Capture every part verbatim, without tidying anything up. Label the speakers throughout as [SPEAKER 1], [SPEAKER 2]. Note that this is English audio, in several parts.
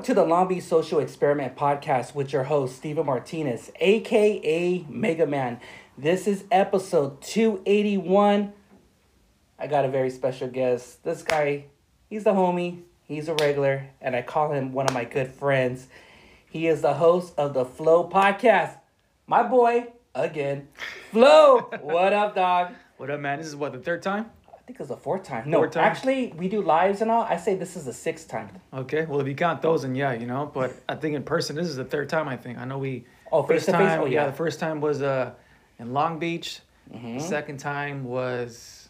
[SPEAKER 1] to the Long Beach Social Experiment Podcast with your host, Steven Martinez, a k a. Mega Man. This is episode two eighty-one. I got a very special guest. This guy, he's the homie. He's a regular, and I call him one of my good friends. He is the host of the Flow Podcast. My boy, again, Flo. What up, dog?
[SPEAKER 2] What up, man? This is what, the third time?
[SPEAKER 1] I think it's the fourth time. No,
[SPEAKER 2] Fourth time?
[SPEAKER 1] actually, we do lives and all. I say this is the sixth time.
[SPEAKER 2] Okay, well, if you count those, then yeah, you know. But I think in person, this is the third time, I think. I know we...
[SPEAKER 1] Oh,
[SPEAKER 2] first
[SPEAKER 1] face-to-face?
[SPEAKER 2] time,
[SPEAKER 1] Oh, yeah.
[SPEAKER 2] The first time was uh, in Long Beach.
[SPEAKER 1] Mm-hmm.
[SPEAKER 2] The second time was,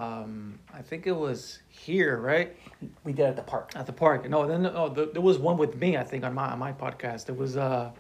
[SPEAKER 2] um, I think it was here, right?
[SPEAKER 1] We did it at the park.
[SPEAKER 2] At the park. No, then oh, the, there was one with me, I think, on my on my podcast. It was... Uh,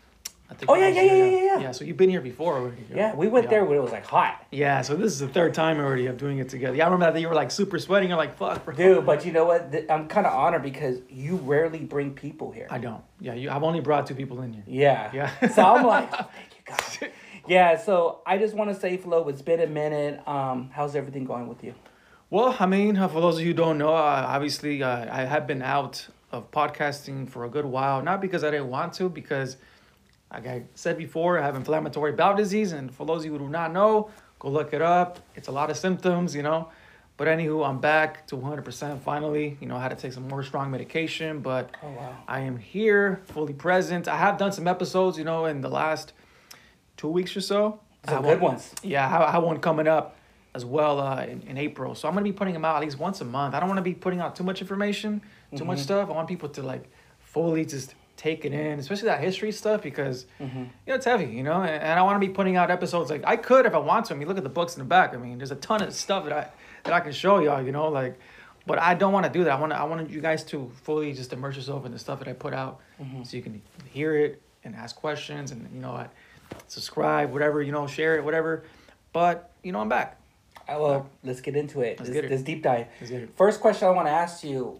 [SPEAKER 2] I think
[SPEAKER 1] Oh,
[SPEAKER 2] it
[SPEAKER 1] yeah,
[SPEAKER 2] was
[SPEAKER 1] yeah,
[SPEAKER 2] here,
[SPEAKER 1] yeah, yeah, yeah.
[SPEAKER 2] Yeah, so you've been here before.
[SPEAKER 1] Yeah, we went
[SPEAKER 2] Yeah.
[SPEAKER 1] there when it was like hot.
[SPEAKER 2] Yeah, so this is the third time already of doing it together. Yeah, I remember that you were like super sweating. You're like, fuck, bro.
[SPEAKER 1] Dude, but you know what? Th- I'm kind of honored because you rarely bring people here.
[SPEAKER 2] I don't. Yeah, you, I've only brought two people in here.
[SPEAKER 1] Yeah.
[SPEAKER 2] Yeah.
[SPEAKER 1] So I'm like, oh, thank you, God. Yeah, so I just want to say, Flo, it's been a minute. Um, how's everything going with you?
[SPEAKER 2] Well, I mean, uh, for those of you who don't know, uh, obviously uh, I have been out of podcasting for a good while. Not because I didn't want to, because like I said before, I have inflammatory bowel disease. And for those of you who do not know, go look it up. It's a lot of symptoms, you know. But anywho, I'm back to one hundred percent finally. You know, I had to take some more strong medication, but
[SPEAKER 1] Oh, wow.
[SPEAKER 2] I am here, fully present. I have done some episodes, you know, in the last two weeks or so. I
[SPEAKER 1] Some
[SPEAKER 2] have
[SPEAKER 1] good
[SPEAKER 2] one-
[SPEAKER 1] ones.
[SPEAKER 2] Yeah, I have, I have one coming up as well uh, in, in April. So I'm going to be putting them out at least once a month. I don't want to be putting out too much information, too much
[SPEAKER 1] Mhm.
[SPEAKER 2] stuff. I want people to, like, fully just take it in, especially that history stuff, because,
[SPEAKER 1] Mm-hmm.
[SPEAKER 2] you know, it's heavy, you know? And, and I want to be putting out episodes, like, I could if I want to. I mean, look at the books in the back. I mean, there's a ton of stuff that I that I can show y'all, you know? Like, but I don't want to do that. I want I want you guys to fully just immerse yourself in the stuff that I put out,
[SPEAKER 1] Mhm.
[SPEAKER 2] so you can hear it and ask questions and, you know, I, subscribe, whatever, you know, share it, whatever. But, you know, I'm back.
[SPEAKER 1] Uh, well, let's get into it.
[SPEAKER 2] Let's
[SPEAKER 1] This,
[SPEAKER 2] get it.
[SPEAKER 1] this deep dive.
[SPEAKER 2] Let's get it.
[SPEAKER 1] First question I want to ask you.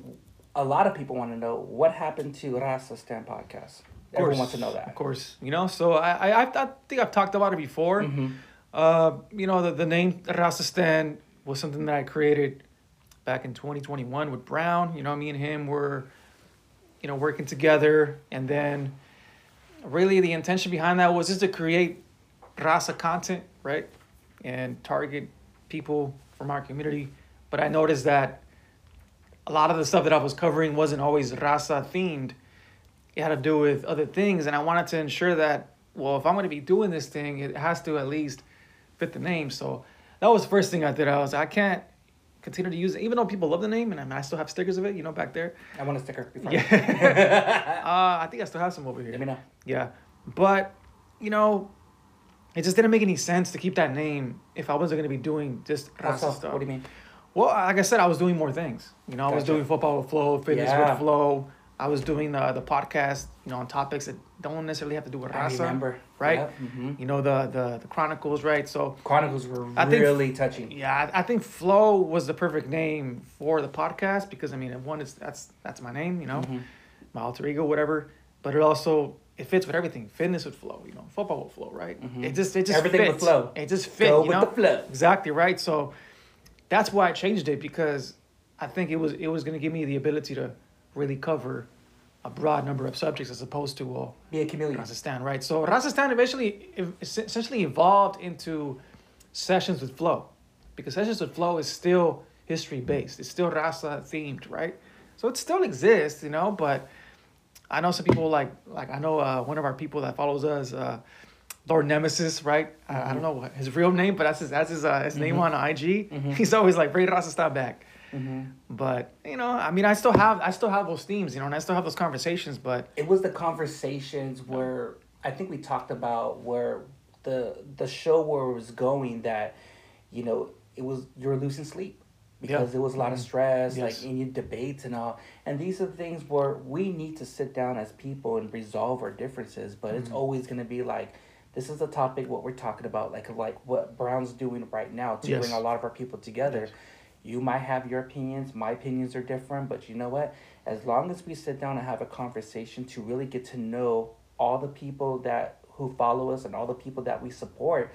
[SPEAKER 1] A lot of people want to know what happened to Raza Stand podcast. Everyone wants to know that.
[SPEAKER 2] Of course. You know, so I, I, I I think I've talked about it before.
[SPEAKER 1] Mhm.
[SPEAKER 2] Uh, you know, the, the name Rasistan was something that I created back in twenty twenty-one with Brown. You know, me and him were, you know, working together. And then really the intention behind that was just to create Rasa content, right? And target people from our community. But I noticed that a lot of the stuff that I was covering wasn't always Rasa themed. It had to do with other things. And I wanted to ensure that, well, if I'm going to be doing this thing, it has to at least fit the name. So that was the first thing I did. I was, I can't continue to use it, even though people love the name. And I mean, I still have stickers of it, you know, back there.
[SPEAKER 1] I want a sticker before.
[SPEAKER 2] Yeah. uh, I think I still have some over here.
[SPEAKER 1] Let me know.
[SPEAKER 2] Yeah. But, you know, it just didn't make any sense to keep that name if I wasn't going to be doing just Rasa
[SPEAKER 1] Also,
[SPEAKER 2] stuff.
[SPEAKER 1] what do you mean?
[SPEAKER 2] Well, like I said, I was doing more things. You know, I was
[SPEAKER 1] Gotcha.
[SPEAKER 2] doing football with Flow, fitness
[SPEAKER 1] Yeah.
[SPEAKER 2] with Flow. I was doing the the podcast, you know, on topics that don't necessarily have to do with
[SPEAKER 1] I
[SPEAKER 2] Rasa,
[SPEAKER 1] remember.
[SPEAKER 2] right?
[SPEAKER 1] Yep. Mhm.
[SPEAKER 2] You know, the, the the chronicles, right? So
[SPEAKER 1] Chronicles were
[SPEAKER 2] I think-
[SPEAKER 1] really touching.
[SPEAKER 2] yeah, I, I think Flow was the perfect name for the podcast because I mean, one is that's that's my name, you know,
[SPEAKER 1] Mhm.
[SPEAKER 2] my alter ego, whatever. But it also it fits with everything. Fitness with Flow, you know, football with Flow, right?
[SPEAKER 1] Mhm.
[SPEAKER 2] It just it just
[SPEAKER 1] Everything with
[SPEAKER 2] fits.
[SPEAKER 1] Flow.
[SPEAKER 2] It just fits.
[SPEAKER 1] Go
[SPEAKER 2] you
[SPEAKER 1] with
[SPEAKER 2] know?
[SPEAKER 1] the flow.
[SPEAKER 2] Exactly right. So that's why I changed it because I think it was it was going to give me the ability to really cover a broad number of subjects as opposed to well,
[SPEAKER 1] Be a chameleon.
[SPEAKER 2] Rasistan, right? So Rasistan eventually ev- essentially evolved into Sessions with Flow because Sessions with Flow is still history based. It's still Rasa themed, right? So it still exists, you know. But I know some people like like I know uh, one of our people that follows us. Uh, Lord Nemesis, right? I, I don't know what his real name, but that's his that's his uh, his name on I G.
[SPEAKER 1] Mhm.
[SPEAKER 2] He's always like, "Bring Rasistan back."
[SPEAKER 1] Mm-hmm.
[SPEAKER 2] But you know, I mean, I still have I still have those themes, you know, and I still have those conversations. But
[SPEAKER 1] It was the conversations where I think we talked about where the the show where it was going that, you know, it was you were losing sleep because
[SPEAKER 2] Yeah.
[SPEAKER 1] there was a lot of
[SPEAKER 2] Mhm.
[SPEAKER 1] stress,
[SPEAKER 2] Yes.
[SPEAKER 1] like in your debates and all. And these are things where we need to sit down as people and resolve our differences. But it's
[SPEAKER 2] Mhm.
[SPEAKER 1] always gonna be like, this is a topic what we're talking about, like like what Brown's doing right now to
[SPEAKER 2] Yes.
[SPEAKER 1] bring a lot of our people together.
[SPEAKER 2] Yes.
[SPEAKER 1] You might have your opinions, my opinions are different, but you know what? As long as we sit down and have a conversation to really get to know all the people that who follow us and all the people that we support,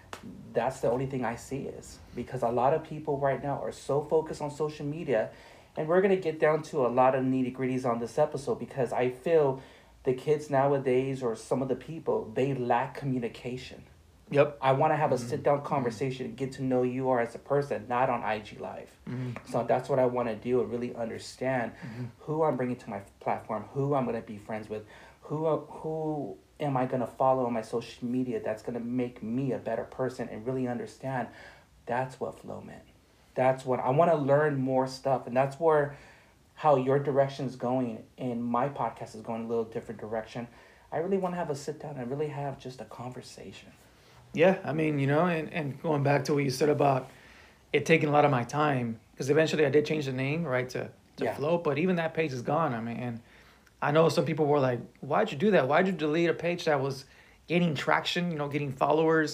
[SPEAKER 1] that's the only thing I see is because a lot of people right now are so focused on social media And we're going to get down to a lot of nitty gritties on this episode because I feel the kids nowadays or some of the people, they lack communication.
[SPEAKER 2] Yep.
[SPEAKER 1] I want to have a mm-hmm. sit down conversation and get to know you are as a person, not on I G Live. Mm-hmm. So that's what I want to do and really understand mm-hmm. who I'm bringing to my platform, who I'm going to be friends with, who who am I going to follow on my social media that's going to make me a better person and really understand that's what flow meant. That's what I want to learn more stuff. And that's where how your direction is going and my podcast is going a little different direction. I really want to have a sit down and really have just a conversation.
[SPEAKER 2] Yeah, I mean, you know, and, and going back to what you said about it taking a lot of my time, because eventually I did change the name, right, to, to yeah. Flow, but even that page is gone. I mean, and I know some people were like, why'd you do that? Why'd you delete a page that was gaining traction, you know, getting followers?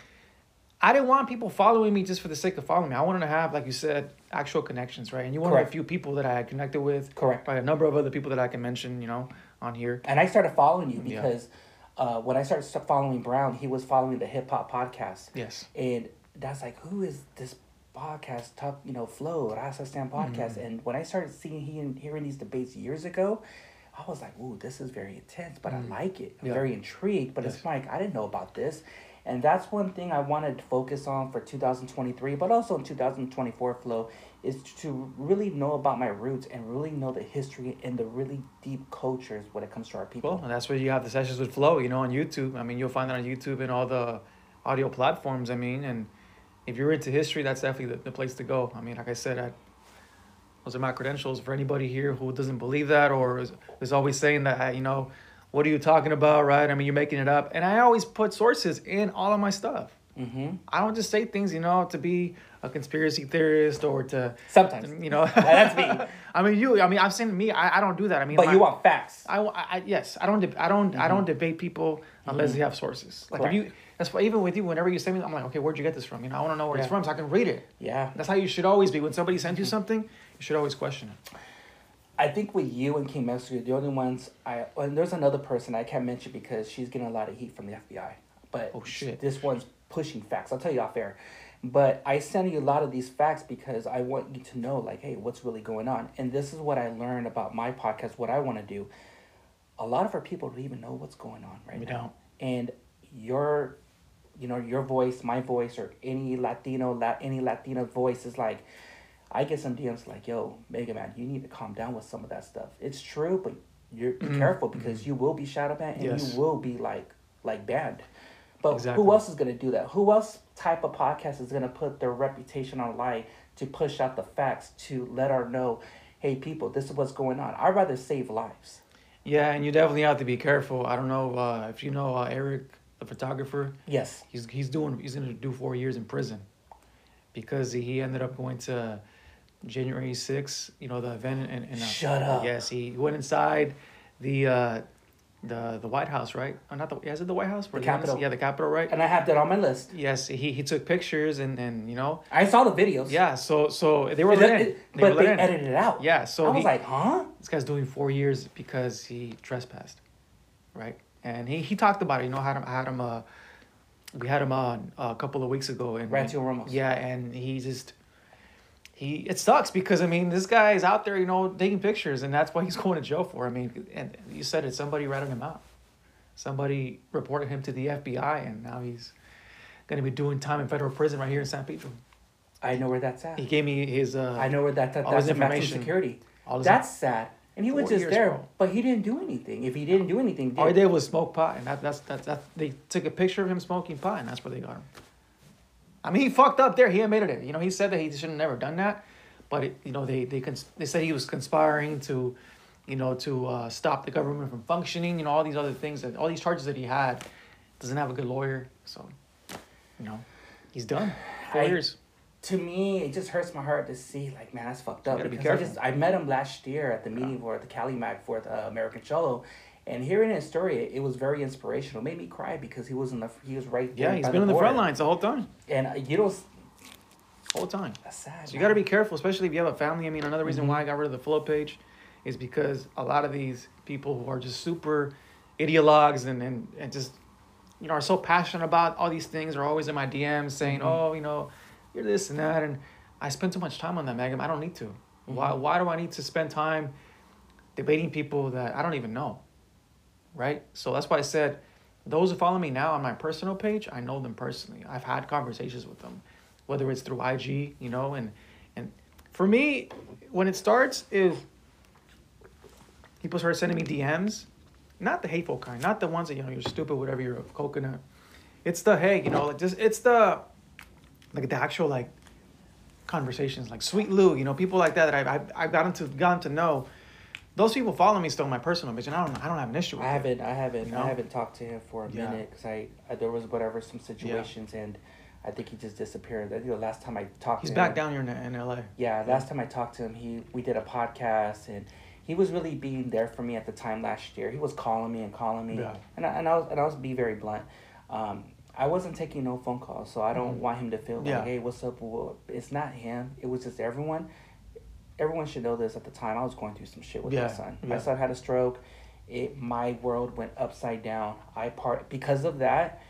[SPEAKER 2] I didn't want people following me just for the sake of following me. I wanted to have, like you said, actual connections, right? And you wanted a few people that I had connected with.
[SPEAKER 1] Correct.
[SPEAKER 2] By a number of other people that I can mention, you know, on here.
[SPEAKER 1] And I started following you because yeah. uh, when I started following Brown, he was following the Hip Hop Podcast.
[SPEAKER 2] Yes.
[SPEAKER 1] And that's like, who is this podcast, Top, you know, Flow, Raza Stan Podcast? Mm-hmm. And when I started seeing, hearing, hearing these debates years ago, I was like, ooh, this is very intense, but mm-hmm. I like it. I'm yeah. very intrigued, but yes. it's like, I didn't know about this. And that's one thing I wanted to focus on for two thousand twenty-three, but also in two thousand twenty-four Flow, is to really know about my roots and really know the history and the really deep cultures when it comes to our people.
[SPEAKER 2] Well, and that's where you have the sessions with Flow, you know, on YouTube. I mean, you'll find that on YouTube and all the audio platforms, I mean, and if you're into history, that's definitely the, the place to go. I mean, like I said, I, those are my credentials. For anybody here who doesn't believe that or is, is always saying that, you know, what are you talking about, right? I mean, you're making it up. And I always put sources in all of my stuff. Mm-hmm. I don't just say things, you know, to be a conspiracy theorist or to...
[SPEAKER 1] Sometimes.
[SPEAKER 2] You know.
[SPEAKER 1] That's me.
[SPEAKER 2] I mean, you, I mean, I've seen me, I, I don't do that. I mean...
[SPEAKER 1] But
[SPEAKER 2] my,
[SPEAKER 1] you want facts.
[SPEAKER 2] I, I, yes, I don't, de- I don't, mm-hmm. I don't debate people unless mm-hmm. they have sources. Like Correct. if you... That's why even with you, whenever you send me, I'm like, okay, where'd you get this from? You know, I want to know where yeah. it's from so I can read it.
[SPEAKER 1] Yeah.
[SPEAKER 2] That's how you should always be. When somebody sends you something, you should always question it.
[SPEAKER 1] I think with you and King Mexico, the only ones I and there's another person I can't mention because she's getting a lot of heat from the F B I. But
[SPEAKER 2] oh shit,
[SPEAKER 1] this one's pushing facts. I'll tell you off air. But I send you a lot of these facts because I want you to know, like, hey, what's really going on. And this is what I learned about my podcast. What I want to do. A lot of our people don't even know what's going on right
[SPEAKER 2] we
[SPEAKER 1] now.
[SPEAKER 2] Don't.
[SPEAKER 1] And your, you know, your voice, my voice, or any Latino, La- any Latina voice is like. I get some D Ms like, yo, Mega Man, you need to calm down with some of that stuff. It's true, but you're be mm-hmm. careful because you will be shadow banned and yes. you will be like like banned. But exactly. who else is going to do that? Who else type of podcast is going to put their reputation online to push out the facts, to let our know, hey, people, this is what's going on. I'd rather save lives.
[SPEAKER 2] Yeah, and you definitely have to be careful. I don't know uh, if you know uh, Eric, the photographer.
[SPEAKER 1] Yes. He's
[SPEAKER 2] he's doing he's going to do four years in prison because he ended up going to January sixth, you know, the event in, in uh,
[SPEAKER 1] Shut up.
[SPEAKER 2] Yes, he went inside the uh, the the White House, right? Or not the yeah, is it the White House?
[SPEAKER 1] The Capitol.
[SPEAKER 2] Yeah, the Capitol, right?
[SPEAKER 1] And I have that on my list.
[SPEAKER 2] Yes, he, he took pictures and, and you know.
[SPEAKER 1] I saw the videos.
[SPEAKER 2] Yeah, so so they were
[SPEAKER 1] let
[SPEAKER 2] in.
[SPEAKER 1] They but they in. edited it out.
[SPEAKER 2] Yeah, so
[SPEAKER 1] I was
[SPEAKER 2] he,
[SPEAKER 1] like, huh?
[SPEAKER 2] This guy's doing four years because he trespassed, right? And he, he talked about it. You know, I had him I had him uh, we had him on a couple of weeks ago and
[SPEAKER 1] Rancho Ramos.
[SPEAKER 2] Yeah, and he just. He it sucks because I mean this guy is out there, you know, taking pictures, and that's what he's going to jail for. I mean, and you said it, somebody ratted him out. Somebody reported him to the F B I, and now he's going to be doing time in federal prison right here in San Pedro.
[SPEAKER 1] I know where that's at.
[SPEAKER 2] He gave me his. Uh,
[SPEAKER 1] I know where that, that that's maximum security. That's sad, and he was just
[SPEAKER 2] years,
[SPEAKER 1] there,
[SPEAKER 2] bro.
[SPEAKER 1] But he didn't do anything. If he didn't do anything,
[SPEAKER 2] all he did was smoke pot, and that that's that's that. They took a picture of him smoking pot, and that's where they got him. I mean, he fucked up there. He admitted it. You know, he said that he should have never done that. But, it, you know, they they cons- they said he was conspiring to, you know, to uh, stop the government from functioning. You know, all these other things, that all these charges that he had. Doesn't have a good lawyer. So, you know, he's done. Four I, years.
[SPEAKER 1] To me, it just hurts my heart to see, like, man, that's fucked up.
[SPEAKER 2] You gotta
[SPEAKER 1] because
[SPEAKER 2] be careful.
[SPEAKER 1] I, just, I met him last year at the meeting yeah. for the Cali Mag for the uh, American Cholo. And hearing his story, it, it was very inspirational. It made me cry because he was in the he was right there.
[SPEAKER 2] Yeah, he's been on the front lines the whole time.
[SPEAKER 1] And uh, you don't.
[SPEAKER 2] Whole time.
[SPEAKER 1] That's sad.
[SPEAKER 2] So you got to be careful, especially if you have a family. I mean, another reason mm-hmm. why I got rid of the Flow page is because a lot of these people who are just super ideologues and, and, and just, you know, are so passionate about all these things are always in my D Ms saying, mm-hmm. oh, you know, you're this and that. And I spend too much time on that, Megan. I don't need to.
[SPEAKER 1] Mm-hmm.
[SPEAKER 2] Why why do I need to spend time debating people that I don't even know? Right? So that's why I said those who follow me now on my personal page, I know them personally. I've had conversations with them, whether it's through I G, you know, and and for me, when it starts is people start sending me D Ms, not the hateful kind, not the ones that, you know, you're stupid, whatever, you're a coconut. It's the, hey, you know, like just, it's the, like the actual, like, conversations, like Sweet Lou, you know, people like that that I've, I've, I've gotten to, gotten to know. Those people follow me still on my personal page, and I don't, I don't have an issue with
[SPEAKER 1] I
[SPEAKER 2] it.
[SPEAKER 1] haven't, I haven't,
[SPEAKER 2] You know?
[SPEAKER 1] I haven't talked to him for a
[SPEAKER 2] Yeah.
[SPEAKER 1] minute because I, I, there was whatever, some situations, and I think he just disappeared. I think the last time I talked
[SPEAKER 2] He's
[SPEAKER 1] to
[SPEAKER 2] back
[SPEAKER 1] him.
[SPEAKER 2] down here in, in L A.
[SPEAKER 1] Yeah, last time I talked to him, he we did a podcast, and he was really being there for me at the time last year. He was calling me and calling me,
[SPEAKER 2] Yeah.
[SPEAKER 1] and I, and I was and I was be very blunt. Um, I wasn't taking no phone calls, so I don't
[SPEAKER 2] Mhm.
[SPEAKER 1] want him to feel
[SPEAKER 2] Yeah.
[SPEAKER 1] like, hey, what's up? Well, it's not him. It was just everyone. Everyone should know this. At the time, I was going through some shit with
[SPEAKER 2] Yeah,
[SPEAKER 1] my son.
[SPEAKER 2] yeah.
[SPEAKER 1] My son had a stroke. It my world went upside down. I part because of that.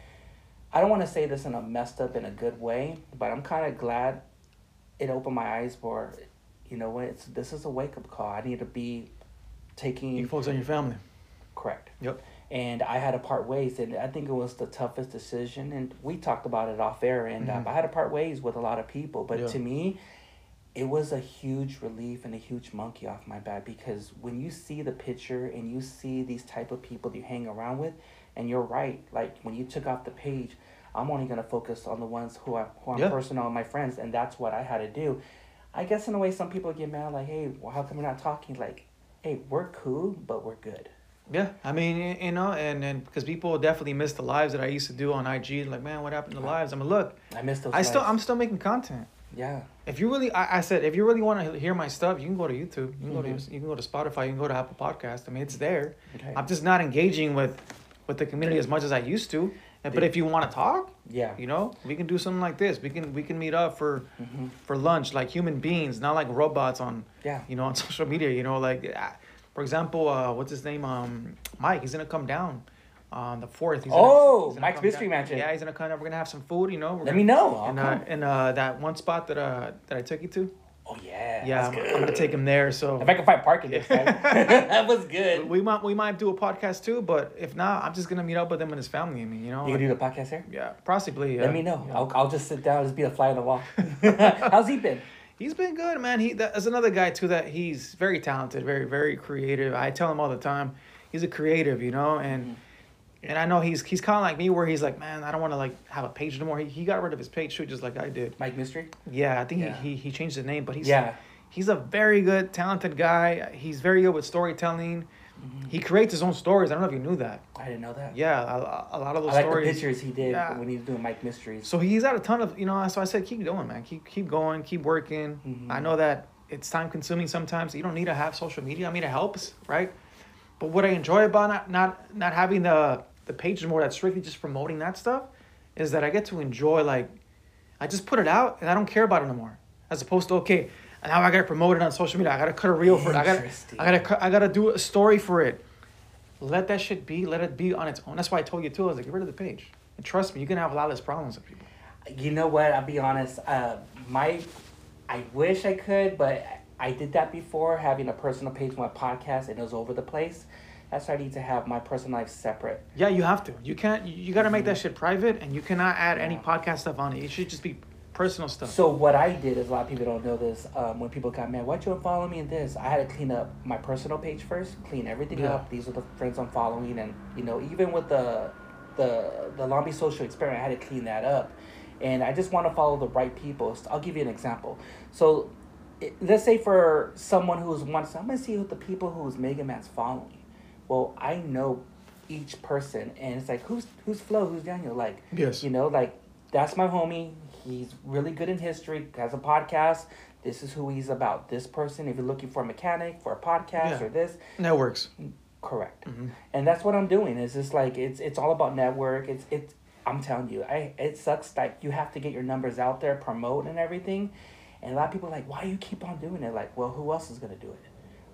[SPEAKER 1] I don't want to say this in a messed up in a good way, but I'm kind of glad it opened my eyes for, you know what, it's this is a wake up call. I need to be taking
[SPEAKER 2] You focus on your family.
[SPEAKER 1] correct.
[SPEAKER 2] Yep.
[SPEAKER 1] And I had to part ways, and I think it was the toughest decision. And we talked about it off air, and
[SPEAKER 2] Mhm.
[SPEAKER 1] uh, I had to part ways with a lot of people. But
[SPEAKER 2] Yeah.
[SPEAKER 1] to me, it was a huge relief and a huge monkey off my back, because when you see the picture and you see these type of people that you hang around with, and you're right, like when you took off the page, I'm only gonna focus on the ones who I who I'm
[SPEAKER 2] Yeah.
[SPEAKER 1] personal and my friends, and that's what I had to do. I guess in a way, some people get mad, like, hey, well, how come you're not talking? Like, hey, we're cool, but we're good.
[SPEAKER 2] Yeah, I mean, y- you know, and and because people definitely miss the lives that I used to do on I G. Like, man, what happened to lives? I mean, look,
[SPEAKER 1] I miss those.
[SPEAKER 2] I still,
[SPEAKER 1] lives.
[SPEAKER 2] I'm still making content.
[SPEAKER 1] Yeah.
[SPEAKER 2] If you really, I, I said, if you really want to hear my stuff, you can go to YouTube. You can go
[SPEAKER 1] Mhm.
[SPEAKER 2] to, you can go to Spotify. You can go to Apple Podcast. I mean, it's there.
[SPEAKER 1] Okay.
[SPEAKER 2] I'm just not engaging with, with the community as much as I used to. And, but if you want to talk,
[SPEAKER 1] Yeah.
[SPEAKER 2] you know, we can do something like this. We can, we can meet up for,
[SPEAKER 1] Mm-hmm.
[SPEAKER 2] for lunch, like human beings, not like robots on,
[SPEAKER 1] Yeah.
[SPEAKER 2] you know, on social media. You know, like, uh, for example, uh, what's his name? Um, Mike. He's gonna come down on the fourth. He's gonna,
[SPEAKER 1] Oh,
[SPEAKER 2] he's gonna
[SPEAKER 1] Mike's
[SPEAKER 2] come
[SPEAKER 1] Mystery
[SPEAKER 2] down.
[SPEAKER 1] Mansion.
[SPEAKER 2] Yeah, he's gonna come. We're gonna have some food. You know. We're
[SPEAKER 1] Let
[SPEAKER 2] gonna,
[SPEAKER 1] me know. I'll
[SPEAKER 2] And uh,
[SPEAKER 1] come.
[SPEAKER 2] and uh, that one spot that uh that I took you to.
[SPEAKER 1] Oh yeah.
[SPEAKER 2] Yeah,
[SPEAKER 1] that's
[SPEAKER 2] I'm,
[SPEAKER 1] good.
[SPEAKER 2] I'm gonna take him there. So
[SPEAKER 1] If I can find parking next time. That was good.
[SPEAKER 2] we might we might do a podcast too, but if not, I'm just gonna meet up with him and his family. I mean, you know.
[SPEAKER 1] You can do the podcast here?
[SPEAKER 2] Yeah, possibly. Yeah.
[SPEAKER 1] Let me know.
[SPEAKER 2] Yeah.
[SPEAKER 1] I'll, I'll just sit down and just be a fly on the wall. How's he been?
[SPEAKER 2] He's been good, man. He that's another guy too that he's very talented, very very creative. I tell him all the time, he's a creative, you know, and.
[SPEAKER 1] Mhm.
[SPEAKER 2] And I know he's he's kind of like me, where he's like, man, I don't want to like have a page anymore. He, he got rid of his page too, just like I did.
[SPEAKER 1] Mike Mystery?
[SPEAKER 2] Yeah, I think
[SPEAKER 1] Yeah.
[SPEAKER 2] He, he he changed the name, but he's
[SPEAKER 1] Yeah.
[SPEAKER 2] he's a very good, talented guy. He's very good with storytelling.
[SPEAKER 1] Mhm.
[SPEAKER 2] He creates his own stories. I don't know if you knew that.
[SPEAKER 1] I didn't know that.
[SPEAKER 2] Yeah, a, a lot of those
[SPEAKER 1] I like
[SPEAKER 2] stories.
[SPEAKER 1] the pictures he did
[SPEAKER 2] Yeah.
[SPEAKER 1] when he was doing Mike Mysteries.
[SPEAKER 2] So he's got a ton of, you know, so I said, keep going, man. Keep keep going, keep working.
[SPEAKER 1] Mhm.
[SPEAKER 2] I know that it's time consuming sometimes. You don't need to have social media. I mean, it helps, right? But what I enjoy about not not, not having the, the page anymore that's strictly just promoting that stuff is that I get to enjoy, like, I just put it out and I don't care about it anymore. As opposed to, okay, now I got to promote it on social media. I got to cut a reel for it. I got
[SPEAKER 1] Interesting.
[SPEAKER 2] I got to cut, I got to do a story for it. Let that shit be. Let it be on its own. That's why I told you too. I was like, get rid of the page. And trust me, you're gonna have a lot less problems with people.
[SPEAKER 1] You know what? I'll be honest. Uh, my, I wish I could, but I did that before, having a personal page on my podcast, and it was over the place. That's why I need to have my personal life separate.
[SPEAKER 2] Yeah, you have to. You can't. You, you got to make that shit private, and you cannot add any
[SPEAKER 1] Yeah.
[SPEAKER 2] podcast stuff on it. It should just be personal stuff.
[SPEAKER 1] So what I did is, a lot of people don't know this. Um, when people got mad, why'd you unfollow me in this? I had to clean up my personal page first, clean everything
[SPEAKER 2] Yeah.
[SPEAKER 1] up. These are the friends I'm following, and you know, even with the the the Long Beach social experiment, I had to clean that up. And I just want to follow the right people. So I'll give you an example. So it, let's say for someone who's wants, I'm gonna see who the people who's Mega Man's following. Well, I know each person, and it's like, who's who's Flo, who's Daniel, like,
[SPEAKER 2] Yes.
[SPEAKER 1] you know, like, that's my homie. He's really good in history, has a podcast. This is who he's about. This person, if you're looking for a mechanic, for a podcast
[SPEAKER 2] Yeah.
[SPEAKER 1] or this,
[SPEAKER 2] Networks.
[SPEAKER 1] correct.
[SPEAKER 2] Mhm.
[SPEAKER 1] And that's what I'm doing. It's just like, it's it's all about network. It's it's I'm telling you, I it sucks that you have to get your numbers out there, promote and everything. And a lot of people are like, why you keep on doing it? Like, well, who else is gonna do it?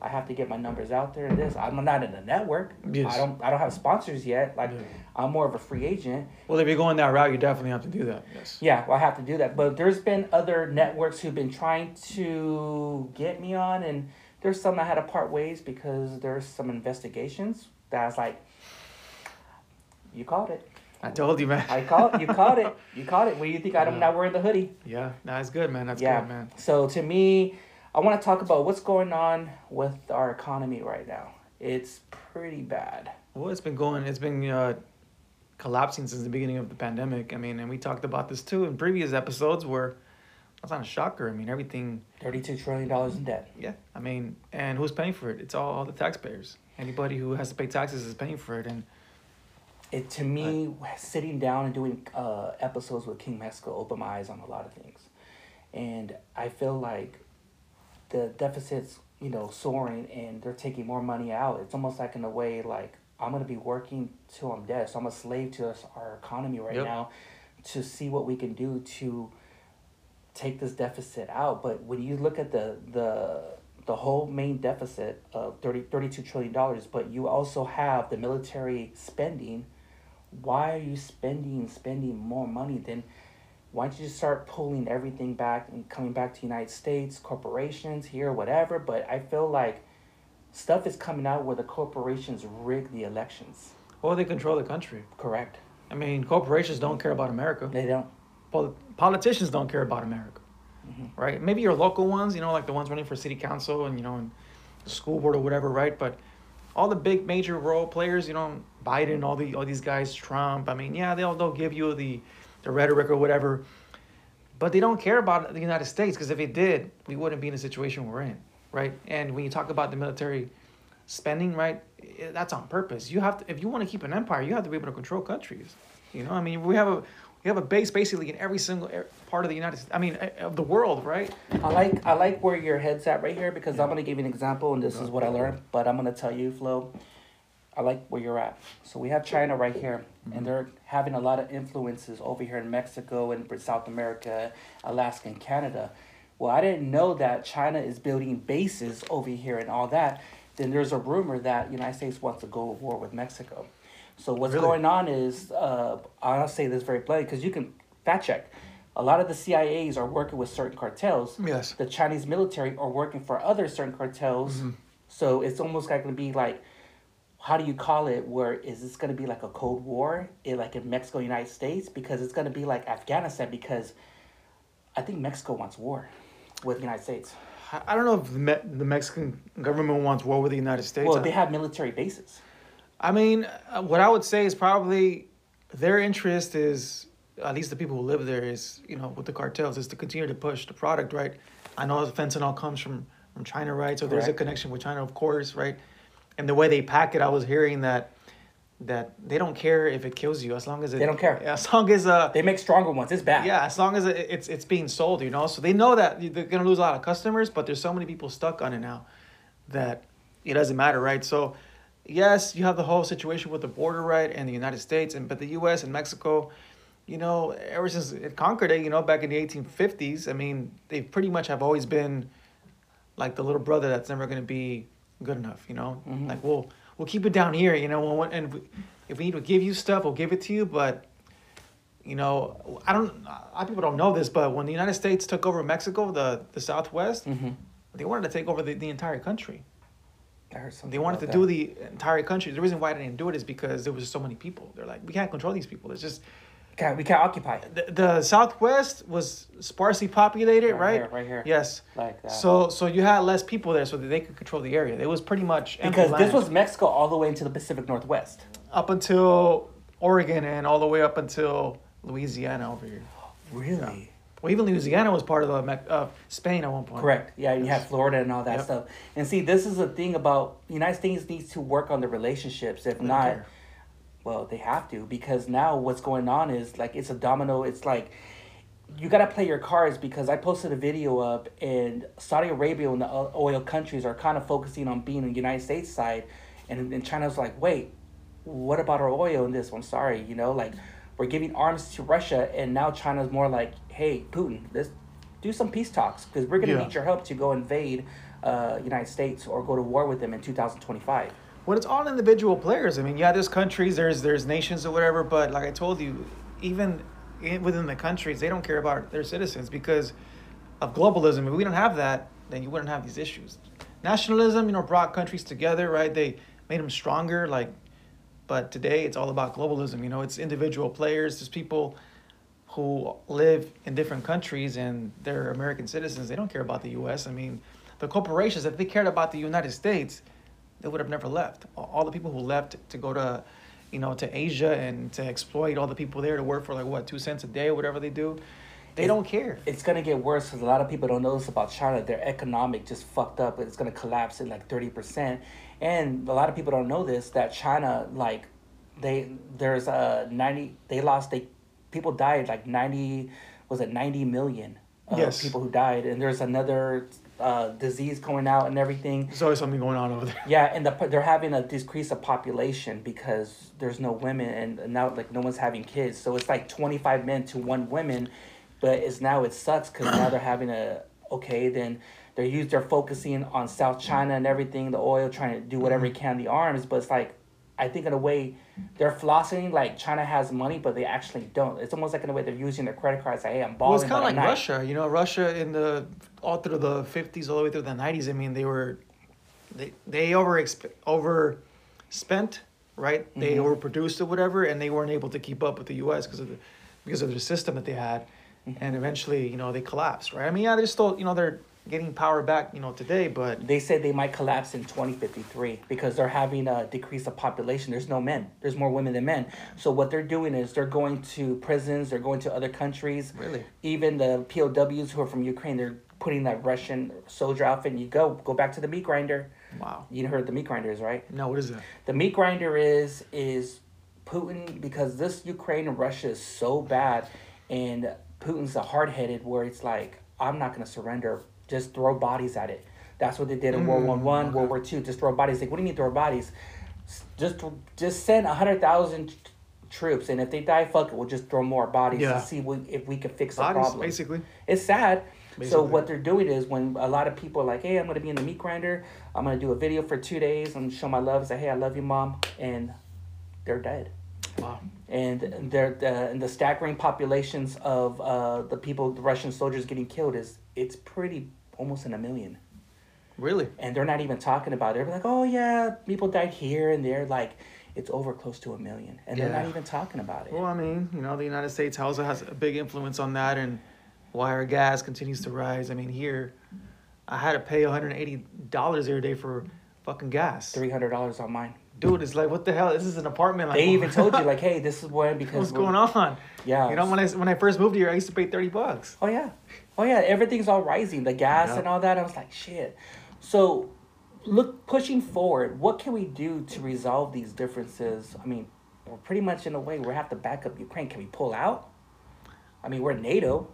[SPEAKER 1] I have to get my numbers out there and this. I'm not in the network.
[SPEAKER 2] Yes.
[SPEAKER 1] I don't I don't have sponsors yet. Like
[SPEAKER 2] Yeah.
[SPEAKER 1] I'm more of a free agent.
[SPEAKER 2] Well, if you're going that route, you definitely have to do that. Yes.
[SPEAKER 1] Yeah, well, I have to do that. But there's been other networks who've been trying to get me on, and there's some I had to part ways because there's some investigations that I was like, you called it.
[SPEAKER 2] I told you, man.
[SPEAKER 1] I called you called it. You called it. What do you think? I'm
[SPEAKER 2] Yeah.
[SPEAKER 1] not wearing the hoodie.
[SPEAKER 2] Yeah, that's good, man. That's
[SPEAKER 1] Yeah.
[SPEAKER 2] good, man.
[SPEAKER 1] So to me, I want to talk about what's going on with our economy right now. It's pretty bad.
[SPEAKER 2] Well, it's been going, it's been uh, collapsing since the beginning of the pandemic. I mean, and we talked about this too in previous episodes where that's not a shocker. I mean, everything,
[SPEAKER 1] thirty-two trillion dollars in debt.
[SPEAKER 2] yeah. I mean, and who's paying for it? It's all, all the taxpayers. Anybody who has to pay taxes is paying for it. And
[SPEAKER 1] It to me, sitting down and doing uh, episodes with King Mexico opened my eyes on a lot of things, and I feel like the deficit's you know soaring, and they're taking more money out. It's almost like in a way like I'm gonna be working till I'm dead, so I'm a slave to us, our economy right
[SPEAKER 2] Yep.
[SPEAKER 1] now, to see what we can do to take this deficit out. But when you look at the the the whole main deficit of thirty, thirty-two trillion dollars, but you also have the military spending. Why are you spending spending more money? Then why don't you just start pulling everything back and coming back to the United States, corporations here, whatever. But I feel like stuff is coming out where the corporations rig the elections.
[SPEAKER 2] well, they control the country.
[SPEAKER 1] Correct.
[SPEAKER 2] I mean, corporations don't care about America.
[SPEAKER 1] They don't.
[SPEAKER 2] Pol- politicians don't care about America,
[SPEAKER 1] Mm-hmm.
[SPEAKER 2] right? Maybe your local ones, you know, like the ones running for city council and, you know, and the school board or whatever, right? But all the big major role players, you know, Biden, all the all these guys, Trump, I mean, yeah, they'll they'll give you the, the rhetoric or whatever, but they don't care about the United States, because if they did, we wouldn't be in the situation we're in, right? And when you talk about the military spending, right, eh, that's on purpose. You have to, if you want to keep an empire, you have to be able to control countries. You know, I mean, we have a we have a base basically in every single ar- part of the United, I mean, eh, of the world, right?
[SPEAKER 1] I like I like where your head's at right here, because I'm gonna give you an example, and this is what I learned. But I'm gonna tell you, Flo, I like where you're at. So we have China right here, and they're having a lot of influences over here in Mexico and South America, Alaska, and Canada. Well, I didn't know that China is building bases over here and all that. Then there's a rumor that the United States wants to go to war with Mexico. So what's
[SPEAKER 2] Really?
[SPEAKER 1] going on is, uh, I'll say this very bluntly, because you can fact check. A lot of the C I As are working with certain cartels.
[SPEAKER 2] Yes.
[SPEAKER 1] The Chinese military are working for other certain cartels.
[SPEAKER 2] Mm-hmm.
[SPEAKER 1] So it's almost like going to be like, how do you call it? Where is this going to be like a Cold War, in, like in Mexico, United States? Because it's going to be like Afghanistan, because I think Mexico wants war with the United States.
[SPEAKER 2] I I don't know if the, Me- the Mexican government wants war with the United States.
[SPEAKER 1] Well, they have military bases.
[SPEAKER 2] I mean, uh, what I would say is probably their interest is, at least the people who live there, is, you know, with the cartels, is to continue to push the product, right? I know fentanyl comes from, from China, right? So there's a
[SPEAKER 1] Correct.
[SPEAKER 2] connection with China, of course, right? And the way they pack it, I was hearing that that they don't care if it kills you, as long as it...
[SPEAKER 1] They don't care.
[SPEAKER 2] As long as... Uh,
[SPEAKER 1] They make stronger ones. It's bad.
[SPEAKER 2] yeah, as long as it, it's it's being sold, you know? So they know that they're going to lose a lot of customers, but there's so many people stuck on it now that it doesn't matter, right? So, yes, you have the whole situation with the border, right, and the United States, and but the U S and Mexico, you know, ever since it conquered it, you know, back in the eighteen fifties, I mean, they pretty much have always been like the little brother that's never going to be good enough, you know?
[SPEAKER 1] Mhm.
[SPEAKER 2] Like, we'll, we'll keep it down here, you know, and if we, if we need to give you stuff, we'll give it to you, but... You know, I don't. A lot of people don't know this, but when the United States took over Mexico, the the Southwest,
[SPEAKER 1] Mm-hmm.
[SPEAKER 2] they wanted to take over the, the entire country.
[SPEAKER 1] I heard something
[SPEAKER 2] They wanted to
[SPEAKER 1] about
[SPEAKER 2] do
[SPEAKER 1] that.
[SPEAKER 2] the entire country. The reason why they didn't do it is because there was so many people. They're like, we can't control these people. It's just
[SPEAKER 1] Can't, we can't occupy it.
[SPEAKER 2] the, the Southwest was sparsely populated,
[SPEAKER 1] Right
[SPEAKER 2] right?
[SPEAKER 1] here, right here.
[SPEAKER 2] Yes.
[SPEAKER 1] Like that.
[SPEAKER 2] So so you had less people there, so that they could control the area. It was pretty much empty
[SPEAKER 1] Because this
[SPEAKER 2] land
[SPEAKER 1] was Mexico all the way into the Pacific Northwest.
[SPEAKER 2] up until Oregon and all the way up until Louisiana over here.
[SPEAKER 1] Really?
[SPEAKER 2] Well, even Louisiana was part of the Mex- of Spain at one point.
[SPEAKER 1] Correct. Yeah, you have Florida and all that
[SPEAKER 2] Yep.
[SPEAKER 1] stuff. And see, this is the thing about the United States needs to work on the relationships. If
[SPEAKER 2] don't
[SPEAKER 1] not,
[SPEAKER 2] care.
[SPEAKER 1] well, they have to, because now what's going on is like it's a domino. It's like you got to play your cards, because I posted a video up, and Saudi Arabia and the o- oil countries are kind of focusing on being on the United States side, and, and China's like, wait, what about our oil in this? I'm sorry, you know, like we're giving arms to Russia, and now China's more like, hey, Putin, let's do some peace talks, because we're going to
[SPEAKER 2] Yeah.
[SPEAKER 1] need your help to go invade uh, United States or go to war with them in two thousand twenty-five.
[SPEAKER 2] Well, it's all individual players. I mean, yeah, there's countries, there's there's nations or whatever, but like I told you, even in, within the countries, they don't care about their citizens because of globalism. If we don't have that, then you wouldn't have these issues. Nationalism, you know, brought countries together, right? They made them stronger, like, but today it's all about globalism. You know, it's individual players. There's people who live in different countries and they're American citizens. They don't care about the U S. I mean, the corporations, if they cared about the United States, they would have never left. All the people who left to go to, you know, to Asia and to exploit all the people there to work for like what, two cents a day or whatever they do, they
[SPEAKER 1] it,
[SPEAKER 2] don't care.
[SPEAKER 1] It's gonna get worse because a lot of people don't know this about China. Their economic just fucked up. It's gonna collapse in like thirty percent, and a lot of people don't know this that China like, they there's a ninety they lost they people died like ninety was it ninety million uh,
[SPEAKER 2] yes.
[SPEAKER 1] people who died, and there's another. Uh, disease going out and everything.
[SPEAKER 2] There's always something going on over there.
[SPEAKER 1] Yeah, and the, they're having a decrease of population because there's no women, and now like no one's having kids. So it's like twenty-five men to one woman, but it's now it sucks because now they're having a okay then they're used they're focusing on South China and everything, the oil, trying to do whatever mm-hmm. can, the arms, but it's like I think in a way they're flossing like China has money, but they actually don't. It's almost like in a way they're using their credit cards. Like, hey, I'm balling.
[SPEAKER 2] Well, it's kind of like
[SPEAKER 1] not.
[SPEAKER 2] Russia. You know, Russia in the all through the fifties, all the way through the nineties. I mean, they were they they over over spent, right? Mm-hmm. They overproduced or whatever, and they weren't able to keep up with the U S because of the because of the system that they had, mm-hmm. and eventually, you know, they collapsed, right? I mean, yeah, they're still, you know, they're getting power back, you know, today, but
[SPEAKER 1] they said they might collapse in twenty fifty-three because they're having a decrease of population. There's no men. There's more women than men. So what they're doing is they're going to prisons. They're going to other countries.
[SPEAKER 2] Really?
[SPEAKER 1] Even the P O Ws who are from Ukraine, they're putting that Russian soldier outfit. And you go go back to the meat grinder.
[SPEAKER 2] Wow.
[SPEAKER 1] You heard the meat grinder is, right?
[SPEAKER 2] No, what is that?
[SPEAKER 1] The meat grinder is is Putin, because this Ukraine and Russia is so bad, and Putin's a hard-headed where it's like, I'm not going to surrender. Just throw bodies at it. That's what they did in mm, World War One, okay. World War Two. Just throw bodies. Like, what do you mean throw bodies? Just just send a hundred thousand troops, and if they die, fuck it. We'll just throw more bodies
[SPEAKER 2] yeah.
[SPEAKER 1] to see if we can fix
[SPEAKER 2] bodies,
[SPEAKER 1] the problem.
[SPEAKER 2] Basically,
[SPEAKER 1] it's sad.
[SPEAKER 2] Basically.
[SPEAKER 1] So what they're doing is when a lot of people are like, hey, I'm gonna be in the meat grinder. I'm gonna do a video for two days and show my love. Say, hey, I love you, mom, and they're dead.
[SPEAKER 2] Wow.
[SPEAKER 1] And they're uh, and the staggering populations of uh, the people, the Russian soldiers getting killed is it's pretty almost in a million.
[SPEAKER 2] Really?
[SPEAKER 1] And they're not even talking about it. They're like, oh yeah, people died here and there. Like it's over close to a million, and yeah. they're not even talking about it.
[SPEAKER 2] Well, I mean, you know, the United States also has a big influence on that, and why our gas continues to rise. I mean, here, I had to pay one hundred eighty dollars every day for fucking gas.
[SPEAKER 1] three hundred dollars on mine.
[SPEAKER 2] Dude, it's like, what the hell? This is an apartment. Like,
[SPEAKER 1] they even told you, like, hey, this is why, because...
[SPEAKER 2] What's going on?
[SPEAKER 1] Yeah.
[SPEAKER 2] You know, when I, when I first moved here, I used to pay thirty bucks.
[SPEAKER 1] Oh, yeah. Oh, yeah. Everything's all rising. The gas
[SPEAKER 2] yeah.
[SPEAKER 1] and all that. I was like, shit. So, look, pushing forward, what can we do to resolve these differences? I mean, we're pretty much in a way we have to back up Ukraine. Can we pull out? I mean, we're NATO.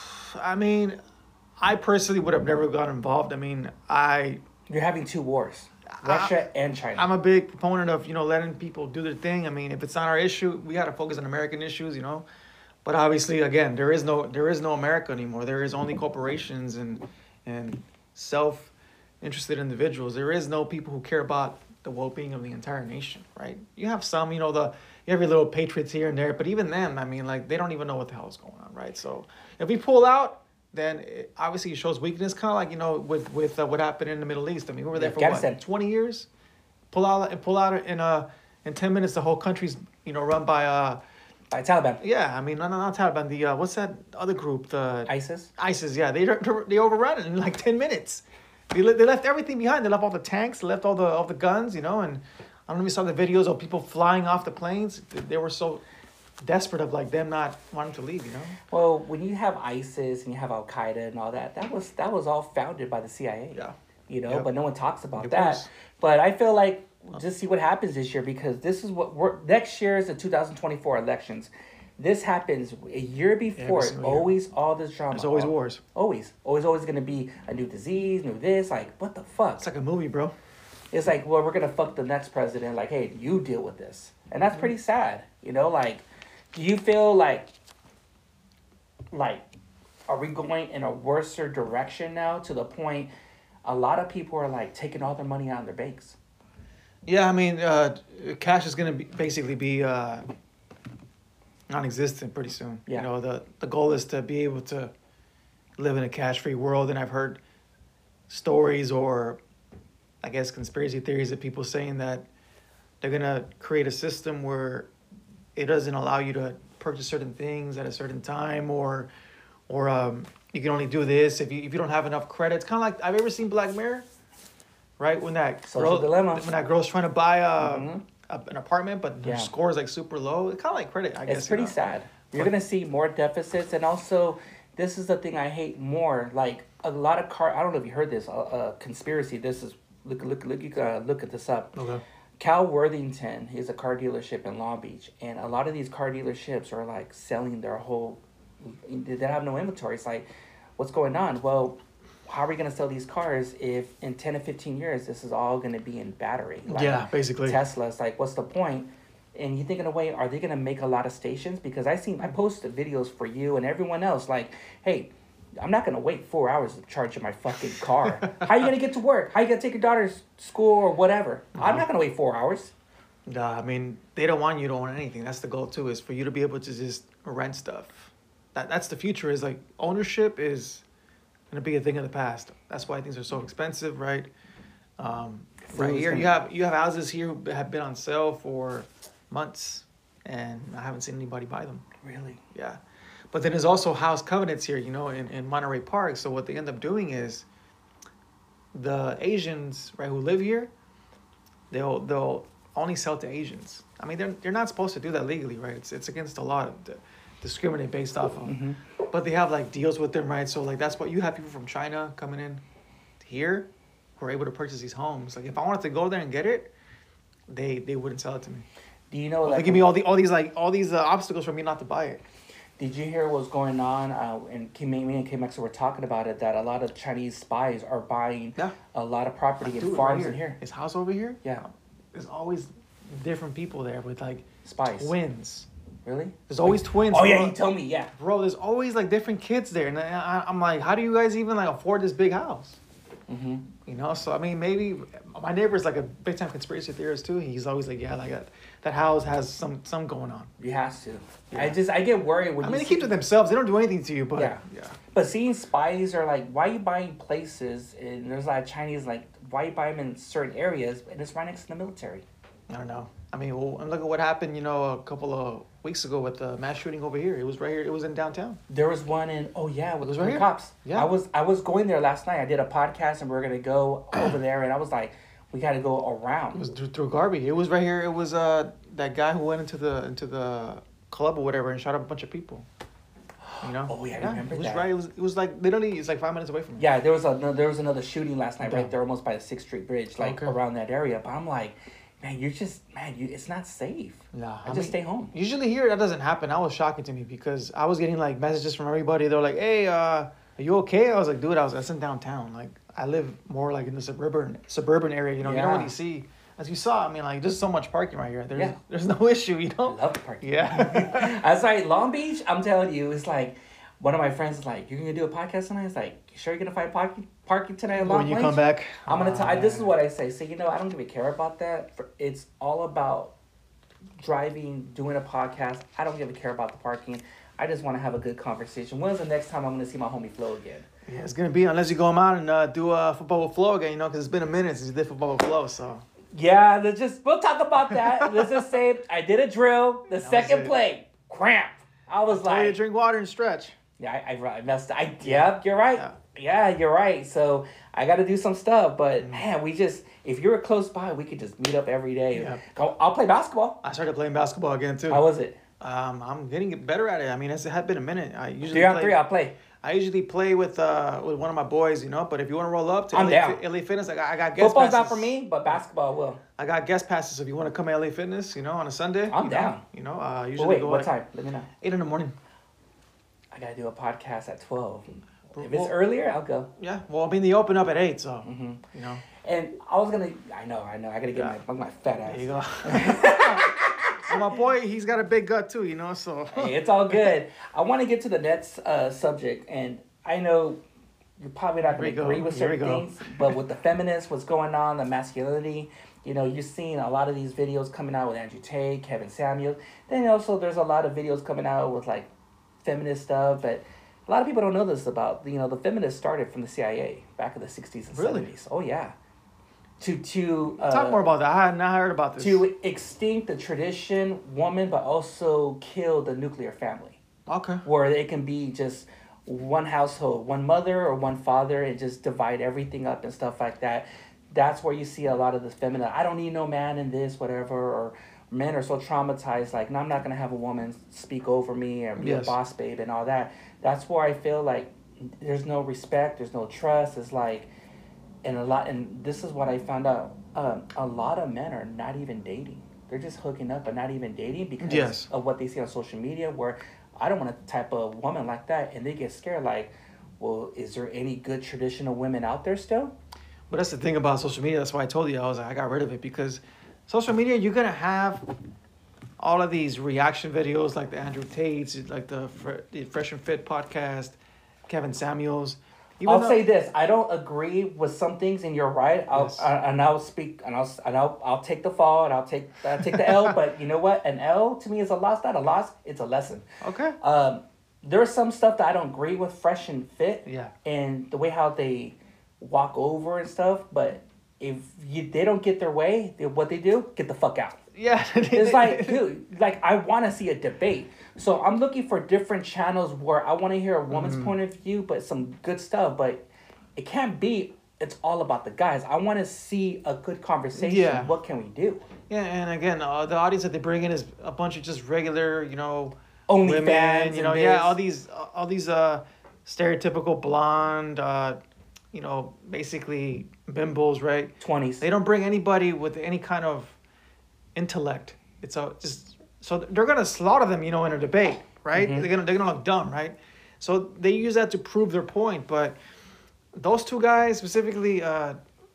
[SPEAKER 2] I mean, I personally would have never got involved. I mean, I...
[SPEAKER 1] You're having two wars. Russia
[SPEAKER 2] I,
[SPEAKER 1] and China.
[SPEAKER 2] I'm a big proponent of, you know, letting people do their thing. I mean, if it's not our issue, we got to focus on American issues, you know. But obviously, again, there is no there is no America anymore. There is only corporations and and self-interested individuals. There is no people who care about the well-being of the entire nation, right? You have some, you know, the you have your little patriots here and there, but even them, I mean, like, they don't even know what the hell is going on, right? So if we pull out, then it, obviously it shows weakness, kind of like, you know, with with uh, what happened in the Middle East. I mean, we were there for what, twenty years? Pull out and pull out in uh in ten minutes, the whole country's, you know, run by uh
[SPEAKER 1] by Taliban.
[SPEAKER 2] Yeah, I mean, not not Taliban. The uh, what's that other group? The
[SPEAKER 1] ISIS.
[SPEAKER 2] ISIS, yeah, they they overrun it in like ten minutes. They they left everything behind. They left all the tanks, they left all the all the guns, you know. And I don't know if you saw the videos of people flying off the planes. They were so desperate of like them not wanting to leave, you know.
[SPEAKER 1] Well, when you have ISIS and you have Al Qaeda and all that, that was that was all founded by the C I A.
[SPEAKER 2] Yeah.
[SPEAKER 1] You know,
[SPEAKER 2] yep.
[SPEAKER 1] but no one talks about
[SPEAKER 2] of
[SPEAKER 1] that.
[SPEAKER 2] Course.
[SPEAKER 1] But I feel like just see what happens this year, because this is what we're next year is the two thousand twenty-four elections. This happens a year before. It, always all this drama.
[SPEAKER 2] There's always
[SPEAKER 1] all,
[SPEAKER 2] wars.
[SPEAKER 1] Always, always, always going to be a new disease, new this. Like, what the fuck?
[SPEAKER 2] It's like a movie, bro.
[SPEAKER 1] It's like, well, we're gonna fuck the next president. Like, hey, you deal with this, and that's pretty sad. You know, like, do you feel like, like, are we going in a worser direction now to the point? a lot of people are like taking all their money out of their banks.
[SPEAKER 2] Yeah, I mean, uh, cash is gonna be basically be uh, non-existent pretty soon.
[SPEAKER 1] Yeah.
[SPEAKER 2] You know, the the goal is to be able to live in a cash-free world, and I've heard stories or, I guess, conspiracy theories of people saying that they're gonna create a system where it doesn't allow you to purchase certain things at a certain time, or, or um, you can only do this if you if you don't have enough credit. It's kind of like, have you ever seen Black Mirror? Right, when that
[SPEAKER 1] Social
[SPEAKER 2] girl,
[SPEAKER 1] dilemma.
[SPEAKER 2] when that girl's trying to buy a,
[SPEAKER 1] Mhm.
[SPEAKER 2] a an apartment, but her
[SPEAKER 1] Yeah.
[SPEAKER 2] score is like super low. It's kind of like credit, I guess.
[SPEAKER 1] It's pretty
[SPEAKER 2] you know?
[SPEAKER 1] sad. You're
[SPEAKER 2] But-
[SPEAKER 1] gonna see more deficits, and also, this is the thing I hate more. Like a lot of car. I don't know if you heard this. A uh, uh, conspiracy. This is look look look. You gotta look at this up.
[SPEAKER 2] Okay.
[SPEAKER 1] Cal Worthington is a car dealership in Long Beach, and a lot of these car dealerships are like selling their whole. They have no inventory. It's like, what's going on? Well, how are we gonna sell these cars if in ten to fifteen years this is all gonna be in battery? Like
[SPEAKER 2] Yeah, basically.
[SPEAKER 1] Tesla's like, what's the point? And you think in a way, are they gonna make a lot of stations? Because I seen I posted videos for you and everyone else like, hey, I'm not gonna wait four hours to charge in my fucking car. How you gonna get to work? How you gonna take your daughter to school or whatever? I'm not gonna wait four hours.
[SPEAKER 2] Nah, I mean, they don't want you to own anything. That's the goal too, is for you to be able to just rent stuff. That that's the future. Is like ownership is gonna be a thing of the past. That's why things are so expensive, right? Um, right
[SPEAKER 1] Food's
[SPEAKER 2] here,
[SPEAKER 1] gonna-
[SPEAKER 2] you have you have houses here who have been on sale for months, and I haven't seen anybody buy them.
[SPEAKER 1] Really?
[SPEAKER 2] Yeah, but then there's also house covenants here, you know, in, in Monterey Park. So what they end up doing is the Asians, right, who live here, they'll they'll only sell to Asians. I mean, they're they're not supposed to do that legally, right? It's it's against the law to discriminate based off of.
[SPEAKER 1] Mm-hmm.
[SPEAKER 2] But they have like deals with them, right? So like that's what you have people from China coming in here who are able to purchase these homes. Like if I wanted to go there and get it, they they wouldn't sell it to me.
[SPEAKER 1] Do you know
[SPEAKER 2] They
[SPEAKER 1] like
[SPEAKER 2] give me all the all these like all these uh, obstacles for me not to buy it.
[SPEAKER 1] Did you hear what was going on? Uh, and Kim, me and Kim X were talking about it. That a lot of Chinese spies are buying
[SPEAKER 2] Yeah.
[SPEAKER 1] a lot of property
[SPEAKER 2] Dude,
[SPEAKER 1] and
[SPEAKER 2] right
[SPEAKER 1] farms in here.
[SPEAKER 2] His house over here.
[SPEAKER 1] Yeah,
[SPEAKER 2] There's always different people there with like
[SPEAKER 1] spies.
[SPEAKER 2] twins.
[SPEAKER 1] Really?
[SPEAKER 2] There's always twins.
[SPEAKER 1] Oh yeah,
[SPEAKER 2] bro.
[SPEAKER 1] he told me. Yeah.
[SPEAKER 2] Bro, there's always like different kids there, and I, I'm like, how do you guys even like afford this big house?
[SPEAKER 1] Mm-hmm.
[SPEAKER 2] You know, so I mean, maybe my neighbor's like a big time conspiracy theorist too. He's always like, yeah, like that, that house has some some going on.
[SPEAKER 1] You has to.
[SPEAKER 2] Yeah.
[SPEAKER 1] I just I get worried when
[SPEAKER 2] I
[SPEAKER 1] you
[SPEAKER 2] mean, they
[SPEAKER 1] see,
[SPEAKER 2] keep to themselves. They don't do anything to you, but
[SPEAKER 1] Yeah.
[SPEAKER 2] yeah.
[SPEAKER 1] But seeing spies are like, why are you buying places? And there's a lot of Chinese like, why you buy them in certain areas? And it's right next to the military.
[SPEAKER 2] I don't know. I mean, well, and look at what happened, you know, a couple of weeks ago with the mass shooting over here. It was right here. It was in downtown.
[SPEAKER 1] There was one in oh yeah with
[SPEAKER 2] It was
[SPEAKER 1] the
[SPEAKER 2] right here?
[SPEAKER 1] cops.
[SPEAKER 2] Yeah.
[SPEAKER 1] I was I was going there last night. I did a podcast and we were gonna go over there and I was like, we got to go around.
[SPEAKER 2] It was through, through Garby. It was right here. It was uh that guy who went into the into the club or whatever and shot up a bunch of people. You know?
[SPEAKER 1] Oh, yeah, I remember
[SPEAKER 2] it was
[SPEAKER 1] that.
[SPEAKER 2] right. It was it was like literally it's like five minutes away from me.
[SPEAKER 1] Yeah, there was a no, there was another shooting last night
[SPEAKER 2] Yeah.
[SPEAKER 1] right there, almost by the Sixth Street Bridge, like
[SPEAKER 2] Okay.
[SPEAKER 1] around that area. But I'm like, man, you're just man, you it's not safe.
[SPEAKER 2] Nah,
[SPEAKER 1] I,
[SPEAKER 2] I
[SPEAKER 1] just
[SPEAKER 2] mean-
[SPEAKER 1] stay home.
[SPEAKER 2] Usually here that doesn't happen. That was shocking to me because I was getting like messages from everybody. They're like, "Hey, uh, are you okay?" I was like, "Dude, I was that's in downtown. Like I live more like in the suburban suburban area. You know, you don't
[SPEAKER 1] Yeah.
[SPEAKER 2] really see as you saw. I mean, like there's so much parking right here. There's
[SPEAKER 1] Yeah.
[SPEAKER 2] there's no issue. You
[SPEAKER 1] I
[SPEAKER 2] know.
[SPEAKER 1] love the park.
[SPEAKER 2] Yeah.
[SPEAKER 1] I was like, Long Beach, I'm telling you, it's like one of my friends is like, you're gonna do a podcast tonight? It's like, you sure you're gonna find parking parking tonight in Long
[SPEAKER 2] when you
[SPEAKER 1] Beach?
[SPEAKER 2] come back,
[SPEAKER 1] I'm gonna
[SPEAKER 2] oh,
[SPEAKER 1] tell. This is
[SPEAKER 2] man.
[SPEAKER 1] what I say. So you know, I don't really care about that. For, it's all about driving, doing a podcast. I don't give a care about the parking. I just want to have a good conversation. When's the next time I'm gonna see my homie Flo again?
[SPEAKER 2] Yeah, it's gonna be unless you go out and uh, do a uh, football with Flow again. You know, because it's been a minute since you did football with Flow. So
[SPEAKER 1] Yeah, let's just we'll talk about that. Let's just say I did a drill. The
[SPEAKER 2] was
[SPEAKER 1] second
[SPEAKER 2] it.
[SPEAKER 1] play, cramp. I was
[SPEAKER 2] tell you to
[SPEAKER 1] like,
[SPEAKER 2] drink water and stretch.
[SPEAKER 1] yeah, I, I, I messed. I yeah, you're right.
[SPEAKER 2] Yeah.
[SPEAKER 1] Yeah, you're right. So I got to do some stuff. But man, we just if you were close by, we could just meet up every day.
[SPEAKER 2] Yeah.
[SPEAKER 1] Go, I'll play basketball.
[SPEAKER 2] I started playing basketball again too.
[SPEAKER 1] How was it?
[SPEAKER 2] Um, I'm getting better at it. I mean, it's, it had been a minute. I usually
[SPEAKER 1] Three on
[SPEAKER 2] play,
[SPEAKER 1] three, I'll play.
[SPEAKER 2] I usually play with uh with one of my boys, you know. But if you want to roll up to
[SPEAKER 1] I'm
[SPEAKER 2] L A,
[SPEAKER 1] down.
[SPEAKER 2] Fi- L A Fitness, I got, I got guest
[SPEAKER 1] Football's
[SPEAKER 2] passes.
[SPEAKER 1] not for me, but basketball will.
[SPEAKER 2] I got guest passes. If you want to come to L A Fitness, you know, on a Sunday,
[SPEAKER 1] I'm
[SPEAKER 2] you
[SPEAKER 1] down.
[SPEAKER 2] Know, you know, uh,
[SPEAKER 1] Well,
[SPEAKER 2] usually
[SPEAKER 1] wait,
[SPEAKER 2] go
[SPEAKER 1] what
[SPEAKER 2] like
[SPEAKER 1] time? Let me know.
[SPEAKER 2] eight in the morning.
[SPEAKER 1] I gotta do a podcast at twelve. If it's
[SPEAKER 2] Well-
[SPEAKER 1] earlier, I'll go.
[SPEAKER 2] Yeah. Well, I mean, they open up at eight, so
[SPEAKER 1] hmm
[SPEAKER 2] you know.
[SPEAKER 1] And I was gonna. I know, I know. I gotta get
[SPEAKER 2] Yeah.
[SPEAKER 1] my my fat ass.
[SPEAKER 2] There you go. And my boy, he's got a big gut too, you know. So
[SPEAKER 1] Hey, it's all good. I want to get to the next uh, subject, and I know you're probably not going
[SPEAKER 2] we
[SPEAKER 1] to agree
[SPEAKER 2] go.
[SPEAKER 1] with
[SPEAKER 2] Here we
[SPEAKER 1] certain
[SPEAKER 2] go.
[SPEAKER 1] things, but with the feminists, what's going on, the masculinity, you know, you're seeing a lot of these videos coming out with Andrew Tate, Kevin Samuels. Then also there's a lot of videos coming out with like feminist stuff, but a lot of people don't know this about, you know, the feminists started from the C I A back in the sixties and
[SPEAKER 2] Really?
[SPEAKER 1] seventies. Oh yeah. To to uh,
[SPEAKER 2] Talk more about that. I had not heard about this.
[SPEAKER 1] to extinct the tradition woman, but also kill the nuclear family,
[SPEAKER 2] Okay.
[SPEAKER 1] where it can be just one household, one mother or one father, and just divide everything up and stuff like that. That's where you see a lot of this feminine. I don't need no man in this, whatever. Or men are so traumatized, like, no, I'm not gonna have a woman speak over me or be
[SPEAKER 2] Yes.
[SPEAKER 1] a boss babe and all that. That's where I feel like there's no respect, there's no trust. It's like, and a lot, and this is what I found out. Um, a lot of men are not even dating. They're just hooking up, but not even dating because
[SPEAKER 2] Yes.
[SPEAKER 1] of what they see on social media. Where I don't want to type a woman like that, and they get scared. Like, well, is there any good traditional women out there still?
[SPEAKER 2] But that's the thing about social media. That's why I told you I was like, I got rid of it because social media, you're gonna have all of these reaction videos like the Andrew Tate's, like the, Fre- the Fresh and Fit podcast, Kevin Samuels. Even
[SPEAKER 1] I'll
[SPEAKER 2] though-
[SPEAKER 1] say this: I don't agree with some things, and you're right. I'll
[SPEAKER 2] Yes.
[SPEAKER 1] I, and I'll speak, and I'll and I'll I'll take the fall, and I'll take I'll take the L. But you know what? An L to me is a loss. Not a loss. It's a lesson.
[SPEAKER 2] Okay.
[SPEAKER 1] Um, there's some stuff that I don't agree with Fresh and Fit.
[SPEAKER 2] Yeah.
[SPEAKER 1] And the way how they walk over and stuff. But if you they don't get their way, they, what they do, get the fuck out.
[SPEAKER 2] Yeah.
[SPEAKER 1] It's like, dude, like I want to see a debate. So I'm looking for different channels where I want to hear a woman's
[SPEAKER 2] Mm-hmm.
[SPEAKER 1] point of view, but some good stuff. But it can't be. It's all about the guys. I want to see a good conversation.
[SPEAKER 2] Yeah.
[SPEAKER 1] What can we do?
[SPEAKER 2] Yeah, and again, uh, the audience that they bring in is a bunch of just regular, you know,
[SPEAKER 1] OnlyFans
[SPEAKER 2] women, you know,
[SPEAKER 1] and
[SPEAKER 2] yeah,
[SPEAKER 1] this.
[SPEAKER 2] all these, all these uh, stereotypical blonde, uh, you know, basically bimbos, right?
[SPEAKER 1] Twenties.
[SPEAKER 2] They don't bring anybody with any kind of intellect. It's a, just so they're gonna slaughter them, you know, in a debate, right?
[SPEAKER 1] Mhm.
[SPEAKER 2] They're gonna they're gonna look dumb, right? So they use that to prove their point. But those two guys specifically, uh,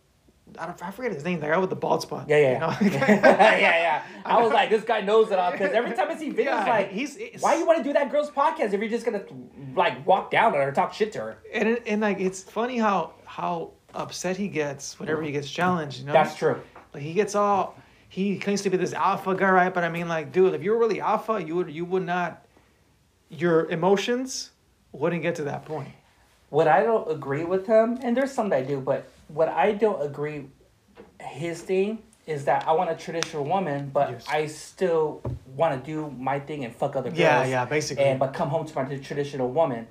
[SPEAKER 2] I don't I forget his name. The guy with the bald spot.
[SPEAKER 1] Yeah, yeah,
[SPEAKER 2] you know?
[SPEAKER 1] yeah, yeah, yeah. I was like, this guy knows it all because every time I see videos,
[SPEAKER 2] Yeah,
[SPEAKER 1] like,
[SPEAKER 2] he's- it's-
[SPEAKER 1] why you want to do that girl's podcast if you're just gonna like walk down on her, talk shit to her?
[SPEAKER 2] And it, and like it's funny how how upset he gets whenever he gets challenged. You know,
[SPEAKER 1] That's true.
[SPEAKER 2] Like he gets all he claims to be this alpha guy, right? But I mean, like, dude, if you were really alpha, you would you would not your emotions wouldn't get to that point.
[SPEAKER 1] What I don't agree with him, and there's some that I do, but what I don't agree, his thing is that I want a traditional woman, but
[SPEAKER 2] Yes.
[SPEAKER 1] I still want to do my thing and fuck other girls.
[SPEAKER 2] Yeah, yeah, basically.
[SPEAKER 1] And but come home to my traditional woman.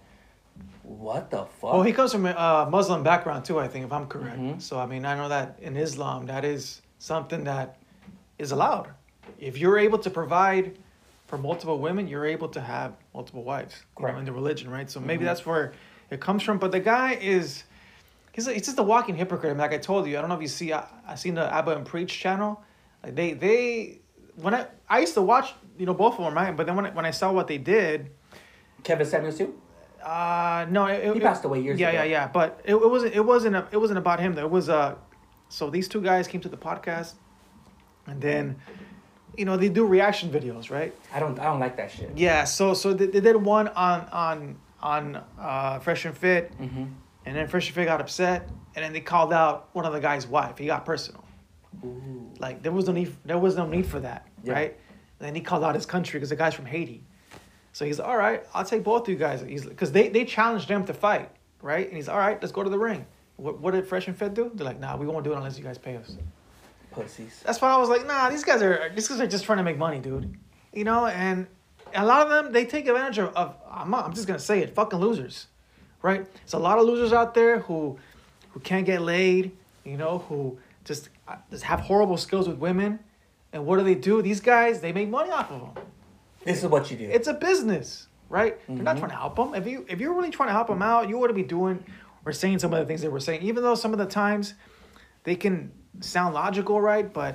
[SPEAKER 1] What the fuck?
[SPEAKER 2] Well, he comes from a uh, Muslim background too, I think, if I'm correct.
[SPEAKER 1] Mhm.
[SPEAKER 2] So I mean, I know that in Islam, that is something that is allowed. If you're able to provide for multiple women, you're able to have multiple wives, you know,
[SPEAKER 1] Correct.
[SPEAKER 2] in the religion, right? So maybe
[SPEAKER 1] Mhm.
[SPEAKER 2] that's where it comes from. But the guy is, he's, he's just a walking hypocrite. I mean, like I told you, I don't know if you see, I, I seen the Abba and Preach channel. Like they, they, when I, I used to watch, you know, both of them, right? But then when I, when I saw what they did,
[SPEAKER 1] Kevin Samuels too?
[SPEAKER 2] uh, no, it,
[SPEAKER 1] He
[SPEAKER 2] it-
[SPEAKER 1] passed away years
[SPEAKER 2] yeah,
[SPEAKER 1] ago.
[SPEAKER 2] Yeah, yeah, But it, it wasn't. It wasn't. A, it wasn't about him. Though. It was. Uh, so these two guys came to the podcast, and then, you know, they do reaction videos, right?
[SPEAKER 1] I don't I don't like that shit.
[SPEAKER 2] Yeah. So so they, they did one on on on uh, Fresh and Fit,
[SPEAKER 1] Mm-hmm.
[SPEAKER 2] and then Fresh and Fit got upset, and then they called out one of the guy's wife. He got personal.
[SPEAKER 1] Ooh.
[SPEAKER 2] Like there was no need. There was no need for that,
[SPEAKER 1] Yeah.
[SPEAKER 2] right? And then he called out his country because the guy's from Haiti. So he's all right. I'll take both of you guys. He's because they they challenged them to fight, right? And he's all right. Let's go to the ring. What what did Fresh and Fit do? They're like, nah, we won't do it unless you guys pay us.
[SPEAKER 1] Pussies.
[SPEAKER 2] That's why I was like, nah, these guys are these guys are just trying to make money, dude. You know, and a lot of them they take advantage of. of I'm not, I'm just gonna say it, fucking losers, right? There's a lot of losers out there who who can't get laid, you know, who just uh, just have horrible skills with women. And what do they do? These guys, they make money off of them.
[SPEAKER 1] This is what you do.
[SPEAKER 2] It's a business, right? You're not
[SPEAKER 1] Mhm.
[SPEAKER 2] trying to help them. If you if you're really trying to help them out, you ought to be doing or saying some of the things they were saying. Even though some of the times they can sound logical, right? But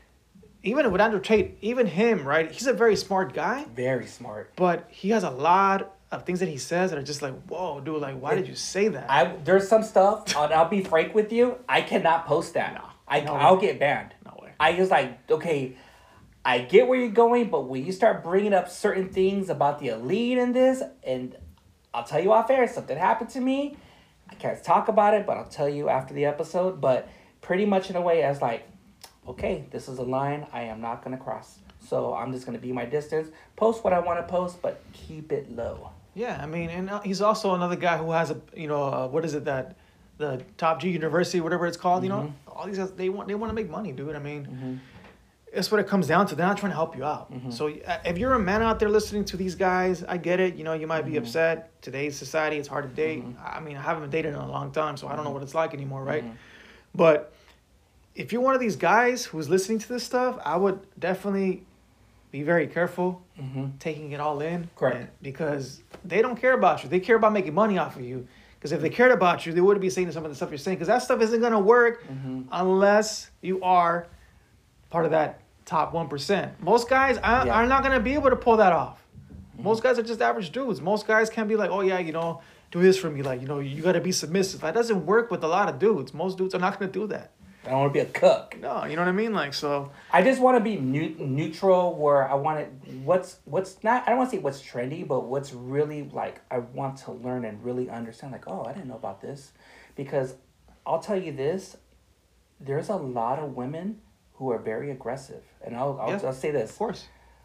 [SPEAKER 2] even with Andrew Tate, even him, right? He's a very smart guy,
[SPEAKER 1] Very smart.
[SPEAKER 2] but he has a lot of things that he says that are just like, whoa, dude, like, why did you say that?
[SPEAKER 1] I there's some stuff. and I'll be frank with you. I cannot post that.
[SPEAKER 2] No.
[SPEAKER 1] I
[SPEAKER 2] No way.
[SPEAKER 1] I'll get banned.
[SPEAKER 2] No way.
[SPEAKER 1] I just like okay. I get where you're going, but when you start bringing up certain things about the elite in this, and I'll tell you off air, something happened to me, I can't talk about it, but I'll tell you after the episode. But pretty much in a way as like, okay, this is a line I am not going to cross. So I'm just going to be my distance, post what I want to post, but keep it low.
[SPEAKER 2] Yeah, I mean, and uh, he's also another guy who has a, you know, uh, what is it that, the Top G University, whatever it's called, you know,
[SPEAKER 1] Mm-hmm.
[SPEAKER 2] all these guys, they want they want to make money, dude. I mean,
[SPEAKER 1] Mm-hmm.
[SPEAKER 2] that's what it comes down to. They're not trying to help you out.
[SPEAKER 1] Mhm.
[SPEAKER 2] So uh, if you're a man out there listening to these guys, I get it. You know, you might be
[SPEAKER 1] Mhm.
[SPEAKER 2] upset. Today's society, it's hard to date.
[SPEAKER 1] Mhm.
[SPEAKER 2] I mean, I haven't been dating in a long time, so I don't know what it's like anymore, right?
[SPEAKER 1] Mhm.
[SPEAKER 2] But if you're one of these guys who's listening to this stuff, I would definitely be very careful
[SPEAKER 1] Mm-hmm.
[SPEAKER 2] taking it all in.
[SPEAKER 1] Correct.
[SPEAKER 2] and- Because they don't care about you. They care about making money off of you. Because if they cared about you, they wouldn't be saying some of the stuff you're saying. Because that stuff isn't going to work
[SPEAKER 1] Mm-hmm.
[SPEAKER 2] unless you are part of that top one percent. Most guys are,
[SPEAKER 1] Yeah.
[SPEAKER 2] are not going to be able to pull that off. Most guys are just average dudes. Most guys can't be like, oh, yeah, you know, do this for me. Like, you know, you got to be submissive. That doesn't work with a lot of dudes. Most dudes are not going to do that.
[SPEAKER 1] I don't want to be a cook.
[SPEAKER 2] No, you know what I mean? Like, so.
[SPEAKER 1] I just want to be new, neutral where I want it. What's what's not. I don't want to say what's trendy, but what's really like I want to learn and really understand. Like, oh, I didn't know about this, because I'll tell you this. There's a lot of women who are very aggressive, and I'll I'll,
[SPEAKER 2] Yeah.
[SPEAKER 1] I'll say this.
[SPEAKER 2] Of course.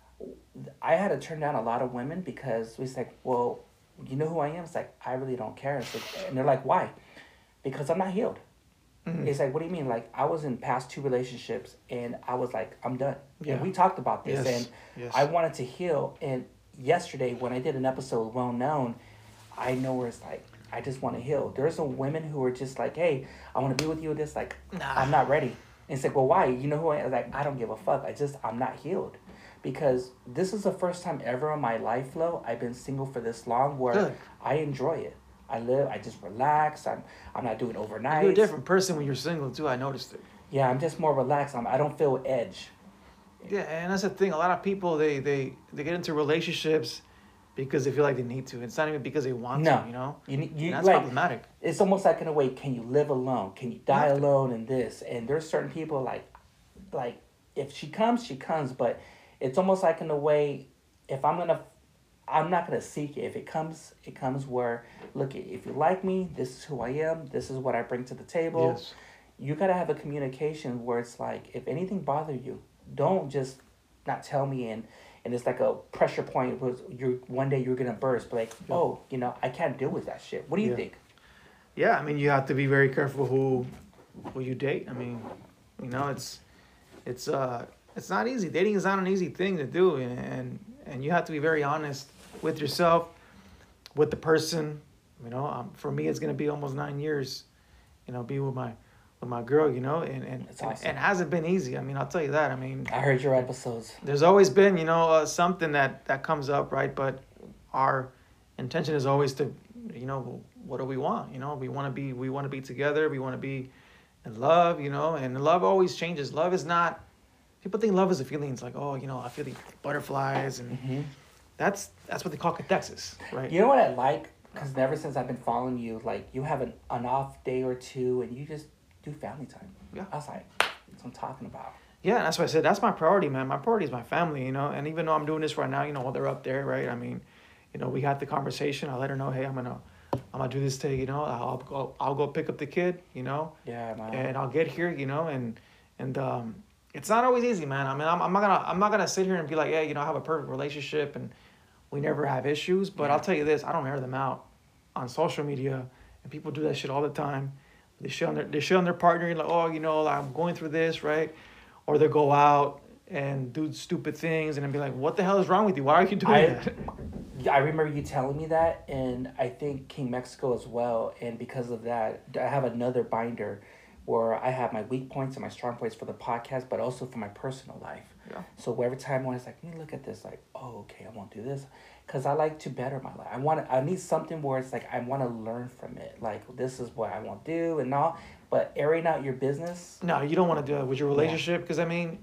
[SPEAKER 1] I had to turn down a lot of women because it's like, well, you know who I am? It's like, I really don't care. It's like, and they're like, why? Because I'm not healed.
[SPEAKER 2] Mhm.
[SPEAKER 1] It's like, what do you mean? Like, I was in past two relationships and I was like, I'm done.
[SPEAKER 2] Yeah.
[SPEAKER 1] And we talked about this
[SPEAKER 2] Yes.
[SPEAKER 1] and
[SPEAKER 2] Yes.
[SPEAKER 1] I wanted to heal. And yesterday when I did an episode, Well Known, I know where it's like, I just want to heal. There's some women who are just like, hey, I want to be with you with this. Like,
[SPEAKER 2] Nah.
[SPEAKER 1] I'm not ready. And it's like, well, why? You know who I am? Like, I don't give a fuck. I just, I'm not healed. Because this is the first time ever in my life, Flo, I've been single for this long where
[SPEAKER 2] Good.
[SPEAKER 1] I enjoy it. I live, I just relax. I'm, I'm not doing overnight.
[SPEAKER 2] You're a different person when you're single, too. I noticed it.
[SPEAKER 1] Yeah, I'm just more relaxed. I'm, I don't feel edge.
[SPEAKER 2] Yeah, and that's the thing. A lot of people, they, they, they get into relationships because they feel like they need to. It's not even because they want
[SPEAKER 1] No.
[SPEAKER 2] to, you know?
[SPEAKER 1] You, need- you
[SPEAKER 2] And that's
[SPEAKER 1] like,
[SPEAKER 2] problematic.
[SPEAKER 1] it's almost like in a way, can you live alone? Can you die
[SPEAKER 2] have to.
[SPEAKER 1] alone in this? And there's certain people like, like if she comes, she comes. But it's almost like in a way, if I'm gonna, I'm not gonna seek it. If it comes, it comes where, look, if you like me, this is who I am. This is what I bring to the table.
[SPEAKER 2] Yes.
[SPEAKER 1] You gotta have a communication where it's like, if anything bothers you, don't just not tell me and and it's like a pressure point was you're one day you're gonna burst, but like,
[SPEAKER 2] Yeah.
[SPEAKER 1] oh, you know, I can't deal with that shit. What do you
[SPEAKER 2] Yeah.
[SPEAKER 1] think?
[SPEAKER 2] Yeah, I mean, you have to be very careful who who you date. I mean, you know, it's it's uh it's not easy. Dating is not an easy thing to do, and and, and you have to be very honest with yourself, with the person. You know, um, for me, it's gonna be almost nine years. You know, be with my with my girl. You know, and and
[SPEAKER 1] That's
[SPEAKER 2] and,
[SPEAKER 1] awesome.
[SPEAKER 2] and it hasn't been easy. I mean, I'll tell you that. I mean,
[SPEAKER 1] I heard your episodes.
[SPEAKER 2] there's always been, you know, uh, something that, that comes up, right? But our intention is always to, you know, what do we want? You know, we want to be, we want to be together. We want to be in love, you know, and love always changes. Love is not, people think love is a feeling. It's like, oh, you know, I feel the butterflies, and
[SPEAKER 1] Mm-hmm.
[SPEAKER 2] that's, that's what they call cathexis, right?
[SPEAKER 1] You know what I like? Because ever since I've been following you, like you have an, an off day or two and you just do family time.
[SPEAKER 2] Yeah.
[SPEAKER 1] I was like, that's what I'm talking about.
[SPEAKER 2] Yeah, that's why I said that's my priority, man. My priority is my family, you know. And even though I'm doing this right now, you know, while they're up there, right? I mean, you know, we had the conversation. I let her know, hey, I'm gonna, I'm gonna do this today, you know. I'll go, I'll go pick up the kid, you know,
[SPEAKER 1] Yeah, man.
[SPEAKER 2] and I'll get here, you know, and and um, it's not always easy, man. I mean, I'm, I'm not gonna, I'm not gonna sit here and be like, yeah, you know, I have a perfect relationship and we never have issues. But
[SPEAKER 1] Yeah.
[SPEAKER 2] I'll tell you this, I don't air them out on social media, and people do that shit all the time. They show on their, they show on their partner, like, oh, you know, I'm going through this, right? Or they go out and do stupid things and then be like, what the hell is wrong with you? Why are you doing
[SPEAKER 1] I,
[SPEAKER 2] that?
[SPEAKER 1] I remember you telling me that, and I think King Mexico as well. And because of that, I have another binder where I have my weak points and my strong points for the podcast, but also for my personal life.
[SPEAKER 2] Yeah.
[SPEAKER 1] So every time when it's like, let me look at this, like, oh, okay, I won't do this, because I like to better my life. I want, I need something where it's like I want to learn from it. Like this is what I want to do and all. But airing out your business.
[SPEAKER 2] No, you don't want to do it with your relationship because, I mean,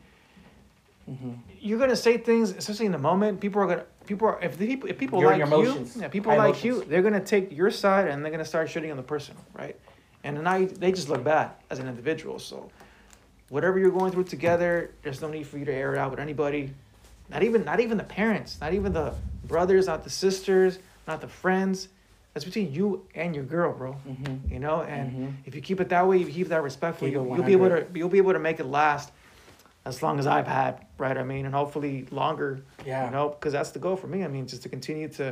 [SPEAKER 1] Mm-hmm.
[SPEAKER 2] you're gonna say things, especially in the moment. People are gonna, people are, if the people, if people
[SPEAKER 1] Your-
[SPEAKER 2] like
[SPEAKER 1] your
[SPEAKER 2] you,
[SPEAKER 1] emotions.
[SPEAKER 2] yeah, people
[SPEAKER 1] High
[SPEAKER 2] like you,
[SPEAKER 1] emotions.
[SPEAKER 2] they're gonna take your side and they're gonna start shitting on the person, right? And then now you, they just look bad as an individual. So, whatever you're going through together, there's no need for you to air it out with anybody. Not even, not even the parents, not even the brothers, not the sisters, not the friends. that's between you and your girl, bro.
[SPEAKER 1] Mm-hmm.
[SPEAKER 2] You know, and
[SPEAKER 1] Mm-hmm.
[SPEAKER 2] if you keep it that way, you keep that respectful,
[SPEAKER 1] Keep it
[SPEAKER 2] you'll, you'll be able to
[SPEAKER 1] one hundred.
[SPEAKER 2] you'll be able to make it last as long as I've had, right? I mean, and hopefully longer.
[SPEAKER 1] Yeah.
[SPEAKER 2] You know, because that's the goal for me. I mean, just to continue to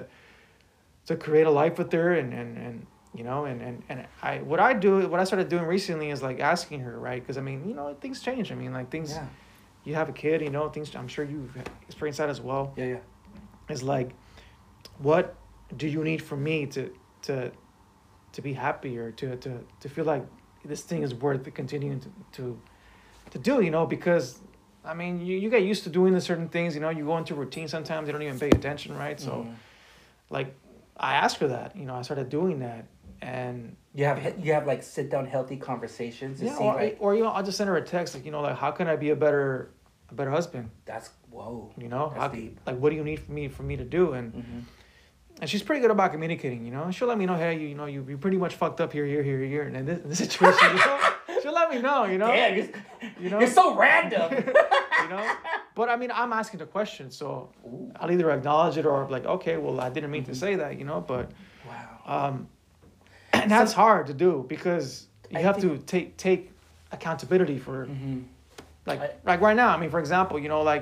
[SPEAKER 2] to create a life with her, and and and you know, and and and I what I do what I started doing recently is like asking her, right? Because I mean, you know, things change. I mean, like things.
[SPEAKER 1] Yeah.
[SPEAKER 2] You have a kid, you know, things. I'm sure you've experienced that as well.
[SPEAKER 1] Yeah, yeah.
[SPEAKER 2] Is like, what do you need from me to to to be happy, or to to to feel like this thing is worth continuing to to to do, you know? Because I mean, you, you get used to doing the certain things, you know, you go into routine sometimes, you don't even pay attention, right? So
[SPEAKER 1] Mhm.
[SPEAKER 2] like I asked for that, you know, I started doing that, and
[SPEAKER 1] You have you have like sit down healthy conversations to
[SPEAKER 2] yeah,
[SPEAKER 1] see
[SPEAKER 2] or,
[SPEAKER 1] like
[SPEAKER 2] or you know, I'll just send her a text, like, you know, like, how can I be a better a better husband,
[SPEAKER 1] that's whoa.
[SPEAKER 2] you know?
[SPEAKER 1] That's
[SPEAKER 2] How,
[SPEAKER 1] deep.
[SPEAKER 2] like, what do you need from me for me to do? And
[SPEAKER 1] Mm-hmm.
[SPEAKER 2] and she's pretty good about communicating, you know. She'll let me know, hey, you, you know, you you pretty much fucked up here, here, here, here, and in this, in this situation, you know, she'll let me know, you know.
[SPEAKER 1] Damn, you're,
[SPEAKER 2] You know?
[SPEAKER 1] you're so random.
[SPEAKER 2] You know, but I mean, I'm asking the question, so
[SPEAKER 1] Ooh.
[SPEAKER 2] I'll either acknowledge it or like, okay, well, I didn't mean to say that, you know. But
[SPEAKER 1] Wow.
[SPEAKER 2] um, and that's hard to do because you
[SPEAKER 1] I
[SPEAKER 2] have
[SPEAKER 1] think-
[SPEAKER 2] to take take accountability for
[SPEAKER 1] Mm-hmm.
[SPEAKER 2] like
[SPEAKER 1] I-
[SPEAKER 2] like right now. I mean, for example, you know, like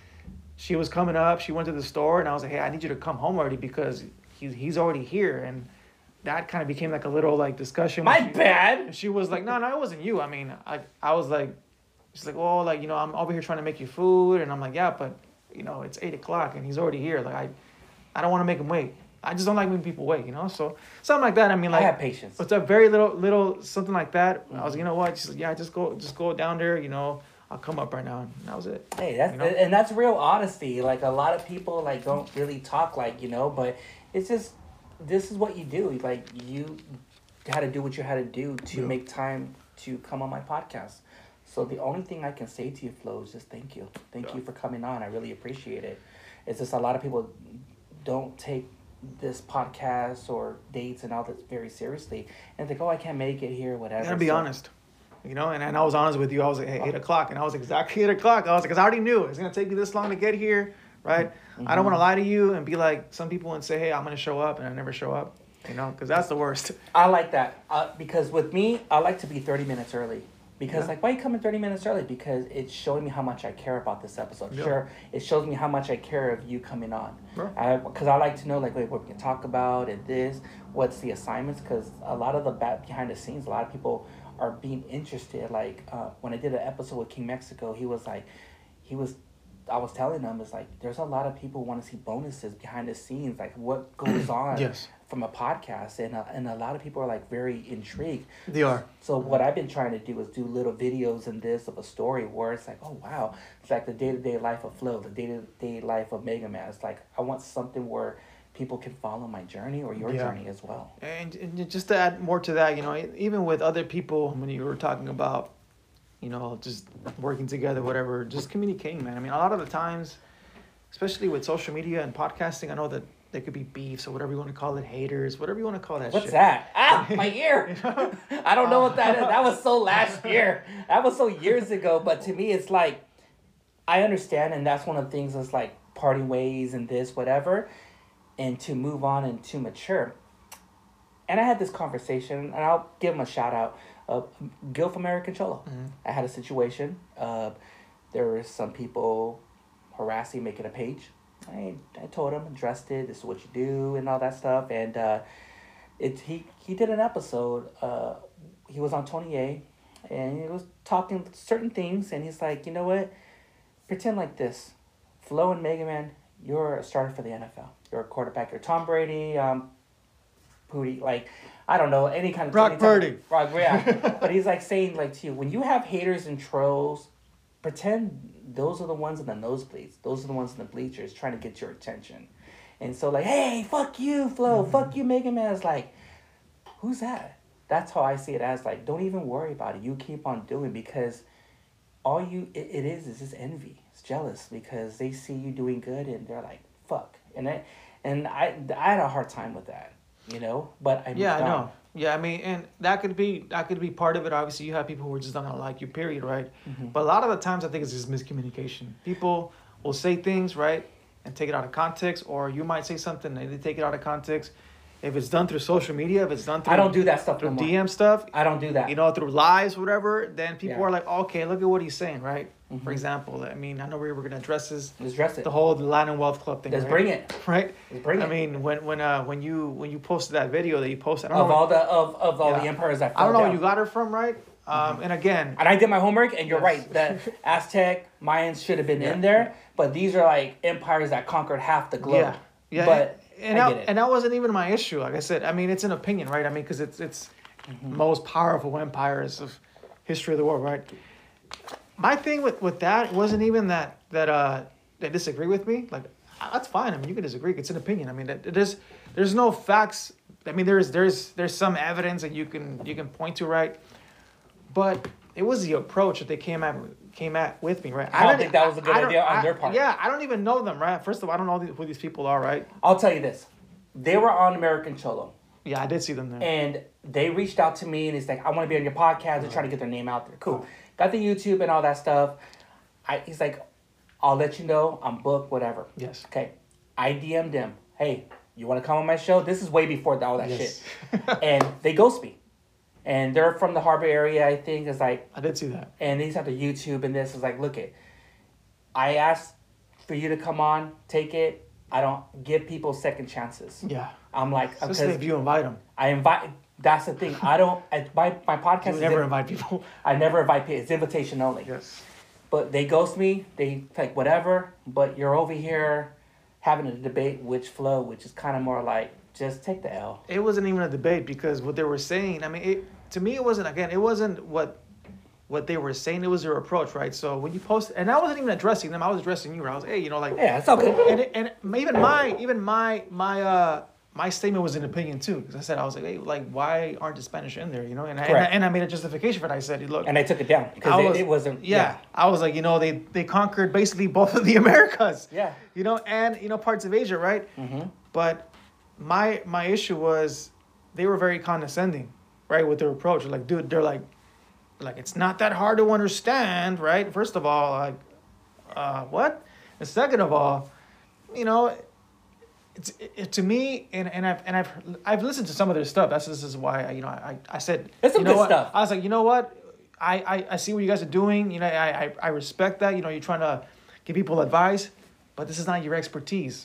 [SPEAKER 2] she was coming up, she went to the store, and I was like, hey, I need you to come home already because he's he's already here, and that kind of became like a little like discussion.
[SPEAKER 1] My
[SPEAKER 2] when she-
[SPEAKER 1] bad.
[SPEAKER 2] And she was like, no, no, it wasn't you. I mean, I I was like, she's like, well, like, you know, I'm over here trying to make you food, and I'm like, yeah, but you know, it's eight o'clock and he's already here. Like, I, I don't want to make him wait. I just don't like when people wait, you know. So something like that. I mean, like,
[SPEAKER 1] I have patience.
[SPEAKER 2] it's a very little little something like that. I was,
[SPEAKER 1] Mhm.
[SPEAKER 2] you know what? She's like, yeah, just go, just go down there. You know, I'll come up right now. And that was it.
[SPEAKER 1] Hey, that's
[SPEAKER 2] You know?
[SPEAKER 1] and that's real honesty. Like a lot of people like don't really talk like, you know, but it's just this is what you do. Like you had to do what you had to do to
[SPEAKER 2] Yeah.
[SPEAKER 1] make time to come on my podcast. So the only thing I can say to you, Flo, is just thank you. Thank
[SPEAKER 2] Yeah.
[SPEAKER 1] you for coming on. I really appreciate it. It's just a lot of people don't take this podcast or dates and all that very seriously and think, oh, I can't make it here, whatever.
[SPEAKER 2] I gotta be
[SPEAKER 1] So-
[SPEAKER 2] honest. You know, and, and I was honest with you. I was like, hey, eight o'clock, and I was exactly eight o'clock. I was like, because I already knew it's gonna take me this long to get here, right? I don't want to lie to you and be like some people and say, hey, I'm gonna show up, and I never show up. You know, because that's the worst.
[SPEAKER 1] I like that uh, because with me, I like to be thirty minutes early. Because
[SPEAKER 2] Yeah.
[SPEAKER 1] like, why you coming thirty minutes early? Because it's showing me how much I care about this episode.
[SPEAKER 2] Yeah.
[SPEAKER 1] Sure, it shows me how much I care of you coming on.
[SPEAKER 2] Sure.
[SPEAKER 1] I Because I like to know like wait, what we can talk about and this, what's the assignments? Because a lot of the back behind the scenes, a lot of people are being interested. Like uh, when I did an episode with King Mexico, he was like, he was. I was telling them, it's like there's a lot of people want to see bonuses behind the scenes, like what goes on
[SPEAKER 2] Yes.
[SPEAKER 1] from a podcast, and uh, and a lot of people are like very intrigued.
[SPEAKER 2] They are.
[SPEAKER 1] So what I've been trying to do is do little videos and this of a story where it's like, oh wow, it's like the day to day life of Flo, the day to day life of Mega Man. It's like I want something where people can follow my journey or your
[SPEAKER 2] Yeah.
[SPEAKER 1] journey as well.
[SPEAKER 2] And, and just to add more to that, you know, even with other people, when you were talking about, you know, just working together, whatever, just communicating, man. I mean, a lot of the times, especially with social media and podcasting, I know that there could be beefs or whatever you want to call it, haters, whatever you want to call that
[SPEAKER 1] What's
[SPEAKER 2] shit.
[SPEAKER 1] that? Ah, my ear. I don't know what that is. That was so last year. That was so years ago. But to me, it's like, I understand. And that's one of the things that's like parting ways and this, whatever. And to move on and to mature. And I had this conversation, and I'll give him a shout out. Uh, Gil from American Cholo.
[SPEAKER 2] Mhm.
[SPEAKER 1] I had a situation. Uh, there were some people harassing, making a page. I I told him, addressed it. This is what you do, and all that stuff. And uh, it he he did an episode. Uh, he was on Tony A, and he was talking certain things. And he's like, you know what? Pretend like this, Flo and Mega Man. You're a starter for the N F L. You're a quarterback. You're Tom Brady. Um, Pooty, like I don't know any kind of
[SPEAKER 2] Brock
[SPEAKER 1] any type of-
[SPEAKER 2] Purdy.
[SPEAKER 1] Brock, yeah. But he's like saying like to you, when you have haters and trolls, pretend those are the ones in the nosebleeds. Those are the ones in the bleachers trying to get your attention. And so like, hey, fuck you, Flo,
[SPEAKER 2] Mm-hmm.
[SPEAKER 1] fuck you, Mega Man. It's like, who's that? That's how I see it as like, don't even worry about it. You keep on doing because all you it, it is is just envy. It's jealous because they see you doing good and they're like, fuck. And I and I I had a hard time with that, you know. But I
[SPEAKER 2] Yeah, I
[SPEAKER 1] moved on.
[SPEAKER 2] know. Yeah, I mean, and that could be that could be part of it. Obviously, you have people who are just not gonna like you, period, right?
[SPEAKER 1] Mhm.
[SPEAKER 2] But a lot of the times, I think it's just miscommunication. People will say things, right, and take it out of context, or you might say something and they take it out of context, if it's done through social media, if it's done through
[SPEAKER 1] I don't do that stuff
[SPEAKER 2] through
[SPEAKER 1] no more.
[SPEAKER 2] D M stuff,
[SPEAKER 1] I don't do that.
[SPEAKER 2] you know, through lives, whatever, then people
[SPEAKER 1] Yeah.
[SPEAKER 2] are like, okay, look at what he's saying, right?
[SPEAKER 1] Mhm.
[SPEAKER 2] For example, I mean, I know we were gonna address this,
[SPEAKER 1] Let's dress it.
[SPEAKER 2] the whole Latin Wealth Club thing.
[SPEAKER 1] Let's
[SPEAKER 2] right?
[SPEAKER 1] bring it.
[SPEAKER 2] Right?
[SPEAKER 1] Let's bring
[SPEAKER 2] I
[SPEAKER 1] it.
[SPEAKER 2] mean, when when uh when you when you posted that video that you posted, I don't
[SPEAKER 1] Of
[SPEAKER 2] know,
[SPEAKER 1] all the of, of all
[SPEAKER 2] Yeah.
[SPEAKER 1] the empires that
[SPEAKER 2] I don't
[SPEAKER 1] fell
[SPEAKER 2] know where
[SPEAKER 1] down.
[SPEAKER 2] you got it from, right? Um, and again,
[SPEAKER 1] And I did my homework, and you're
[SPEAKER 2] Yes.
[SPEAKER 1] right. The Aztec, Mayans should have been
[SPEAKER 2] Yeah.
[SPEAKER 1] in there, but these are like empires that conquered half the globe.
[SPEAKER 2] yeah, yeah,
[SPEAKER 1] But
[SPEAKER 2] and
[SPEAKER 1] I
[SPEAKER 2] that,
[SPEAKER 1] get it.
[SPEAKER 2] and that wasn't even my issue. Like I said, I mean, it's an opinion, right? I mean, because it's it's
[SPEAKER 1] Mm-hmm.
[SPEAKER 2] most powerful empires of history of the world, right? My thing with with that wasn't even that that uh they disagree with me. Like that's fine. I mean, you can disagree. It's an opinion. I mean, it, it is there's no facts. I mean, there's there's there's some evidence that you can you can point to, right? But it was the approach that they came at came at with me, right?
[SPEAKER 1] I don't
[SPEAKER 2] didn't-
[SPEAKER 1] think that was a good
[SPEAKER 2] I don't-
[SPEAKER 1] idea on
[SPEAKER 2] I-
[SPEAKER 1] their part.
[SPEAKER 2] Yeah, I don't even know them, right? First of all, I don't know who these people are, right?
[SPEAKER 1] I'll tell you this: they were on American Cholo,
[SPEAKER 2] Yeah, I did see them there.
[SPEAKER 1] and they reached out to me, and it's like, "I want to be on your podcast." They're trying to get their name out there. Cool. Got the YouTube and all that stuff. I he's like, "I'll let you know. I'm booked. Whatever."
[SPEAKER 2] Yes.
[SPEAKER 1] Okay. I D M'd him. Hey, you want to come on my show? This is way before all that
[SPEAKER 2] Yes.
[SPEAKER 1] shit. And they ghost me. And they're from the Harbor area, I think. It's like,
[SPEAKER 2] I did see that.
[SPEAKER 1] and these have the YouTube and this is like, look it. I asked for you to come on, take it. I don't give people second chances.
[SPEAKER 2] Yeah.
[SPEAKER 1] I'm like,
[SPEAKER 2] Especially
[SPEAKER 1] because
[SPEAKER 2] if you invite them.
[SPEAKER 1] I invite. That's the thing. I don't. I, my my podcast
[SPEAKER 2] You
[SPEAKER 1] is
[SPEAKER 2] never
[SPEAKER 1] in-
[SPEAKER 2] invite people.
[SPEAKER 1] I never invite people. It's invitation only.
[SPEAKER 2] Yes.
[SPEAKER 1] But they ghost me. They like whatever. But you're over here having a debate which flow, which is kind of more like just take the L.
[SPEAKER 2] It wasn't even a debate because what they were saying, I mean, it, to me, it wasn't, again, it wasn't what what they were saying, it was their approach, right? So when you post, and I wasn't even addressing them, I was addressing you, right? I was, hey, you know, like,
[SPEAKER 1] Yeah, it's okay.
[SPEAKER 2] and, it, and even my, even my, my, uh, my statement was an opinion too, because I said, I was like, hey, like, why aren't the Spanish in there, you know? And I, and I,
[SPEAKER 1] Correct.
[SPEAKER 2] and I made a justification for that. I said, look,
[SPEAKER 1] And I took it down
[SPEAKER 2] I
[SPEAKER 1] because
[SPEAKER 2] was-
[SPEAKER 1] it, it wasn't.
[SPEAKER 2] yeah, I was like, you know, they they conquered basically both of the Americas.
[SPEAKER 1] Yeah.
[SPEAKER 2] You know, and you know parts of Asia, right?
[SPEAKER 1] Mm-hmm.
[SPEAKER 2] But my my issue was they were very condescending, right, with their approach. Like, dude, they're like, like it's not that hard to understand, right? First of all, like, uh, what? And second of all, you know, it's it, it- to me, and, and I've and I've I've listened to some of their stuff. That's this is why I, you know I I said
[SPEAKER 1] It's some
[SPEAKER 2] you know
[SPEAKER 1] good
[SPEAKER 2] what?
[SPEAKER 1] stuff.
[SPEAKER 2] I was like, you know what, I, I I see what you guys are doing. You know, I I, I respect that. You know, you're trying to give people advice, but this is not your expertise.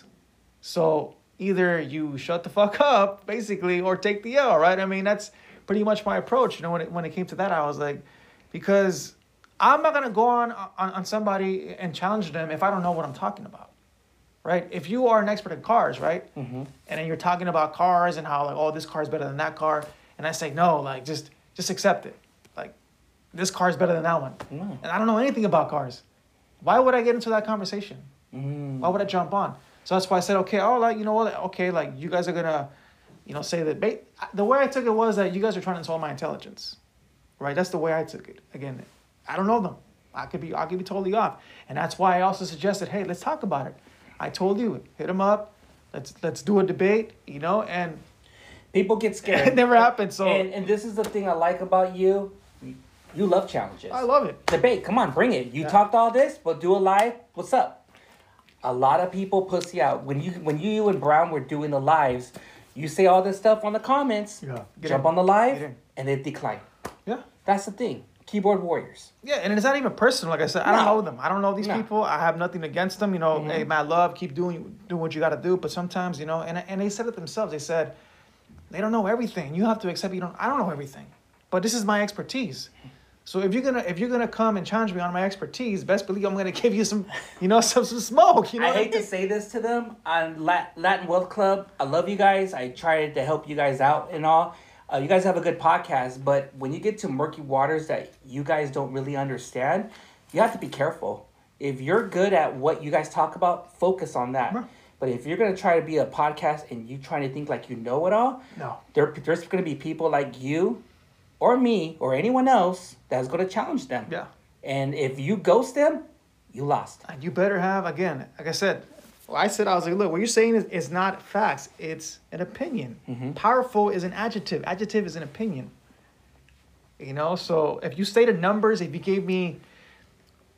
[SPEAKER 2] So either you shut the fuck up, basically, or take the L, right? I mean, that's pretty much my approach. You know, when it when it came to that, I was like, because I'm not gonna go on on, on somebody and challenge them if I don't know what I'm talking about. Right? If you are an expert in cars, right?
[SPEAKER 1] Mm-hmm.
[SPEAKER 2] And then you're talking about cars and how like, oh, this car is better than that car, and I say no, like just just accept it. Like this car is better than that one,
[SPEAKER 1] Mm.
[SPEAKER 2] and I don't know anything about cars. Why would I get into that conversation?
[SPEAKER 1] Mm.
[SPEAKER 2] Why would I jump on? So that's why I said, okay, oh, like you know what? Okay, like you guys are gonna, you know, say that. Ba- the way I took it was that you guys are trying to insult my intelligence, right? That's the way I took it. Again, I don't know them. I could be, I could be totally off, and that's why I also suggested, hey, let's talk about it. I told you, hit them up. Let's let's do a debate, you know, and
[SPEAKER 1] People get scared.
[SPEAKER 2] it never happened. So
[SPEAKER 1] And and this is the thing I like about you. You love challenges.
[SPEAKER 2] I love it.
[SPEAKER 1] Debate. Come on, bring it. You
[SPEAKER 2] Yeah.
[SPEAKER 1] talked all this, but do a live. What's up? A lot of people pussy out when you when you and Brown were doing the lives. You say all this stuff on the comments.
[SPEAKER 2] Yeah. Get
[SPEAKER 1] Jump
[SPEAKER 2] in.
[SPEAKER 1] on the
[SPEAKER 2] Get
[SPEAKER 1] live,
[SPEAKER 2] in.
[SPEAKER 1] and they decline.
[SPEAKER 2] Yeah.
[SPEAKER 1] That's the thing. Keyboard warriors.
[SPEAKER 2] Yeah, and it's not even personal. Like I said, I don't
[SPEAKER 1] No.
[SPEAKER 2] know them. I don't know these
[SPEAKER 1] No.
[SPEAKER 2] people. I have nothing against them. You know,
[SPEAKER 1] Mhm.
[SPEAKER 2] hey, man, love, keep doing doing what you got to do. But sometimes, you know, and and they said it themselves. They said they don't know everything. You have to accept you don't. I don't know everything, but this is my expertise. So if you're gonna if you're gonna come and challenge me on my expertise, best believe I'm gonna give you some, you know, some some smoke. You know,
[SPEAKER 1] I
[SPEAKER 2] what
[SPEAKER 1] hate to
[SPEAKER 2] mean?
[SPEAKER 1] say this to them on Lat- Latin Wealth Club. I love you guys. I try to help you guys out and all. Uh, you guys have a good podcast, but when you get to murky waters that you guys don't really understand, you have to be careful. If you're good at what you guys talk about, focus on that.
[SPEAKER 2] Right.
[SPEAKER 1] But if you're gonna try to be a podcast and you trying to think like you know it all,
[SPEAKER 2] No.
[SPEAKER 1] there there's gonna be people like you, or me, or anyone else that's gonna challenge them.
[SPEAKER 2] Yeah.
[SPEAKER 1] And if you ghost them, you lost.
[SPEAKER 2] And you better have, again, like I said, well, I said, I was like, look, what you're saying is, is not facts. It's an opinion.
[SPEAKER 1] Mhm.
[SPEAKER 2] Powerful is an adjective. Adjective is an opinion. You know, so if you stated numbers, if you gave me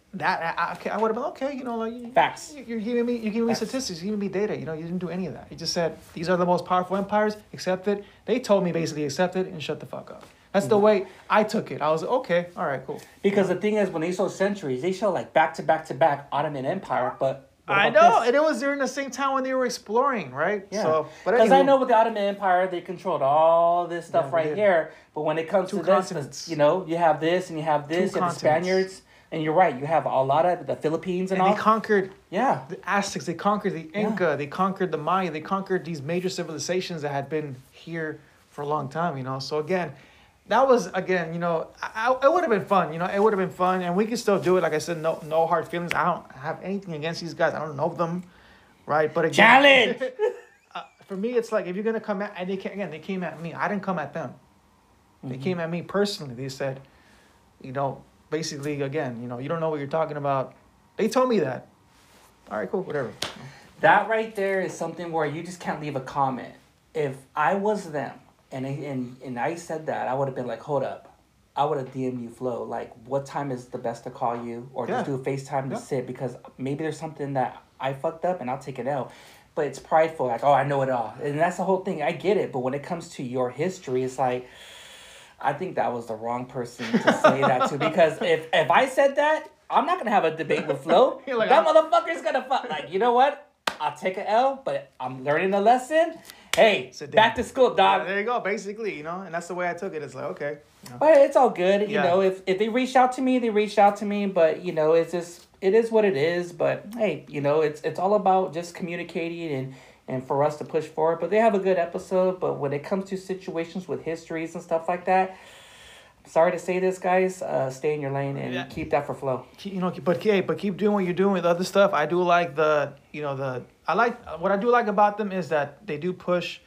[SPEAKER 2] that I, okay, I would have been okay. You know, like you,
[SPEAKER 1] Facts.
[SPEAKER 2] You're giving me, you're giving me
[SPEAKER 1] Facts.
[SPEAKER 2] statistics, you're giving me data. You know, you didn't do any of that. You just said these are the most powerful empires. Accept it. They told me basically accept it and shut the fuck up. That's mm-hmm. the way I took it. I was okay. All right, cool.
[SPEAKER 1] Because the thing is, when they show centuries, they show like back to back to back Ottoman Empire, but.
[SPEAKER 2] I know, this? And it was during the same time when they were exploring, right?
[SPEAKER 1] Yeah.
[SPEAKER 2] So, but
[SPEAKER 1] because
[SPEAKER 2] anyway,
[SPEAKER 1] I know with the Ottoman Empire, they controlled all this stuff yeah, right here. But when it comes Two to this, you know, you have this and you have this, and the Spaniards, and you're right, you have a lot of the Philippines and,
[SPEAKER 2] and
[SPEAKER 1] all.
[SPEAKER 2] they conquered,
[SPEAKER 1] yeah,
[SPEAKER 2] the Aztecs, they conquered the Inca, yeah. they conquered the Maya, they conquered these major civilizations that had been here for a long time. You know, so again. That was, again, you know, I, I, it would have been fun, you know, it would have been fun, and we can still do it. Like I said, no no hard feelings. I don't have anything against these guys. I don't know them, right? But again,
[SPEAKER 1] challenge!
[SPEAKER 2] uh, for me, it's like, if you're going to come at, and they came, again, they came at me. I didn't come at them. Mm-hmm. They came at me personally. They said, you know, basically, again, you know, you don't know what you're talking about. They told me that. All right, cool, whatever.
[SPEAKER 1] That right there is something where you just can't leave a comment. If I was them, And and and I said that, I would have been like, hold up. I would have D M'd you, Flo. Like, what time is the best to call you? Or yeah. just do a FaceTime to yeah. sit. Because maybe there's something that I fucked up and I'll take it out. But it's prideful. Like, oh, I know it all. And that's the whole thing. I get it. But when it comes to your history, it's like, I think that was the wrong person to say that to. Because if, if I said that, I'm not going to have a debate with Flo. Like, that I'm... motherfucker's going to fuck. Like, you know what? I'll take an L, but I'm learning a lesson. Hey, back to school, dog.
[SPEAKER 2] Yeah, there you go, basically, you know, and that's the way I took it. It's like, okay. You know.
[SPEAKER 1] But it's all good. You
[SPEAKER 2] yeah.
[SPEAKER 1] know, if, if they reach out to me, they reached out to me. But, you know, it's just, it is what it is. But, hey, you know, it's it's all about just communicating and, and for us to push forward. But they have a good episode. But when it comes to situations with histories and stuff like that, sorry to say this, guys, uh, stay in your lane and yeah. keep that for Flo.
[SPEAKER 2] You know, but, hey, but keep doing what you're doing with other stuff. I do like the, you know, the... I like what I do like about them is that they do push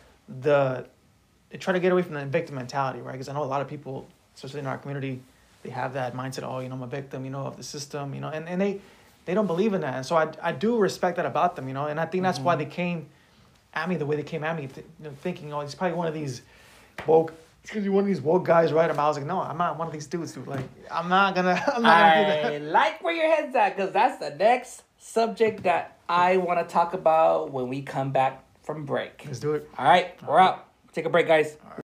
[SPEAKER 2] the they try to get away from the victim mentality, right? Because I know a lot of people, especially in our community, they have that mindset. Oh, you know, I'm a victim, you know, of the system, you know, and, and they they don't believe in that. And so I I do respect that about them, you know, and I think that's mm-hmm. why they came at me the way they came at me, th- you know, thinking, oh, he's probably one of these woke. It's gonna be one of these woke guys, right? And I was like, no, I'm not one of these dudes, dude. Like, I'm not gonna, I'm not
[SPEAKER 1] I
[SPEAKER 2] gonna do that.
[SPEAKER 1] I like where your head's at, because that's the next subject that I want to talk about when we come back from break.
[SPEAKER 2] Let's do it.
[SPEAKER 1] All right, All we're right. out. Take a break, guys. Right.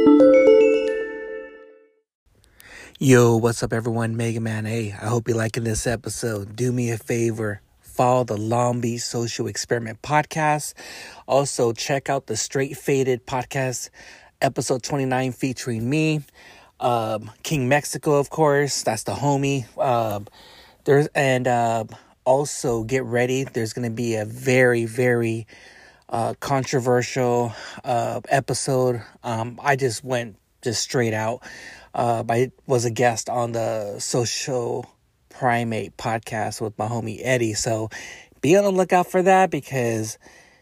[SPEAKER 1] Yo, what's up, everyone? Mega Man. Hey, I hope you're liking this episode. Do me a favor. Follow the Long Beach Social Experiment podcast. Also, check out the Straight Faded podcast, episode twenty-nine, featuring me. Um, King Mexico, of course. That's the homie. Um, there's and uh, also get ready. There's going to be a very, very uh, controversial uh, episode. Um, I just went just straight out. Uh, I was a guest on the Social Primate podcast with my homie Eddie. So be on the lookout for that, because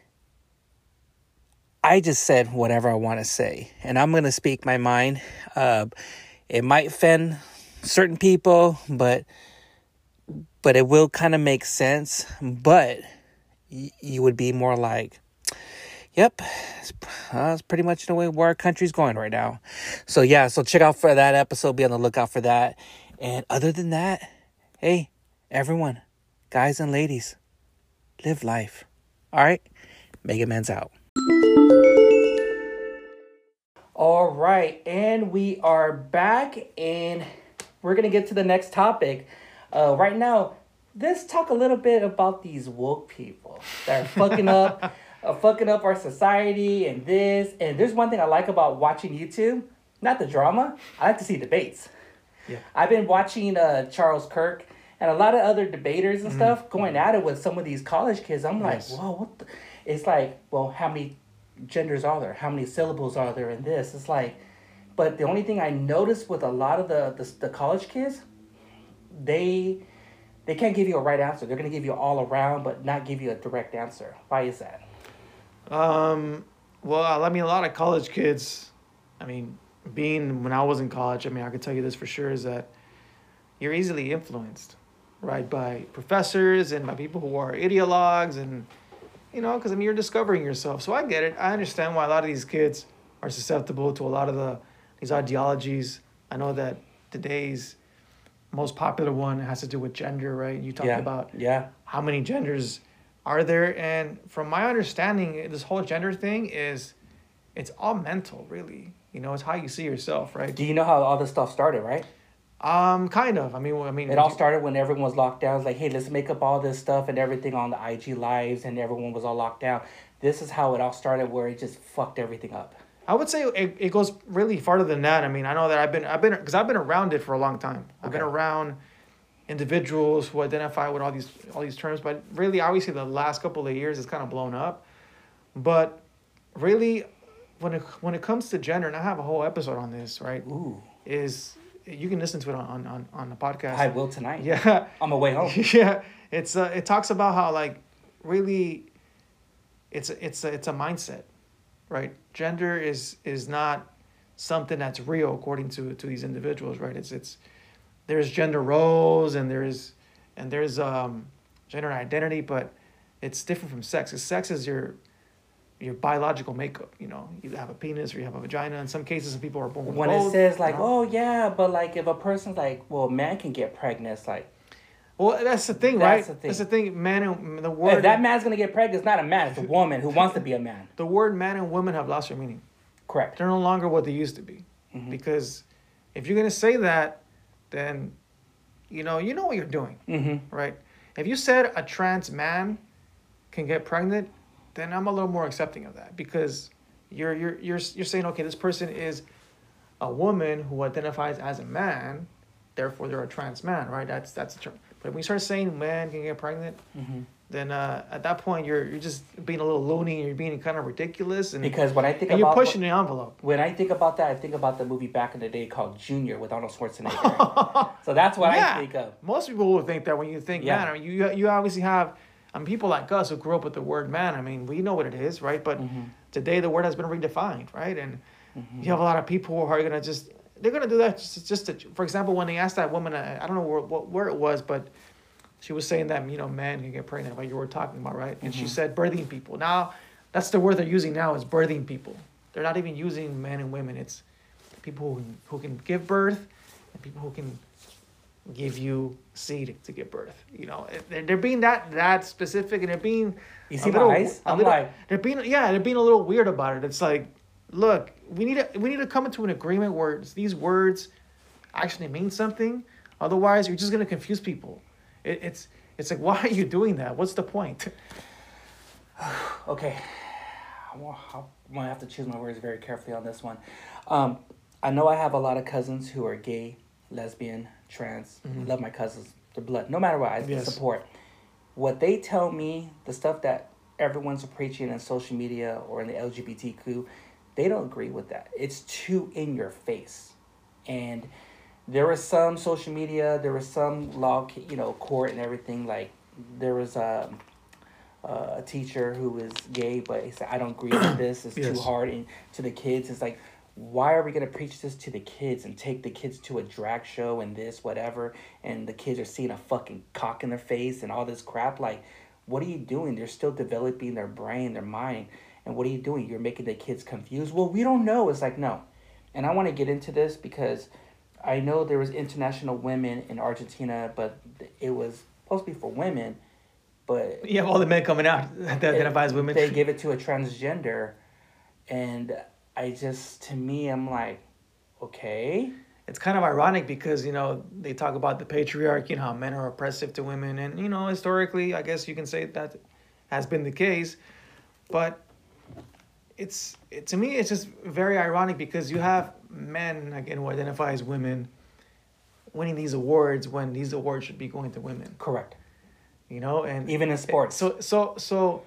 [SPEAKER 1] I just said whatever I want to say, and I'm going to speak my mind. Uh, it might offend certain people, but but it will kind of make sense. But y- you would be more like, yep, it's, uh, it's pretty much the way where our country's going right now. So yeah, so check out for that episode. Be on the lookout for that. And other than that, hey, everyone, guys and ladies, live life. All right, Mega Man's out. All right, and we are back, and we're going to get to the next topic. Uh, right now, let's talk a little bit about these woke people that are fucking up, uh, fucking up our society and this. And there's one thing I like about watching YouTube, not the drama. I like to see debates. Yeah. I've been watching uh, Charles Kirk and a lot of other debaters and mm-hmm. stuff going at it with some of these college kids. I'm like, yes. whoa, what the? It's like, well, how many genders are there? How many syllables are there in this? It's like, but the only thing I noticed with a lot of the, the, the college kids, they they can't give you a right answer. They're going to give you all around, but not give you a direct answer. Why is that?
[SPEAKER 2] Um, well, I mean, a lot of college kids, I mean, being when I was in college, I mean, I can tell you this for sure, is that you're easily influenced, right, by professors and by people who are ideologues, and, you know, because, I mean, you're discovering yourself. So I get it. I understand why a lot of these kids are susceptible to a lot of the these ideologies. I know that today's most popular one has to do with gender, right? You talked
[SPEAKER 1] Yeah.
[SPEAKER 2] about
[SPEAKER 1] Yeah.
[SPEAKER 2] how many genders are there, and from my understanding, this whole gender thing is, it's all mental, really. You know, it's how you see yourself, right?
[SPEAKER 1] Do you know how all this stuff started, right?
[SPEAKER 2] Um, kind of. I mean, well, I mean,
[SPEAKER 1] It all
[SPEAKER 2] you-
[SPEAKER 1] started when everyone was locked down. It's like, hey, let's make up all this stuff and everything on the I G lives, and everyone was all locked down. This is how it all started, where it just fucked everything up.
[SPEAKER 2] I would say it, it goes really farther than that. I mean, I know that I've been I've been because I've been around it for a long time. I've been
[SPEAKER 1] Okay.
[SPEAKER 2] around individuals who identify with all these all these terms, but really, obviously, the last couple of years it's kind of blown up. But really, when it when it comes to gender, and I have a whole episode on this, right?
[SPEAKER 1] Ooh.
[SPEAKER 2] Is you can listen to it on on on the podcast.
[SPEAKER 1] I will tonight.
[SPEAKER 2] Yeah.
[SPEAKER 1] On my way home.
[SPEAKER 2] Yeah, it's uh, it talks about how like really, it's a, it's a, it's a mindset, right? Gender is is not something that's real according to to these individuals, right? It's it's there's gender roles and there's and there's um gender identity, but it's different from sex. 'Cause sex is your your biological makeup. You know, you have a penis or you have a vagina. In some cases, some people are born with
[SPEAKER 1] When
[SPEAKER 2] both,
[SPEAKER 1] it says like,
[SPEAKER 2] you know?
[SPEAKER 1] oh yeah, but like if a person's like, well, a man can get pregnant, it's like,
[SPEAKER 2] Well, that's the thing,
[SPEAKER 1] That's
[SPEAKER 2] right?
[SPEAKER 1] the thing.
[SPEAKER 2] That's the thing. Man and the
[SPEAKER 1] if
[SPEAKER 2] word
[SPEAKER 1] that man's gonna get pregnant, it's not a man, it's a woman who wants to be a man.
[SPEAKER 2] the word man and woman have lost their meaning.
[SPEAKER 1] Correct.
[SPEAKER 2] They're no longer what they used to be.
[SPEAKER 1] Mhm.
[SPEAKER 2] Because if you're gonna say that, then you know you know what you're doing,
[SPEAKER 1] Mm-hmm.
[SPEAKER 2] right? If you said a trans man can get pregnant, then I'm a little more accepting of that because you're you're you're you're saying, okay, this person is a woman who identifies as a man, therefore they're a trans man, right? That's that's the term. But when you start saying man can get pregnant,
[SPEAKER 1] Mm-hmm.
[SPEAKER 2] then uh, at that point you're you're just being a little loony. You're being kind of ridiculous, and,
[SPEAKER 1] Because when I think
[SPEAKER 2] and you're
[SPEAKER 1] about
[SPEAKER 2] pushing the envelope.
[SPEAKER 1] when I think about that, I think about the movie back in the day called Junior with Arnold Schwarzenegger. So that's what
[SPEAKER 2] Yeah.
[SPEAKER 1] I think of.
[SPEAKER 2] Most people will think that when you think
[SPEAKER 1] Yeah.
[SPEAKER 2] man. I mean, you you obviously have, I mean, people like us who grew up with the word man. I mean, we know what it is, right? But
[SPEAKER 1] Mhm.
[SPEAKER 2] today the word has been redefined, right? And
[SPEAKER 1] Mhm.
[SPEAKER 2] you have a lot of people who are gonna just they're gonna do that just, just to, for example, when they asked that woman, I, I don't know where, what where it was, but she was saying that you know men can get pregnant, like you were talking about, right? And she
[SPEAKER 1] Mhm.
[SPEAKER 2] said birthing people. Now that's the word they're using now is birthing people. They're not even using men and women. It's people who, who can give birth and people who can give you seed to give birth. You know, they're, they're being that that specific, and they're being
[SPEAKER 1] You
[SPEAKER 2] a
[SPEAKER 1] see my
[SPEAKER 2] little-
[SPEAKER 1] eyes?
[SPEAKER 2] a
[SPEAKER 1] I'm
[SPEAKER 2] little-
[SPEAKER 1] like,
[SPEAKER 2] they're being yeah, they're being a little weird about it. It's like, look, we need to we need to come into an agreement where it's- these words actually mean something. Otherwise, you're just gonna confuse people. It, it's it's like, why are you doing that? What's the point?
[SPEAKER 1] okay, I'm gonna I'm gonna have to choose my words very carefully on this one. Um, I know I have a lot of cousins who are gay, lesbian, trans.
[SPEAKER 2] Mhm.
[SPEAKER 1] Love my cousins, the blood. No matter what, I
[SPEAKER 2] Yes.
[SPEAKER 1] support. What they tell me, the stuff that everyone's preaching on social media or in the L G B T Q, they don't agree with that. It's too in your face, and there was some social media, there was some law, you know, court and everything. Like there was um, uh, a teacher who was gay, but he said, "I don't agree with this. It's
[SPEAKER 2] Yes.
[SPEAKER 1] too hard." And to the kids, it's like, why are we gonna preach this to the kids and take the kids to a drag show and this whatever, and the kids are seeing a fucking cock in their face and all this crap? Like, what are you doing? They're still developing their brain, their mind, and what are you doing? You're making the kids confused. Well, we don't know. It's like no, and I want to get into this because I know there was international women in Argentina, but it was supposed to be for women, but
[SPEAKER 2] You have all the men coming out that identify as women.
[SPEAKER 1] they give it to a transgender, and I just, to me, I'm like, okay.
[SPEAKER 2] It's kind of ironic because, you know, they talk about the patriarchy and how men are oppressive to women. And, you know, historically, I guess you can say that has been the case. But it's, it, to me, it's just very ironic because you have men, again, who identify as women winning these awards when these awards should be going to women,
[SPEAKER 1] Correct.
[SPEAKER 2] you know? And
[SPEAKER 1] Even in sports.
[SPEAKER 2] So, so, so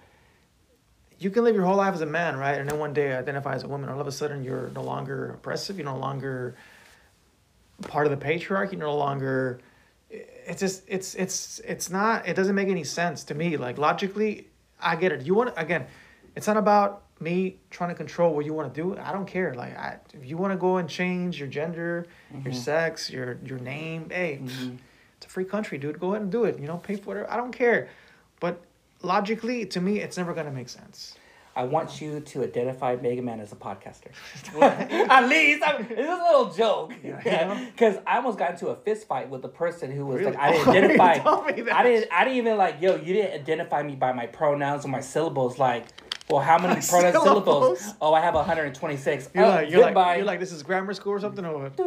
[SPEAKER 2] you can live your whole life as a man, right? And then one day identify as a woman. All of a sudden, you're no longer oppressive. You're no longer part of the patriarchy. You're no longer. It's just. It's. It's. It's not. It doesn't make any sense to me. Like logically, I get it. You want again. It's not about me trying to control what you want to do. I don't care. Like, I, if you want to go and change your gender, your
[SPEAKER 1] Mhm.
[SPEAKER 2] sex, your your name, hey,
[SPEAKER 1] Mhm.
[SPEAKER 2] it's a free country, dude. Go ahead and do it. You know, pay for whatever. I don't care. But logically, to me, it's never gonna make sense.
[SPEAKER 1] I want you to identify Mega Man as a podcaster. At least, I mean, it's a little joke.
[SPEAKER 2] Yeah.
[SPEAKER 1] Because I almost got into a fist fight with the person who was
[SPEAKER 2] Really?
[SPEAKER 1] like, I didn't
[SPEAKER 2] Oh, you
[SPEAKER 1] identify.
[SPEAKER 2] told me that.
[SPEAKER 1] I didn't. I didn't even like, yo. You didn't identify me by my pronouns or my syllables. Like, well, how many pronouns syllables?
[SPEAKER 2] Syllables?
[SPEAKER 1] Oh, I have one hundred twenty-six.
[SPEAKER 2] You're
[SPEAKER 1] oh,
[SPEAKER 2] like, you're
[SPEAKER 1] goodbye.
[SPEAKER 2] like, you're like, this is grammar school or something, or what?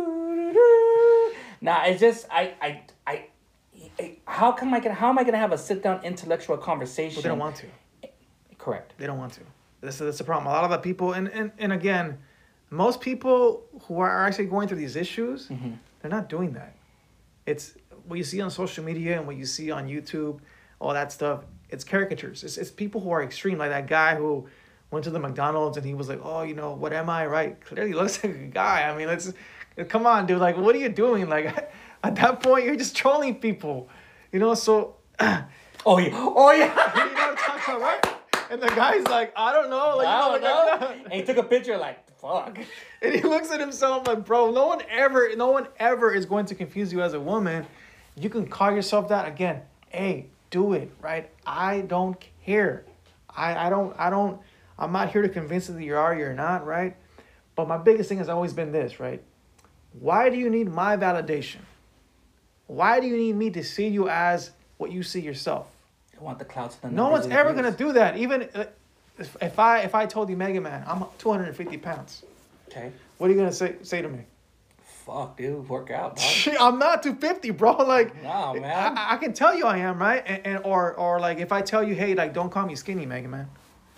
[SPEAKER 1] Nah, it's just I I I. How come I can? How am I gonna have a sit down intellectual conversation?
[SPEAKER 2] Well, they don't want to.
[SPEAKER 1] Correct.
[SPEAKER 2] They don't want to. That's that's the problem. A lot of the people, and and, and again, most people who are actually going through these issues,
[SPEAKER 1] Mm-hmm.
[SPEAKER 2] they're not doing that. It's what you see on social media and what you see on YouTube, all that stuff. It's caricatures. It's it's people who are extreme, like that guy who went to the McDonald's and he was like, oh, you know, what am I? Right? Clearly looks like a guy. I mean, let's come on, dude. Like, what are you doing? Like, at that point, you're just trolling people, you know. So,
[SPEAKER 1] Oh yeah. Oh yeah.
[SPEAKER 2] you know what I'm talking about, right? And the guy's like, I don't know. Like,
[SPEAKER 1] I
[SPEAKER 2] you
[SPEAKER 1] don't
[SPEAKER 2] know,
[SPEAKER 1] know.
[SPEAKER 2] like,
[SPEAKER 1] And he took a picture like, fuck.
[SPEAKER 2] and he looks at himself like, bro, no one ever, no one ever is going to confuse you as a woman. You can call yourself that again. Hey, do it, right? I don't care. I, I don't, I don't, I'm not here to convince you that you are, you're not, right? But my biggest thing has always been this, right? Why do you need my validation? Why do you need me to see you as what you see yourself?
[SPEAKER 1] I want the clouds. The
[SPEAKER 2] No
[SPEAKER 1] numbers
[SPEAKER 2] one's
[SPEAKER 1] and
[SPEAKER 2] ever
[SPEAKER 1] views.
[SPEAKER 2] gonna do that. Even uh, if, if I if I told you, Mega Man, I'm two hundred fifty pounds.
[SPEAKER 1] Okay.
[SPEAKER 2] What are you gonna say say to me?
[SPEAKER 1] Fuck, dude, work out, dog.
[SPEAKER 2] I'm not two fifty, bro. Like,
[SPEAKER 1] No, man.
[SPEAKER 2] I, I can tell you I am, right? And, and or or like if I tell you, hey, like don't call me skinny, Mega Man.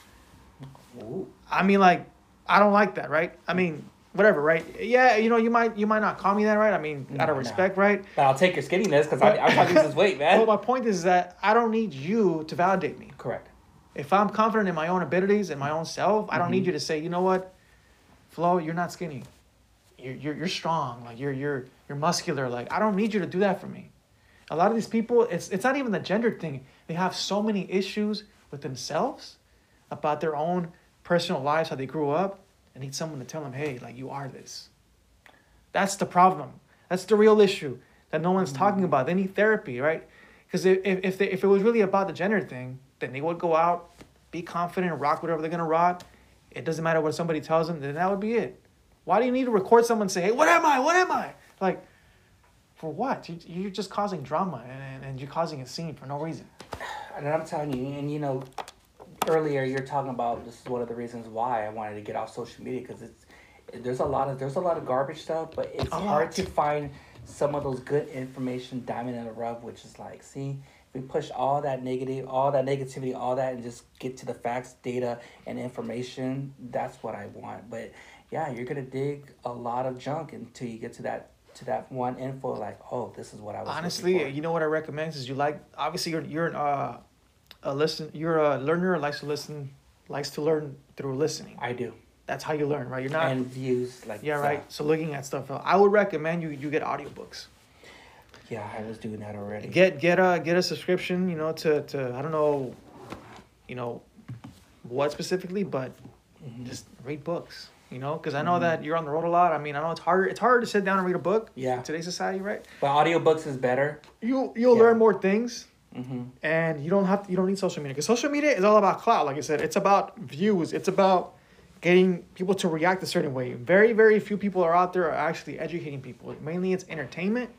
[SPEAKER 1] Ooh.
[SPEAKER 2] I mean, like, I don't like that, right? I mean, whatever, right? Yeah, you know, you might you might not call me that, right? I mean, out of
[SPEAKER 1] No, no.
[SPEAKER 2] respect, right?
[SPEAKER 1] But I'll take your skinniness because I'm trying to lose this weight, man.
[SPEAKER 2] Well, my point is that I don't need you to validate me.
[SPEAKER 1] Correct.
[SPEAKER 2] If I'm confident in my own abilities and my own self, I don't need you to say, you know what, Flo, you're not skinny. You're, you're, you're strong. Like you're you're you're muscular. Like I don't need you to do that for me. A lot of these people, it's it's not even the gender thing. They have so many issues with themselves about their own personal lives, how they grew up. They need someone to tell them, hey, like you are this. That's the problem. That's the real issue that no one's talking about. They need therapy, right? Because if if if, they, if it was really about the gender thing, then they would go out, be confident, and rock whatever they're gonna rock. It doesn't matter what somebody tells them. Then that would be it. Why do you need to record someone and say, hey, what am I? What am I? Like, for what? You, you're just causing drama and, and you're causing a scene for no reason.
[SPEAKER 1] And I'm telling you, and you know, earlier you're talking about this is one of the reasons why I wanted to get off social media because it's there's a lot of there's a lot of garbage stuff, but it's
[SPEAKER 2] A
[SPEAKER 1] hard
[SPEAKER 2] lot.
[SPEAKER 1] to find some of those good information diamond in the rough, which is like, see, if we push all that negative, all that negativity, all that, and just get to the facts, data, and information. That's what I want. But yeah, you're gonna dig a lot of junk until you get to that to that one info. Like, oh, this is what I was.
[SPEAKER 2] Honestly,
[SPEAKER 1] looking for.
[SPEAKER 2] you know what I recommend is you like, obviously you're, you're uh, a listen, you're a learner, likes to listen, likes to learn through listening.
[SPEAKER 1] I do.
[SPEAKER 2] That's how you learn, right? You're not,
[SPEAKER 1] And views like
[SPEAKER 2] yeah,
[SPEAKER 1] that.
[SPEAKER 2] right. So looking at stuff, I would recommend you, you get audiobooks.
[SPEAKER 1] Yeah, I was doing that already.
[SPEAKER 2] Get, get a, get a subscription, you know, to, to, I don't know, you know, what specifically, but
[SPEAKER 1] Mhm.
[SPEAKER 2] just read books, you know, because I know that you're on the road a lot. I mean, I know it's harder, it's harder to sit down and read a book
[SPEAKER 1] Yeah.
[SPEAKER 2] in today's society, right?
[SPEAKER 1] But audiobooks is better.
[SPEAKER 2] You, you'll
[SPEAKER 1] Yeah.
[SPEAKER 2] learn more things.
[SPEAKER 1] Mm-hmm.
[SPEAKER 2] And you don't have to, you don't need social media because social media is all about clout. Like I said, it's about views. It's about getting people to react a certain way. Very, very few people are out there are actually educating people. Mainly it's entertainment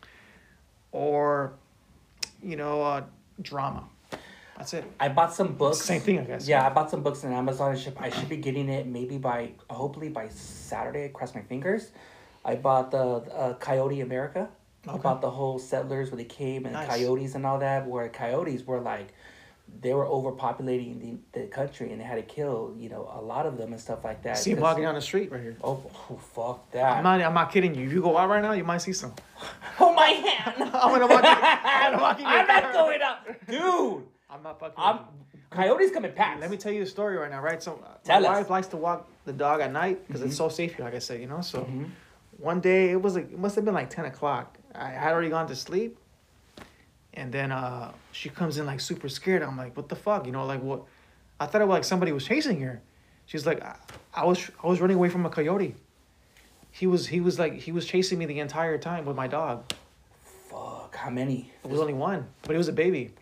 [SPEAKER 2] or, you know, uh, drama. That's it.
[SPEAKER 1] I bought some books.
[SPEAKER 2] Same thing, I guess.
[SPEAKER 1] Yeah, I bought some books on Amazon. I should, I should be getting it maybe by, hopefully by Saturday. I cross my fingers. I bought the uh, Coyote America.
[SPEAKER 2] Okay.
[SPEAKER 1] About the whole settlers where they came and
[SPEAKER 2] Nice.
[SPEAKER 1] coyotes and all that. Where coyotes were like, they were overpopulating the, the country and they had to kill, you know, a lot of them and stuff like that.
[SPEAKER 2] See him
[SPEAKER 1] 'Cause-
[SPEAKER 2] walking down the street right here.
[SPEAKER 1] Oh, oh, fuck that.
[SPEAKER 2] I'm not, I'm not kidding you. If you go out right now, you might see some.
[SPEAKER 1] Hold my hand.
[SPEAKER 2] I'm gonna walk. I'm gonna walk in your
[SPEAKER 1] I'm not
[SPEAKER 2] car.
[SPEAKER 1] going up. Dude.
[SPEAKER 2] I'm not fucking.
[SPEAKER 1] I'm,
[SPEAKER 2] with you.
[SPEAKER 1] coyotes coming past.
[SPEAKER 2] Let me tell you a story right now, right? So uh,
[SPEAKER 1] Tell
[SPEAKER 2] my
[SPEAKER 1] us.
[SPEAKER 2] wife likes to walk the dog at night because
[SPEAKER 1] Mhm.
[SPEAKER 2] it's so safe here, like I said, you know. So
[SPEAKER 1] Mhm.
[SPEAKER 2] one day it was like it must have been like ten o'clock. I had already gone to sleep, and then uh she comes in like super scared. I'm like, what the fuck, you know? Like what? I thought it was like somebody was chasing her. She's like, I, I was I was running away from a coyote. He was he was like he was chasing me the entire time with my dog.
[SPEAKER 1] Fuck, how many?
[SPEAKER 2] It was only one, but it was a baby.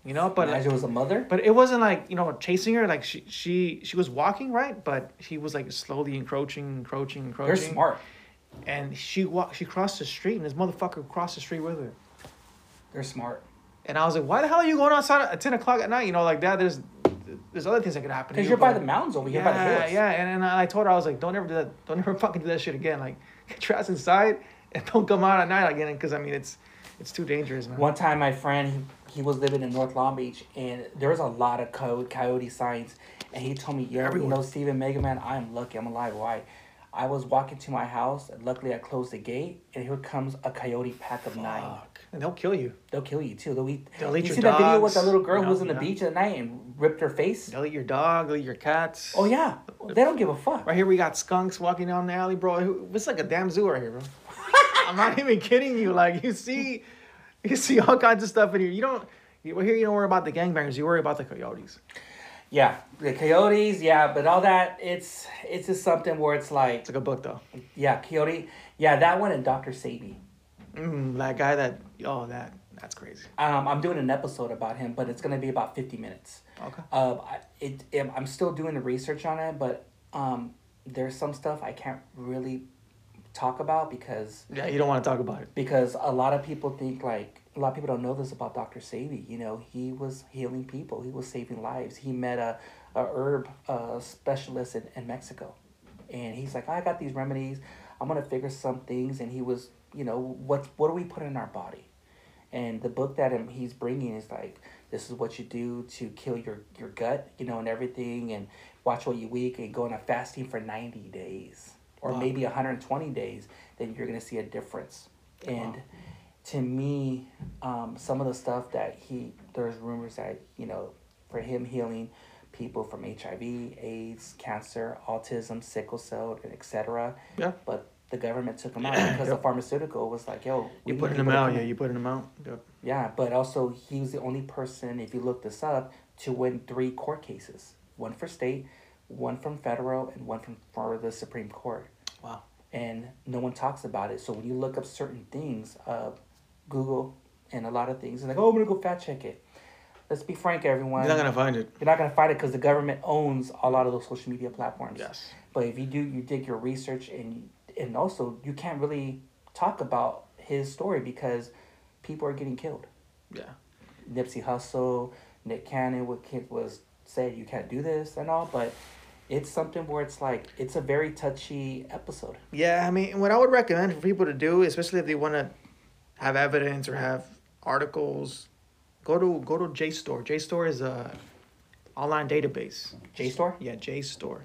[SPEAKER 2] You know, but
[SPEAKER 1] Imagine it was a mother.
[SPEAKER 2] but it wasn't like, you know, chasing her. Like she she she was walking, right, but he was like slowly encroaching, encroaching, encroaching.
[SPEAKER 1] They're smart.
[SPEAKER 2] And she walked. She crossed the street, and this motherfucker crossed the street with her.
[SPEAKER 1] They're smart.
[SPEAKER 2] And I was like, why the hell are you going outside at ten o'clock at night? You know, like that. There's there's other things that could happen.
[SPEAKER 1] Because you're by the mountains over here,
[SPEAKER 2] yeah,
[SPEAKER 1] by the hills.
[SPEAKER 2] Yeah, and, and I told her, I was like, don't ever do that. Don't ever fucking do that shit again. Like, get your ass inside and don't come out at night again. Because I mean, it's it's too dangerous, man.
[SPEAKER 1] One time, my friend, he, he was living in North Long Beach, and there was a lot of coyote, coyote signs. And he told me, yo,
[SPEAKER 2] Everywhere.
[SPEAKER 1] you know, Steven Mega Man, I'm lucky. I'm alive. Why? I was walking to my house, and luckily I closed the gate, and here comes a coyote pack of nine.
[SPEAKER 2] Fuck. And they'll kill you.
[SPEAKER 1] They'll kill you, too. They'll eat.
[SPEAKER 2] They'll eat
[SPEAKER 1] you
[SPEAKER 2] your
[SPEAKER 1] see that video with
[SPEAKER 2] dogs,
[SPEAKER 1] that little girl
[SPEAKER 2] you
[SPEAKER 1] who was
[SPEAKER 2] know,
[SPEAKER 1] on the
[SPEAKER 2] yeah.
[SPEAKER 1] beach at night and ripped her face?
[SPEAKER 2] They'll eat your dog. They'll eat your cats.
[SPEAKER 1] Oh, yeah. They don't give a fuck.
[SPEAKER 2] Right here we got skunks walking down the alley, bro. It's like a damn zoo right here, bro. I'm not even kidding you. Like you see, you see all kinds of stuff in here. You don't. You, well, here you don't worry about the gangbangers. You worry about the coyotes.
[SPEAKER 1] Yeah, the coyotes, yeah, but all that, it's it's just something where it's like,
[SPEAKER 2] It's like a book though.
[SPEAKER 1] yeah, coyote, yeah, that one and Doctor Sabi.
[SPEAKER 2] Mm, that guy that oh that that's crazy.
[SPEAKER 1] Um, I'm doing an episode about him, but it's gonna be about fifty minutes.
[SPEAKER 2] Okay.
[SPEAKER 1] Uh, I, it, it I'm still doing the research on it, but um, there's some stuff I can't really talk about because
[SPEAKER 2] Yeah, you don't want to talk about it.
[SPEAKER 1] because a lot of people think like a lot of people don't know this about Doctor Sabi. You know, he was healing people. He was saving lives. He met a, a herb uh, specialist in, in Mexico, and he's like, I got these remedies. I'm gonna figure some things. And he was, you know, what what do we put in our body? And the book that him, he's bringing is like, this is what you do to kill your, your gut, you know, and everything, and watch what you eat, and go on a fasting for ninety days or
[SPEAKER 2] Wow.
[SPEAKER 1] maybe one hundred twenty days. Then you're gonna see a difference. And
[SPEAKER 2] Wow.
[SPEAKER 1] to me, um, some of the stuff that he, there's rumors that, you know, for him healing people from H I V, AIDS, cancer, autism, sickle cell, et cetera.
[SPEAKER 2] Yeah.
[SPEAKER 1] But the government took him out because the pharmaceutical was like, yo, we
[SPEAKER 2] You
[SPEAKER 1] need
[SPEAKER 2] putting them
[SPEAKER 1] people to
[SPEAKER 2] out,
[SPEAKER 1] come
[SPEAKER 2] yeah.
[SPEAKER 1] in.
[SPEAKER 2] You putting them out. Yep.
[SPEAKER 1] Yeah, but also he was the only person, if you look this up, to win three court cases. One for state, one from federal, and one from for the Supreme Court.
[SPEAKER 2] Wow.
[SPEAKER 1] And no one talks about it. So when you look up certain things, uh, Google and a lot of things, and like, oh, I'm gonna go fact check it. Let's be frank, everyone.
[SPEAKER 2] You're not gonna find it.
[SPEAKER 1] You're not gonna find it because the government owns a lot of those social media platforms.
[SPEAKER 2] Yes.
[SPEAKER 1] But if you do, you dig your research, and and also you can't really talk about his story because people are getting killed.
[SPEAKER 2] Yeah.
[SPEAKER 1] Nipsey Hussle, Nick Cannon, what kid was said you can't do this and all, but it's something where it's like it's a very touchy episode.
[SPEAKER 2] Yeah, I mean, what I would recommend for people to do, especially if they want to have evidence or have articles, go to go to JSTOR. JSTOR is a online database.
[SPEAKER 1] JSTOR?
[SPEAKER 2] Yeah, JSTOR.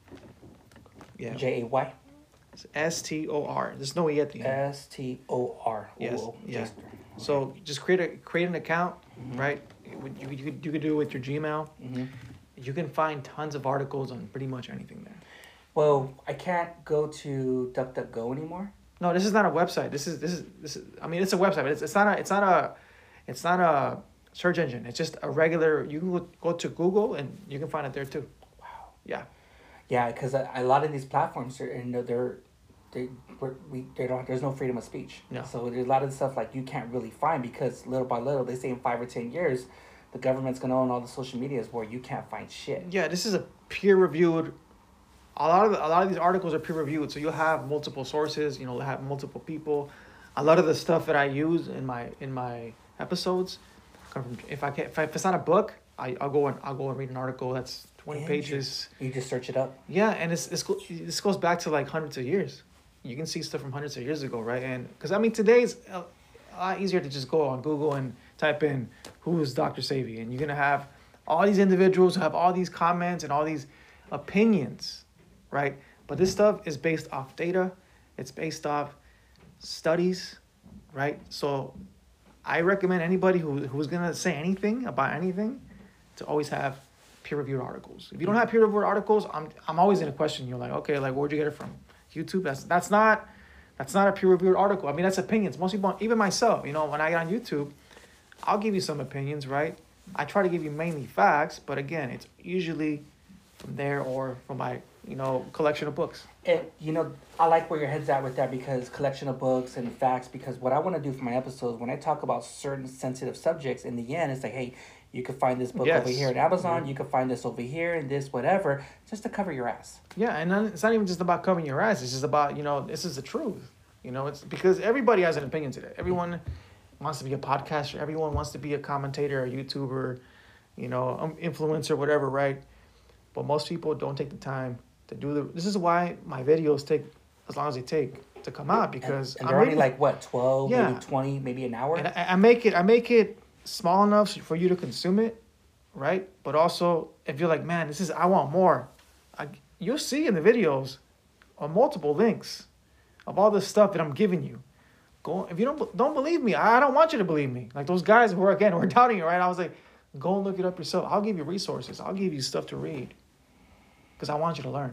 [SPEAKER 2] Yeah.
[SPEAKER 1] J A Y?
[SPEAKER 2] It's S T O R. There's no E at the end.
[SPEAKER 1] S T O R.
[SPEAKER 2] Yes,
[SPEAKER 1] Ooh,
[SPEAKER 2] yeah.
[SPEAKER 1] JSTOR.
[SPEAKER 2] So just create a create an account,
[SPEAKER 1] Mhm.
[SPEAKER 2] right? You, you, you, could, you could do it with your Gmail.
[SPEAKER 1] Mm-hmm.
[SPEAKER 2] You can find tons of articles on pretty much anything there.
[SPEAKER 1] Well, I can't go to DuckDuckGo anymore.
[SPEAKER 2] No, this is not a website. This is this is this is. I mean, it's a website, but it's, it's not a it's not a it's not a search engine. It's just a regular. You can go, go to Google and you can find it there too.
[SPEAKER 1] Wow.
[SPEAKER 2] Yeah.
[SPEAKER 1] Yeah, because a, a lot of these platforms are, and they're, they, we're, we, they don't, there's no freedom of speech.
[SPEAKER 2] No.
[SPEAKER 1] So there's a lot of stuff like you can't really find because little by little, they say in five or ten years, the government's gonna own all the social medias where you can't find shit.
[SPEAKER 2] Yeah. This is a peer reviewed. A lot of the, a lot of these articles are peer reviewed, so you'll have multiple sources. You know, have multiple people. A lot of the stuff that I use in my in my episodes come from. If I can, if, I, if it's not a book, I I'll go and I'll go and read an article that's twenty
[SPEAKER 1] And
[SPEAKER 2] pages.
[SPEAKER 1] You just search it up.
[SPEAKER 2] Yeah, and it's, it's go- this goes back to like hundreds of years. You can see stuff from hundreds of years ago, right? And because I mean, today's a a lot easier to just go on Google and type in who's Doctor Sabi, and you're gonna have all these individuals who have all these comments and all these opinions, right? But this stuff is based off data. It's based off studies, right? So I recommend anybody who who's gonna say anything about anything to always have peer-reviewed articles. If you don't have peer-reviewed articles, I'm I'm always gonna question you. Like, okay, like where'd you get it from? YouTube? That's that's not that's not a peer-reviewed article. I mean, that's opinions. Most people, even myself, you know, when I get on YouTube, I'll give you some opinions, right? I try to give you mainly facts, but again, it's usually from there or from my, you know, collection of books.
[SPEAKER 1] And, you know, I like where your head's at with that because collection of books and facts, because what I want to do for my episodes, when I talk about certain sensitive subjects, in the end, it's like, hey, You could find this book
[SPEAKER 2] Yes.
[SPEAKER 1] over here at Amazon.
[SPEAKER 2] Mhm.
[SPEAKER 1] You could find this over here and this whatever, just to cover your ass.
[SPEAKER 2] Yeah, and then it's not even just about covering your ass. It's just about, you know, this is the truth. You know, it's because everybody has an opinion today. Everyone wants to be a podcaster. Everyone wants to be a commentator, a YouTuber, you know, um, influencer, whatever, right? But most people don't take the time to do the. This is why my videos take as long as they take to come out, because
[SPEAKER 1] and, and they're
[SPEAKER 2] I'm
[SPEAKER 1] only
[SPEAKER 2] making-
[SPEAKER 1] like what twelve,
[SPEAKER 2] Yeah.
[SPEAKER 1] maybe twenty, maybe an hour.
[SPEAKER 2] and I, I make it I make it small enough for you to consume it, right? But also, if you're like, man, this is I want more, I, you'll see in the videos on multiple links of all this stuff that I'm giving you. Go if you don't don't believe me, I don't want you to believe me. Like those guys who are again were doubting it, right? I was like, go and look it up yourself. I'll give you resources. I'll give you stuff to read, because I want you to learn.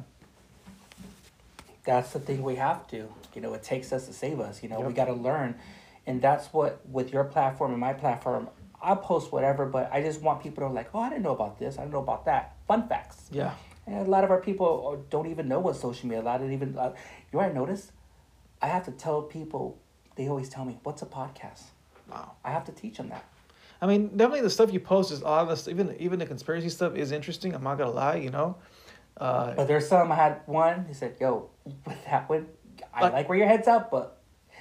[SPEAKER 1] That's the thing we have to. You know, it takes us to save us. You know, we
[SPEAKER 2] Yep.
[SPEAKER 1] got to learn. And that's what, with your platform and my platform, I'll post whatever, but I just want people to like, oh, I didn't know about this. I didn't know about that. Fun facts.
[SPEAKER 2] Yeah.
[SPEAKER 1] And a lot of our people don't even know what social media, a lot of even, uh, you know what I noticed? I have to tell people, they always tell me, what's a podcast?
[SPEAKER 2] Wow.
[SPEAKER 1] I have to teach them that.
[SPEAKER 2] I mean, definitely the stuff you post is a lot of the, even even the conspiracy stuff is interesting. I'm not gonna lie, you know. Uh,
[SPEAKER 1] But there's some, I had one, he said, yo, with that one, I
[SPEAKER 2] Like-
[SPEAKER 1] like where your head's at, but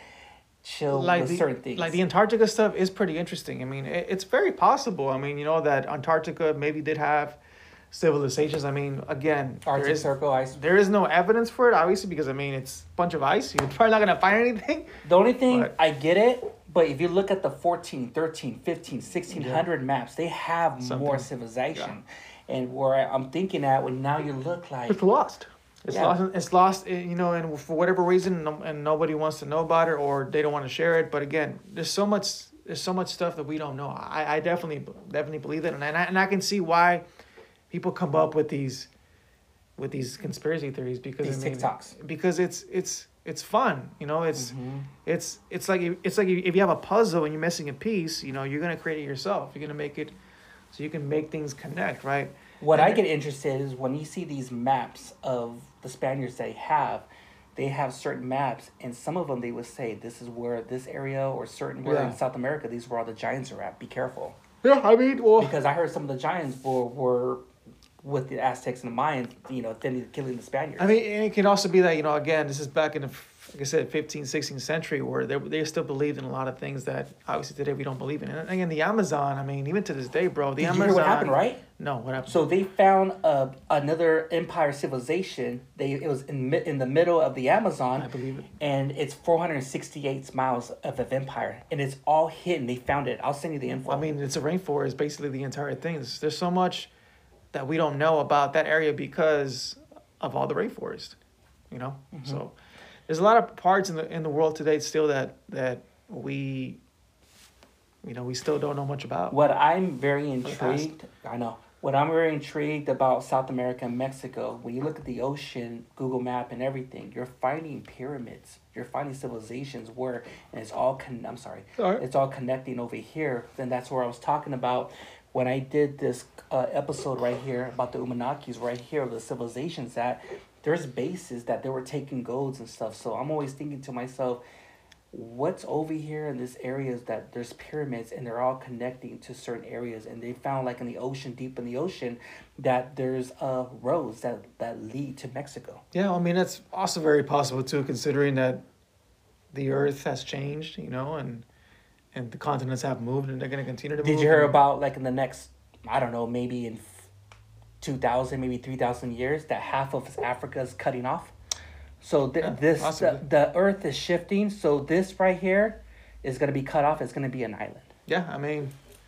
[SPEAKER 1] chill
[SPEAKER 2] like
[SPEAKER 1] with
[SPEAKER 2] the,
[SPEAKER 1] certain things.
[SPEAKER 2] like the Antarctica stuff is pretty interesting. I mean, it, it's very possible. I mean, you know, that Antarctica maybe did have civilizations. I mean, again, there
[SPEAKER 1] Arctic
[SPEAKER 2] is,
[SPEAKER 1] Circle ice.
[SPEAKER 2] there is no evidence for it, obviously, because I mean, it's a bunch of ice. You're probably not gonna find anything.
[SPEAKER 1] The only thing,
[SPEAKER 2] But-
[SPEAKER 1] I get it, but if you look at the fourteen, thirteen, fifteen, sixteen hundred maps, they have more
[SPEAKER 2] Something.
[SPEAKER 1] civilization. And where I- I'm thinking at, when now you look like,
[SPEAKER 2] It's lost. It's
[SPEAKER 1] Yeah.
[SPEAKER 2] lost. It's lost. eh, You know, and for whatever reason, no, and nobody wants to know about it, or they don't want to share it. But again, there's so much. There's so much stuff that we don't know. I, I definitely, definitely believe that, and I, and I can see why people come up with these, with these conspiracy theories because
[SPEAKER 1] These
[SPEAKER 2] I mean,
[SPEAKER 1] TikToks.
[SPEAKER 2] because it's it's it's fun. You know, it's
[SPEAKER 1] Mhm.
[SPEAKER 2] it's it's like it's like if you have a puzzle and you're missing a piece, you know, you're gonna create it yourself. You're gonna make it so you can make things connect, right?
[SPEAKER 1] what
[SPEAKER 2] And
[SPEAKER 1] I
[SPEAKER 2] then-
[SPEAKER 1] get interested is when you see these maps of the Spaniards they have, they have certain maps, and some of them they would say, this is where this area or certain where
[SPEAKER 2] Yeah.
[SPEAKER 1] in South America, these is where all the giants are at. Be careful.
[SPEAKER 2] Yeah, I mean, well,
[SPEAKER 1] Because I heard some of the giants were, were with the Aztecs and the Mayans, you know, then killing the Spaniards.
[SPEAKER 2] I mean, and it can also be that, you know, again, this is back in the, like I said, fifteenth, sixteenth century, where they, they still believed in a lot of things that obviously today we don't believe in. And again, the Amazon, I mean, even to this day, bro, the
[SPEAKER 1] Did you
[SPEAKER 2] Amazon.
[SPEAKER 1] hear what happened, right?
[SPEAKER 2] No, what happened?
[SPEAKER 1] So they found uh, another empire civilization. They it was in mi- in the middle of the Amazon,
[SPEAKER 2] I believe it.
[SPEAKER 1] and it's four hundred sixty-eight miles of an empire, and it's all hidden. They found it. I'll send you the info.
[SPEAKER 2] I mean, it's a rainforest, basically the entire thing. There's, there's so much that we don't know about that area because of all the rainforest, you know?
[SPEAKER 1] Mm-hmm.
[SPEAKER 2] So there's a lot of parts in the in the world today still that that we, you know, we still don't know much about.
[SPEAKER 1] What I'm very
[SPEAKER 2] the past.
[SPEAKER 1] intrigued, I know. What I'm very intrigued about South America and Mexico, when you look at the ocean, Google Map and everything, you're finding pyramids. You're finding civilizations where, and it's all, con- I'm sorry,
[SPEAKER 2] All right.
[SPEAKER 1] it's all connecting over here. Then that's where I was talking about when I did this uh, episode right here about the Umanakis right here, the civilizations that there's bases that they were taking golds and stuff. So I'm always thinking to myself, what's over here in this area is that there's pyramids and they're all connecting to certain areas, and they found like in the ocean, deep in the ocean, that there's uh roads that that lead to Mexico.
[SPEAKER 2] Yeah, I mean, that's also very possible too, considering that the Earth has changed, you know, and and the continents have moved, and they're going to continue to move.
[SPEAKER 1] Did you hear
[SPEAKER 2] and-
[SPEAKER 1] about like in the next, I don't know, maybe in two thousand, maybe three thousand years, that half of Africa is cutting off? So th-
[SPEAKER 2] Yeah,
[SPEAKER 1] this the,
[SPEAKER 2] possibly.
[SPEAKER 1] the Earth is shifting. So this right here is going to be cut off. It's going to be an island.
[SPEAKER 2] Yeah, I mean,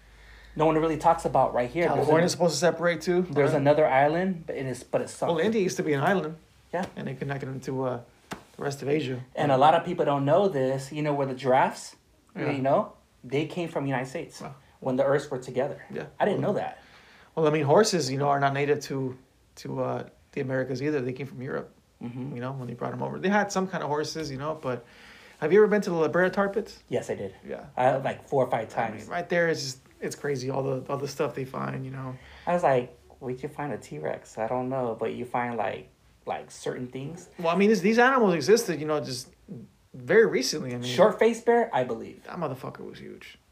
[SPEAKER 1] No one really talks about right here. There's,
[SPEAKER 2] California's
[SPEAKER 1] an-
[SPEAKER 2] supposed to separate too.
[SPEAKER 1] there's
[SPEAKER 2] right?
[SPEAKER 1] another island, but it is but it's
[SPEAKER 2] Well,
[SPEAKER 1] something.
[SPEAKER 2] India used to be an island,
[SPEAKER 1] Yeah.
[SPEAKER 2] and they connected them to uh, the rest of Asia.
[SPEAKER 1] And a lot of people don't know this. You know where the giraffes,
[SPEAKER 2] Yeah.
[SPEAKER 1] you know, they came from the United States
[SPEAKER 2] Wow.
[SPEAKER 1] when the Earths were together.
[SPEAKER 2] Yeah.
[SPEAKER 1] I didn't know that.
[SPEAKER 2] Well, I mean, horses, you know, are not native to to uh, the Americas either. They came from Europe.
[SPEAKER 1] Hmm
[SPEAKER 2] You know, when they brought them over, they had some kind of horses, you know. But have you ever been to the La Brea tar pits?
[SPEAKER 1] Yes, I did.
[SPEAKER 2] Yeah,
[SPEAKER 1] I like four or five
[SPEAKER 2] I
[SPEAKER 1] times.
[SPEAKER 2] mean, right there is just it's crazy. All the all the stuff they find, you know.
[SPEAKER 1] I was like, where'd you find a T Rex? I don't know, but you find like like certain things.
[SPEAKER 2] Well, I mean, this, these animals existed, you know, just very recently. I mean,
[SPEAKER 1] Short face bear, I believe.
[SPEAKER 2] that motherfucker was huge.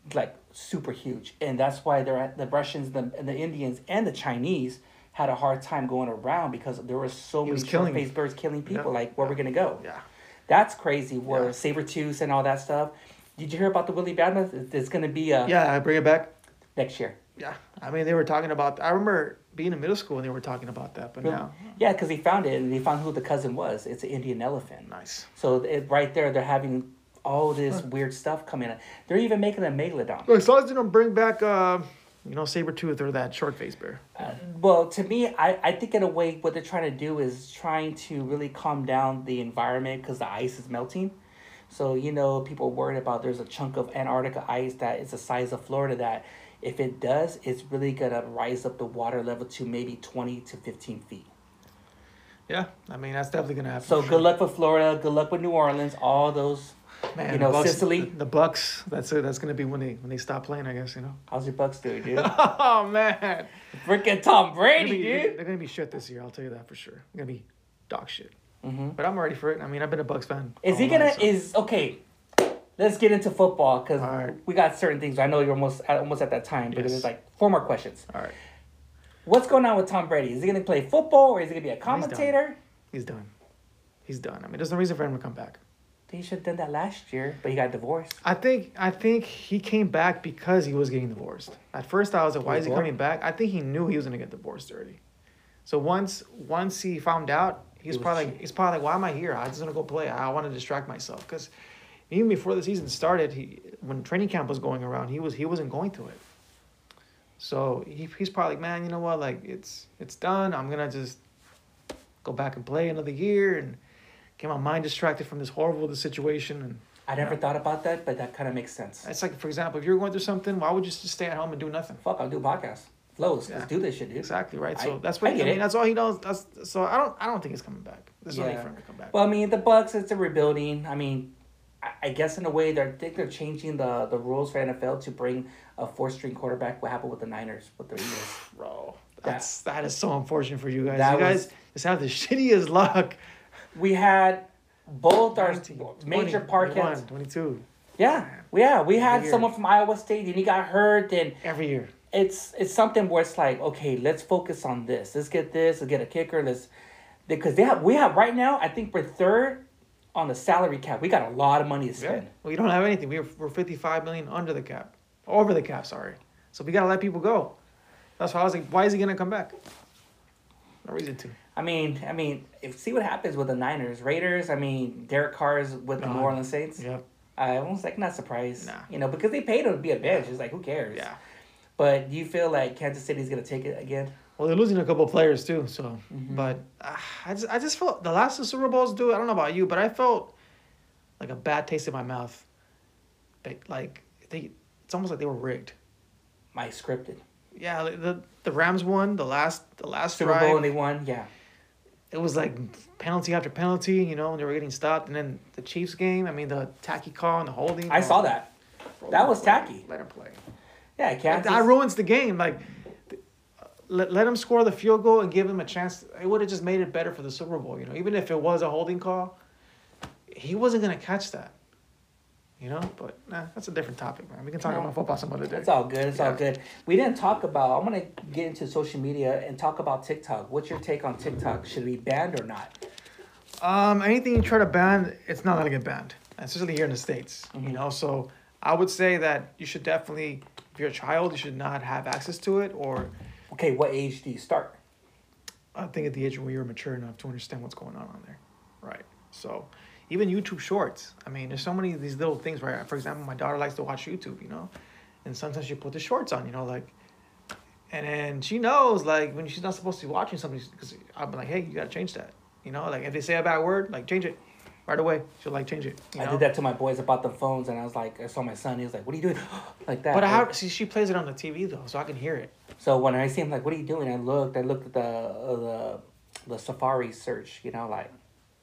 [SPEAKER 1] like super huge, and that's why they're at the Russians, the and the Indians, and the Chinese had a hard time going around because there were so
[SPEAKER 2] He was
[SPEAKER 1] many
[SPEAKER 2] killing-
[SPEAKER 1] short-faced birds killing people.
[SPEAKER 2] Yeah.
[SPEAKER 1] Like, where we gonna go?
[SPEAKER 2] Yeah.
[SPEAKER 1] That's crazy. Where
[SPEAKER 2] Yeah.
[SPEAKER 1] saber-tooths and all that stuff. Did you hear about the Willie Badmouth? It's gonna be uh
[SPEAKER 2] Yeah, I bring it back.
[SPEAKER 1] next year.
[SPEAKER 2] Yeah. I mean, they were talking about. I remember being in middle school and they were talking about that, but
[SPEAKER 1] Really?
[SPEAKER 2] now,
[SPEAKER 1] Yeah, because he found it and he found who the cousin was. It's an Indian elephant.
[SPEAKER 2] nice.
[SPEAKER 1] So it, right there, they're having all this weird stuff coming in. They're even making a megalodon.
[SPEAKER 2] As long as they don't bring back, uh, you know, saber tooth or that short face bear.
[SPEAKER 1] Uh, well, to me, I, I think in a way what they're trying to do is trying to really calm down the environment because the ice is melting. So, you know, people are worried about there's a chunk of Antarctica ice that is the size of Florida that if it does, it's really going to rise up the water level to maybe twenty to fifteen feet.
[SPEAKER 2] Yeah, I mean that's definitely gonna happen.
[SPEAKER 1] So
[SPEAKER 2] for
[SPEAKER 1] good luck with Florida. Good luck with New Orleans. All those,
[SPEAKER 2] sure. Man,
[SPEAKER 1] you know,
[SPEAKER 2] the Bucks,
[SPEAKER 1] Sicily.
[SPEAKER 2] The, the Bucks. That's it. That's gonna be when they when they stop playing. I guess you know.
[SPEAKER 1] How's your Bucks doing, dude?
[SPEAKER 2] Oh man,
[SPEAKER 1] Freaking Tom
[SPEAKER 2] they're gonna,
[SPEAKER 1] Brady,
[SPEAKER 2] be,
[SPEAKER 1] dude.
[SPEAKER 2] they're gonna be shit this year. I'll tell you that for sure. They're gonna be dog shit.
[SPEAKER 1] Mm-hmm.
[SPEAKER 2] But I'm ready for it. I mean, I've been a Bucks fan.
[SPEAKER 1] Is
[SPEAKER 2] all
[SPEAKER 1] he
[SPEAKER 2] my
[SPEAKER 1] gonna?
[SPEAKER 2] life, so-
[SPEAKER 1] Is okay. Let's get into football because
[SPEAKER 2] All right.
[SPEAKER 1] we got certain things. I know you're almost almost at that time, but
[SPEAKER 2] Yes.
[SPEAKER 1] there's like four more questions.
[SPEAKER 2] All right,
[SPEAKER 1] What's going on with Tom Brady? Is he gonna play football or is he gonna be a commentator?
[SPEAKER 2] he's done. He's done. I mean, there's no reason for him to come back.
[SPEAKER 1] He should have done that last year, but he got divorced.
[SPEAKER 2] I think I think he came back because he was getting divorced. At first, I was like, "Why is he
[SPEAKER 1] Divorce?
[SPEAKER 2] coming back?" I think he knew he was gonna get divorced already. So once once he found out, he was
[SPEAKER 1] was
[SPEAKER 2] probably
[SPEAKER 1] cheap.
[SPEAKER 2] like, he's probably like, "Why am I here? I just want to go play. I want to distract myself." Because even before the season started, he when training camp was going around, he was he wasn't going to it. So he he's probably like, "Man, you know what? Like it's it's done. I'm gonna just go back and play another year and get my mind distracted from this horrible situation." And
[SPEAKER 1] I never thought about that, but that kind of makes sense.
[SPEAKER 2] it's like, for example, if you're going through something, why would you just stay at home and do nothing?
[SPEAKER 1] Fuck, I'll do podcasts. Flows,
[SPEAKER 2] Yeah.
[SPEAKER 1] let's do this shit, dude.
[SPEAKER 2] Exactly right. So
[SPEAKER 1] I-
[SPEAKER 2] that's what
[SPEAKER 1] I
[SPEAKER 2] I,
[SPEAKER 1] get
[SPEAKER 2] mean.
[SPEAKER 1] it.
[SPEAKER 2] That's all he knows. That's so I don't. I don't think he's coming back. There's no need
[SPEAKER 1] Yeah.
[SPEAKER 2] for him to come back.
[SPEAKER 1] Well, I mean, the Bucks, it's a rebuilding. I mean, I, I guess in a way, they're, I think they're changing the, the rules for N F L to bring a four-string quarterback. What happened with the Niners, with the Eagles?
[SPEAKER 2] Bro, that's that is so unfortunate for you guys.
[SPEAKER 1] That
[SPEAKER 2] You guys
[SPEAKER 1] was-
[SPEAKER 2] just have the shittiest luck.
[SPEAKER 1] We had both our
[SPEAKER 2] nineteen,
[SPEAKER 1] major
[SPEAKER 2] twenty,
[SPEAKER 1] parkets.
[SPEAKER 2] twenty-one, twenty-two.
[SPEAKER 1] Yeah, yeah, we had
[SPEAKER 2] Every year.
[SPEAKER 1] someone from Iowa State, and he got hurt, and
[SPEAKER 2] Every year.
[SPEAKER 1] it's it's something where it's like, okay, let's focus on this. Let's get this. Let's get a kicker. Let's because they have we have right now. I think we're third on the salary cap. We got a lot of money to
[SPEAKER 2] Yeah.
[SPEAKER 1] spend.
[SPEAKER 2] Well, you don't have anything. We're we're fifty-five million under the cap, over the cap. Sorry. So we gotta let people go. That's why I was like, why is he gonna come back? No reason to.
[SPEAKER 1] I mean, I mean, if see what happens with the Niners, Raiders. I mean, Derek Carr's with the New
[SPEAKER 2] Gone.
[SPEAKER 1] Orleans Saints.
[SPEAKER 2] Yep.
[SPEAKER 1] I was like not surprised.
[SPEAKER 2] Nah.
[SPEAKER 1] You know, because they paid him to be a bench. It's like who cares?
[SPEAKER 2] Yeah.
[SPEAKER 1] But do you feel like Kansas City's gonna take it again?
[SPEAKER 2] Well, they're losing a couple of players too. So,
[SPEAKER 1] Mhm.
[SPEAKER 2] but uh, I just I just felt the last two Super Bowls, dude. I don't know about you, but I felt like a bad taste in my mouth. They, like they, it's almost like they were rigged.
[SPEAKER 1] My scripted
[SPEAKER 2] Yeah, like, the the Rams won the last the last
[SPEAKER 1] Super
[SPEAKER 2] drive.
[SPEAKER 1] Bowl and they won. Yeah.
[SPEAKER 2] It was like penalty after penalty, you know, and they were getting stopped. And then the Chiefs game, I mean, the tacky call and the holding.
[SPEAKER 1] I saw that.
[SPEAKER 2] Bro,
[SPEAKER 1] That
[SPEAKER 2] let
[SPEAKER 1] was
[SPEAKER 2] him play.
[SPEAKER 1] tacky.
[SPEAKER 2] Let him play.
[SPEAKER 1] Yeah, Kansas.
[SPEAKER 2] That ruins the game. Like, th- let, let him score the field goal and give him a chance. It would have just made it better for the Super Bowl, you know. Even if it was a holding call, he wasn't going to catch that, you know. But, nah, that's a different topic, man. We can talk
[SPEAKER 1] No.
[SPEAKER 2] about football some other day.
[SPEAKER 1] It's all good. It's all
[SPEAKER 2] Yeah.
[SPEAKER 1] good. We didn't talk about. I'm gonna get into social media and talk about TikTok. What's your take on TikTok? Should it be banned or not?
[SPEAKER 2] Um, anything you try to ban, it's not gonna get banned, especially here in the States.
[SPEAKER 1] Mhm.
[SPEAKER 2] You know, so I would say that you should definitely, if you're a child, you should not have access to it. Or
[SPEAKER 1] Okay, what age do you start?
[SPEAKER 2] I think at the age where you're mature enough to understand what's going on on there, right? So even YouTube Shorts. I mean, there's so many of these little things. Right? For example, my daughter likes to watch YouTube. You know, and sometimes she put the shorts on. You know, like. And then she knows, like, when she's not supposed to be watching something, because I'm like, hey, you gotta change that. You know, like if they say a bad word, like change it right away. She'll like change it. You
[SPEAKER 1] I
[SPEAKER 2] know?
[SPEAKER 1] did that to my boys about the phones, and I was like, I saw my son. He was like, "What are you doing?" like that.
[SPEAKER 2] But I
[SPEAKER 1] Like,
[SPEAKER 2] have, see, she plays it on the T V though, so I can hear it.
[SPEAKER 1] So when I see him, like, "What are you doing?" I looked. I looked at the uh, the the Safari search. You know, like,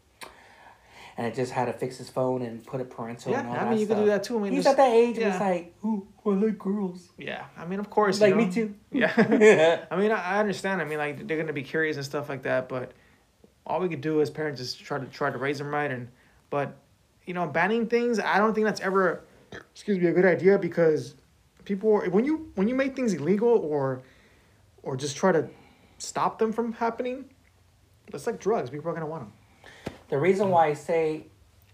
[SPEAKER 1] and it just had to fix his phone and put it parental.
[SPEAKER 2] Yeah,
[SPEAKER 1] and all
[SPEAKER 2] I
[SPEAKER 1] that
[SPEAKER 2] mean, you
[SPEAKER 1] stuff.
[SPEAKER 2] can do that too. I mean,
[SPEAKER 1] He's
[SPEAKER 2] there's-
[SPEAKER 1] at that age, and
[SPEAKER 2] yeah.
[SPEAKER 1] it's like, "Ooh, I like girls."
[SPEAKER 2] Yeah, I mean, of course.
[SPEAKER 1] Like
[SPEAKER 2] you know?
[SPEAKER 1] me too.
[SPEAKER 2] Yeah. I mean, I, I understand. I mean, like they're gonna be curious and stuff like that, but all we could do as parents is try to try to raise them right. And but you know, banning things, I don't think that's ever, excuse me, a good idea because people are, when you when you make things illegal or or just try to stop them from happening, it's like drugs. People are gonna want them.
[SPEAKER 1] The reason why I say,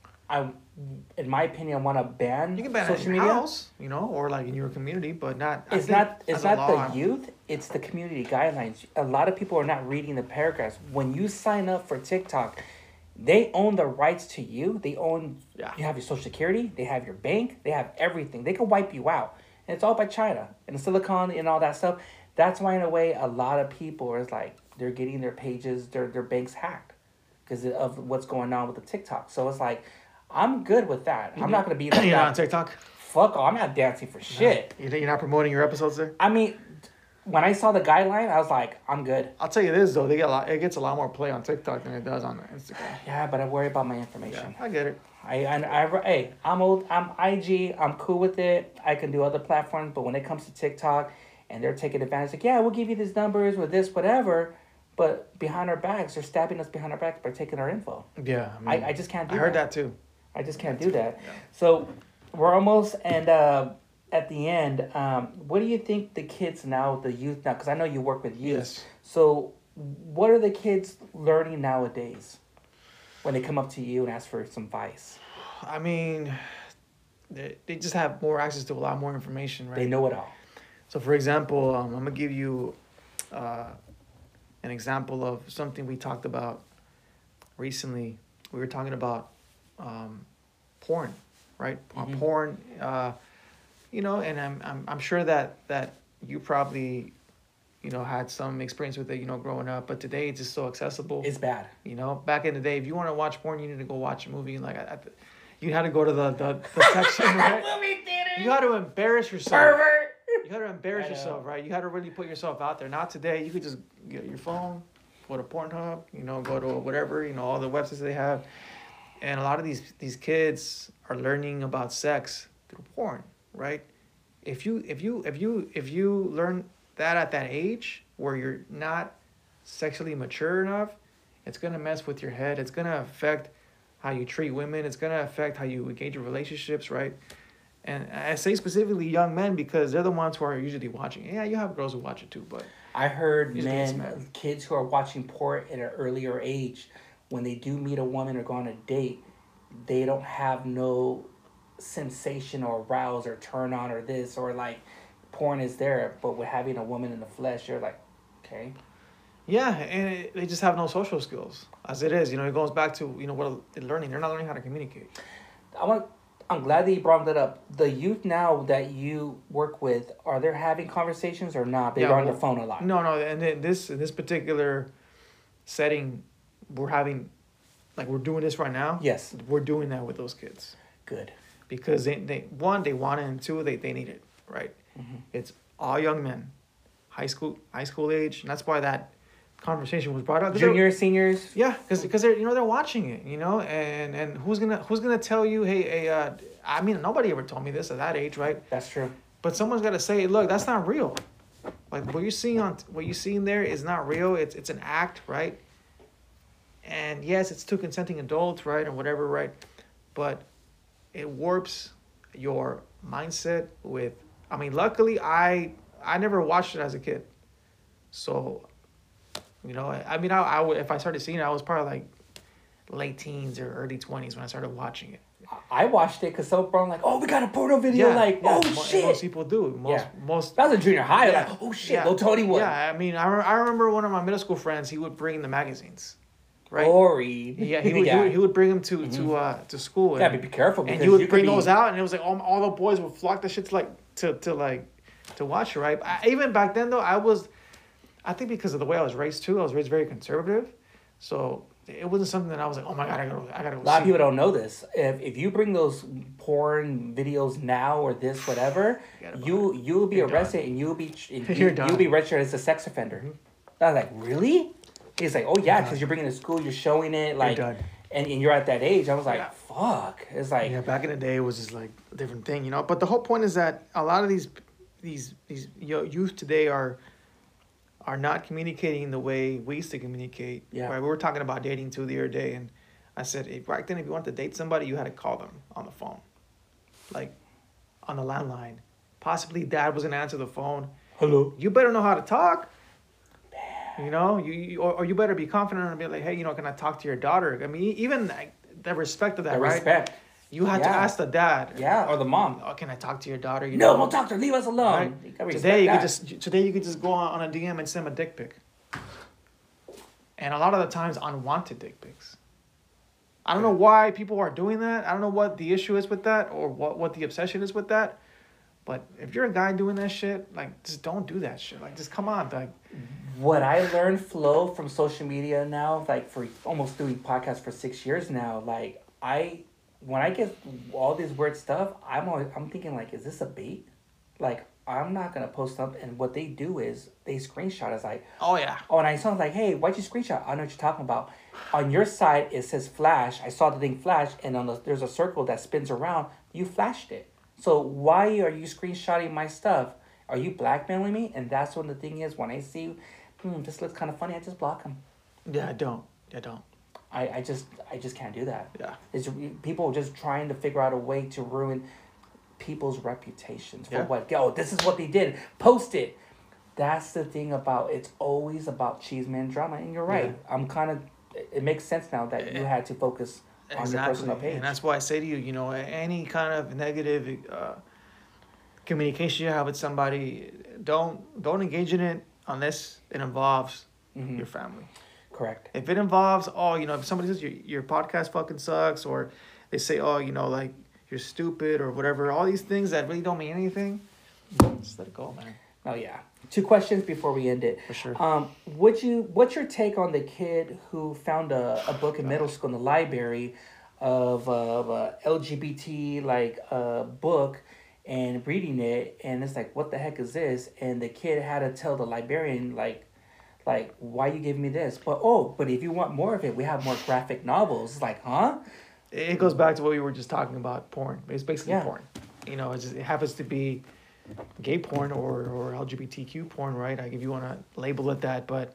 [SPEAKER 1] I, in my opinion, want to ban
[SPEAKER 2] You can ban it in
[SPEAKER 1] social
[SPEAKER 2] your
[SPEAKER 1] media.
[SPEAKER 2] house, you know, or like in your community, but not. I
[SPEAKER 1] It's
[SPEAKER 2] think
[SPEAKER 1] not. It's
[SPEAKER 2] as a
[SPEAKER 1] not
[SPEAKER 2] law,
[SPEAKER 1] the youth. It's the community guidelines. A lot of people are not reading the paragraphs. When you sign up for TikTok, they own the rights to you. They own.
[SPEAKER 2] Yeah.
[SPEAKER 1] You have your social security. They have your bank. They have everything. They can wipe you out, and it's all by China and Silicon and all that stuff. That's why, in a way, a lot of people are like they're getting their pages, their their banks hacked because of what's going on with the TikTok. So it's like, I'm good with that. I'm not gonna be like
[SPEAKER 2] You're
[SPEAKER 1] that.
[SPEAKER 2] not on TikTok.
[SPEAKER 1] Fuck all. I'm not dancing for shit.
[SPEAKER 2] You You're not promoting your episodes there.
[SPEAKER 1] I mean, when I saw the guideline, I was like, I'm good.
[SPEAKER 2] I'll tell you this though, they get a lot. It gets a lot more play on TikTok than it does on Instagram.
[SPEAKER 1] Yeah, but I worry about my
[SPEAKER 2] Yeah,
[SPEAKER 1] information.
[SPEAKER 2] I get it.
[SPEAKER 1] I, I, I, hey, I'm old. I'm I G. I'm cool with it. I can do other platforms, but when it comes to TikTok, and they're taking advantage, like, yeah, we'll give you these numbers with this, whatever. But behind our backs, they're stabbing us behind our backs by taking our info.
[SPEAKER 2] Yeah, I, mean,
[SPEAKER 1] I, I just can't do
[SPEAKER 2] I heard
[SPEAKER 1] that.
[SPEAKER 2] that too.
[SPEAKER 1] I just can't do that.
[SPEAKER 2] Yeah.
[SPEAKER 1] So we're almost and uh, at the end. Um, what do you think the kids now, the youth now? Because I know you work with youth.
[SPEAKER 2] Yes.
[SPEAKER 1] So what are the kids learning nowadays when they come up to you and ask for some advice?
[SPEAKER 2] I mean, they, they just have more access to a lot more information, right?
[SPEAKER 1] They know it all.
[SPEAKER 2] So, for example, um, I'm gonna give you uh, an example of something we talked about recently. We were talking about um, porn, right?
[SPEAKER 1] Mhm.
[SPEAKER 2] Porn, uh, you know, and I'm I'm I'm sure that that you probably, you know, had some experience with it, you know, growing up. But today it's just so accessible.
[SPEAKER 1] It's bad.
[SPEAKER 2] You know, back in the day, if you want to watch porn, you need to go watch a movie. Like, I, I, you had to go to the the, the section, right?
[SPEAKER 1] Movie theater.
[SPEAKER 2] You had to embarrass yourself.
[SPEAKER 1] Pervert.
[SPEAKER 2] You had to embarrass
[SPEAKER 1] I know.
[SPEAKER 2] yourself, right? You had to really put yourself out there. Not today. You could just get your phone, go to Pornhub, you know, go to whatever, you know, all the websites they have. And a lot of these these kids are learning about sex through porn, right? If you if you if you if you learn that at that age where you're not sexually mature enough, it's gonna mess with your head. It's gonna affect how you treat women. It's gonna affect how you engage in relationships, right? And I say specifically young men because they're the ones who are usually watching. Yeah, you have girls who watch it too, but
[SPEAKER 1] I heard
[SPEAKER 2] Usually it's
[SPEAKER 1] men,
[SPEAKER 2] men.
[SPEAKER 1] kids who are watching porn at an earlier age, when they do meet a woman or go on a date, they don't have no sensation or arouse or turn on or this or like porn is there, but with having a woman in the flesh, you're like, okay.
[SPEAKER 2] yeah, and it, they just have no social skills as it is. You know, it goes back to, you know, what they're learning. They're not learning how to communicate.
[SPEAKER 1] I want. I'm glad that you brought that up. The youth now that you work with, are they having conversations or not? They're
[SPEAKER 2] Yeah,
[SPEAKER 1] on
[SPEAKER 2] well,
[SPEAKER 1] their phone a lot.
[SPEAKER 2] No, no, and in this in this particular setting, we're having, like we're doing this right now.
[SPEAKER 1] Yes.
[SPEAKER 2] We're doing that with those kids
[SPEAKER 1] Good.
[SPEAKER 2] because they, they one they want it and two they, they need it, right?
[SPEAKER 1] Mm-hmm.
[SPEAKER 2] It's all young men, high school high school age, and that's why that conversation was brought up. 'Cause they're-
[SPEAKER 1] Juniors, seniors.
[SPEAKER 2] Yeah, because because they're you know they're watching it, you know, and and who's gonna who's gonna tell you, hey, hey, uh, I mean, nobody ever told me this at that age, right?
[SPEAKER 1] That's true.
[SPEAKER 2] But someone's got to say, look, that's not real. Like what you're seeing on what you're seeing there is not real. It's it's an act, right? And yes, it's two consenting adults, right, and whatever, right? But it warps your mindset with. I mean, luckily, I I never watched it as a kid, so. You know, I, I mean, I, I would, if I started seeing it, I was probably like late teens or early twenties when I started watching it.
[SPEAKER 1] I watched it because some bro like, oh, we got a porno video. like,
[SPEAKER 2] yeah,
[SPEAKER 1] oh,
[SPEAKER 2] mo-
[SPEAKER 1] shit.
[SPEAKER 2] Most people do. Most,
[SPEAKER 1] Yeah.
[SPEAKER 2] most.
[SPEAKER 1] That was in junior high.
[SPEAKER 2] Yeah,
[SPEAKER 1] Like, oh, shit.
[SPEAKER 2] yeah,
[SPEAKER 1] Little Tony Wood.
[SPEAKER 2] Yeah, I mean, I, re- I remember one of my middle school friends, he would bring the magazines, right?
[SPEAKER 1] Gory.
[SPEAKER 2] Yeah, he would, he would, he would bring them to,
[SPEAKER 1] Mhm.
[SPEAKER 2] to, uh, to school. And,
[SPEAKER 1] Yeah, but be careful
[SPEAKER 2] and
[SPEAKER 1] because
[SPEAKER 2] he would
[SPEAKER 1] you could
[SPEAKER 2] bring
[SPEAKER 1] be-
[SPEAKER 2] those out, and it was like all, all the boys would flock the shit to like, to, to like, to watch it, right? I, even back then, though, I was, I think because of the way I was raised, too, I was raised very conservative. So it wasn't something that I was like, oh my God, I gotta, I gotta go
[SPEAKER 1] A lot of
[SPEAKER 2] see.
[SPEAKER 1] people don't know this. If if you bring those porn videos now or this whatever,
[SPEAKER 2] Forget about
[SPEAKER 1] you you'll be
[SPEAKER 2] You're
[SPEAKER 1] arrested and you'll be and
[SPEAKER 2] You're
[SPEAKER 1] you,
[SPEAKER 2] done.
[SPEAKER 1] you'll be registered as a sex offender. I was like, really? He's like, oh yeah, because you're bringing it to school, you're showing it, like,
[SPEAKER 2] done.
[SPEAKER 1] and, and you're at that age. I was like,
[SPEAKER 2] Yeah.
[SPEAKER 1] fuck. It's like,
[SPEAKER 2] Yeah, back in the day, it was just like a different thing, you know. But the whole point is that a lot of these, these, these yo- youth today are, are not communicating the way we used to communicate.
[SPEAKER 1] Yeah.
[SPEAKER 2] Right? We were talking about dating too the other day, and I said, if, back then, if you wanted to date somebody, you had to call them on the phone, like, on the landline, possibly dad was gonna answer the phone.
[SPEAKER 1] Hello.
[SPEAKER 2] You better know how to talk. You know, you, you or, or you better be confident and be like, hey, you know, can I talk to your daughter? I mean, even like, the respect of that,
[SPEAKER 1] The
[SPEAKER 2] right?
[SPEAKER 1] respect.
[SPEAKER 2] You had to
[SPEAKER 1] Yeah.
[SPEAKER 2] ask the dad.
[SPEAKER 1] Yeah, or the mom.
[SPEAKER 2] Oh, can I talk to your daughter? You
[SPEAKER 1] No,
[SPEAKER 2] know?
[SPEAKER 1] don't talk to her. Leave us alone.
[SPEAKER 2] Right?
[SPEAKER 1] You gotta respect
[SPEAKER 2] Today you
[SPEAKER 1] that.
[SPEAKER 2] could just today you could just go on, on a D M and send him a dick pic. And a lot of the times unwanted dick pics. I don't know why people are doing that. I don't know what the issue is with that or what, what the obsession is with that. But if you're a guy doing that shit, like just don't do that shit. Like just come on, like
[SPEAKER 1] What I learned, Flo, from social media now, like for almost doing podcasts for six years now, like I, when I get all this weird stuff, I'm always, I'm thinking like, is this a bait? Like I'm not gonna post up, and what they do is they screenshot. It's like,
[SPEAKER 2] oh yeah.
[SPEAKER 1] oh, and I saw like, hey, why'd you screenshot? I know what you're talking about. On your side, it says flash. I saw the thing flash, and on the there's a circle that spins around. You flashed it. So why are you screenshotting my stuff? Are you blackmailing me? And that's when the thing is, when I see, hmm, this looks kind of funny, I just block them.
[SPEAKER 2] Yeah, I don't. I don't.
[SPEAKER 1] I, I just I just can't do that.
[SPEAKER 2] Yeah.
[SPEAKER 1] It's people just trying to figure out a way to ruin people's reputations for
[SPEAKER 2] Yeah.
[SPEAKER 1] what? Oh, this is what they did. Post it. That's the thing about it's always about cheese man drama, and you're right.
[SPEAKER 2] Yeah.
[SPEAKER 1] I'm kind of. It makes sense now that you had to focus on your personal page.
[SPEAKER 2] And that's why I say to you, you know, any kind of negative uh, communication you have with somebody, don't don't engage in it unless it involves
[SPEAKER 1] Mhm.
[SPEAKER 2] your family.
[SPEAKER 1] Correct.
[SPEAKER 2] If it involves, oh, you know, if somebody says your your podcast fucking sucks, or they say, oh, you know, like you're stupid or whatever, all these things that really don't mean anything, just let it go, man.
[SPEAKER 1] Oh yeah. Two questions before we end it.
[SPEAKER 2] For sure.
[SPEAKER 1] Um, would you? What's your take on the kid who found a, a book in middle school in the library of, of a L G B T like uh, book and reading it, and it's like, what the heck is this? And the kid had to tell the librarian like, like why you giving me this? But oh, but if you want more of it, we have more graphic novels. It's like, huh?
[SPEAKER 2] It goes back to what we were just talking about, porn. It's basically
[SPEAKER 1] Yeah.
[SPEAKER 2] porn. You know, it just it happens to be gay porn or, or L G B T Q porn, right? Like if you want to label it that, but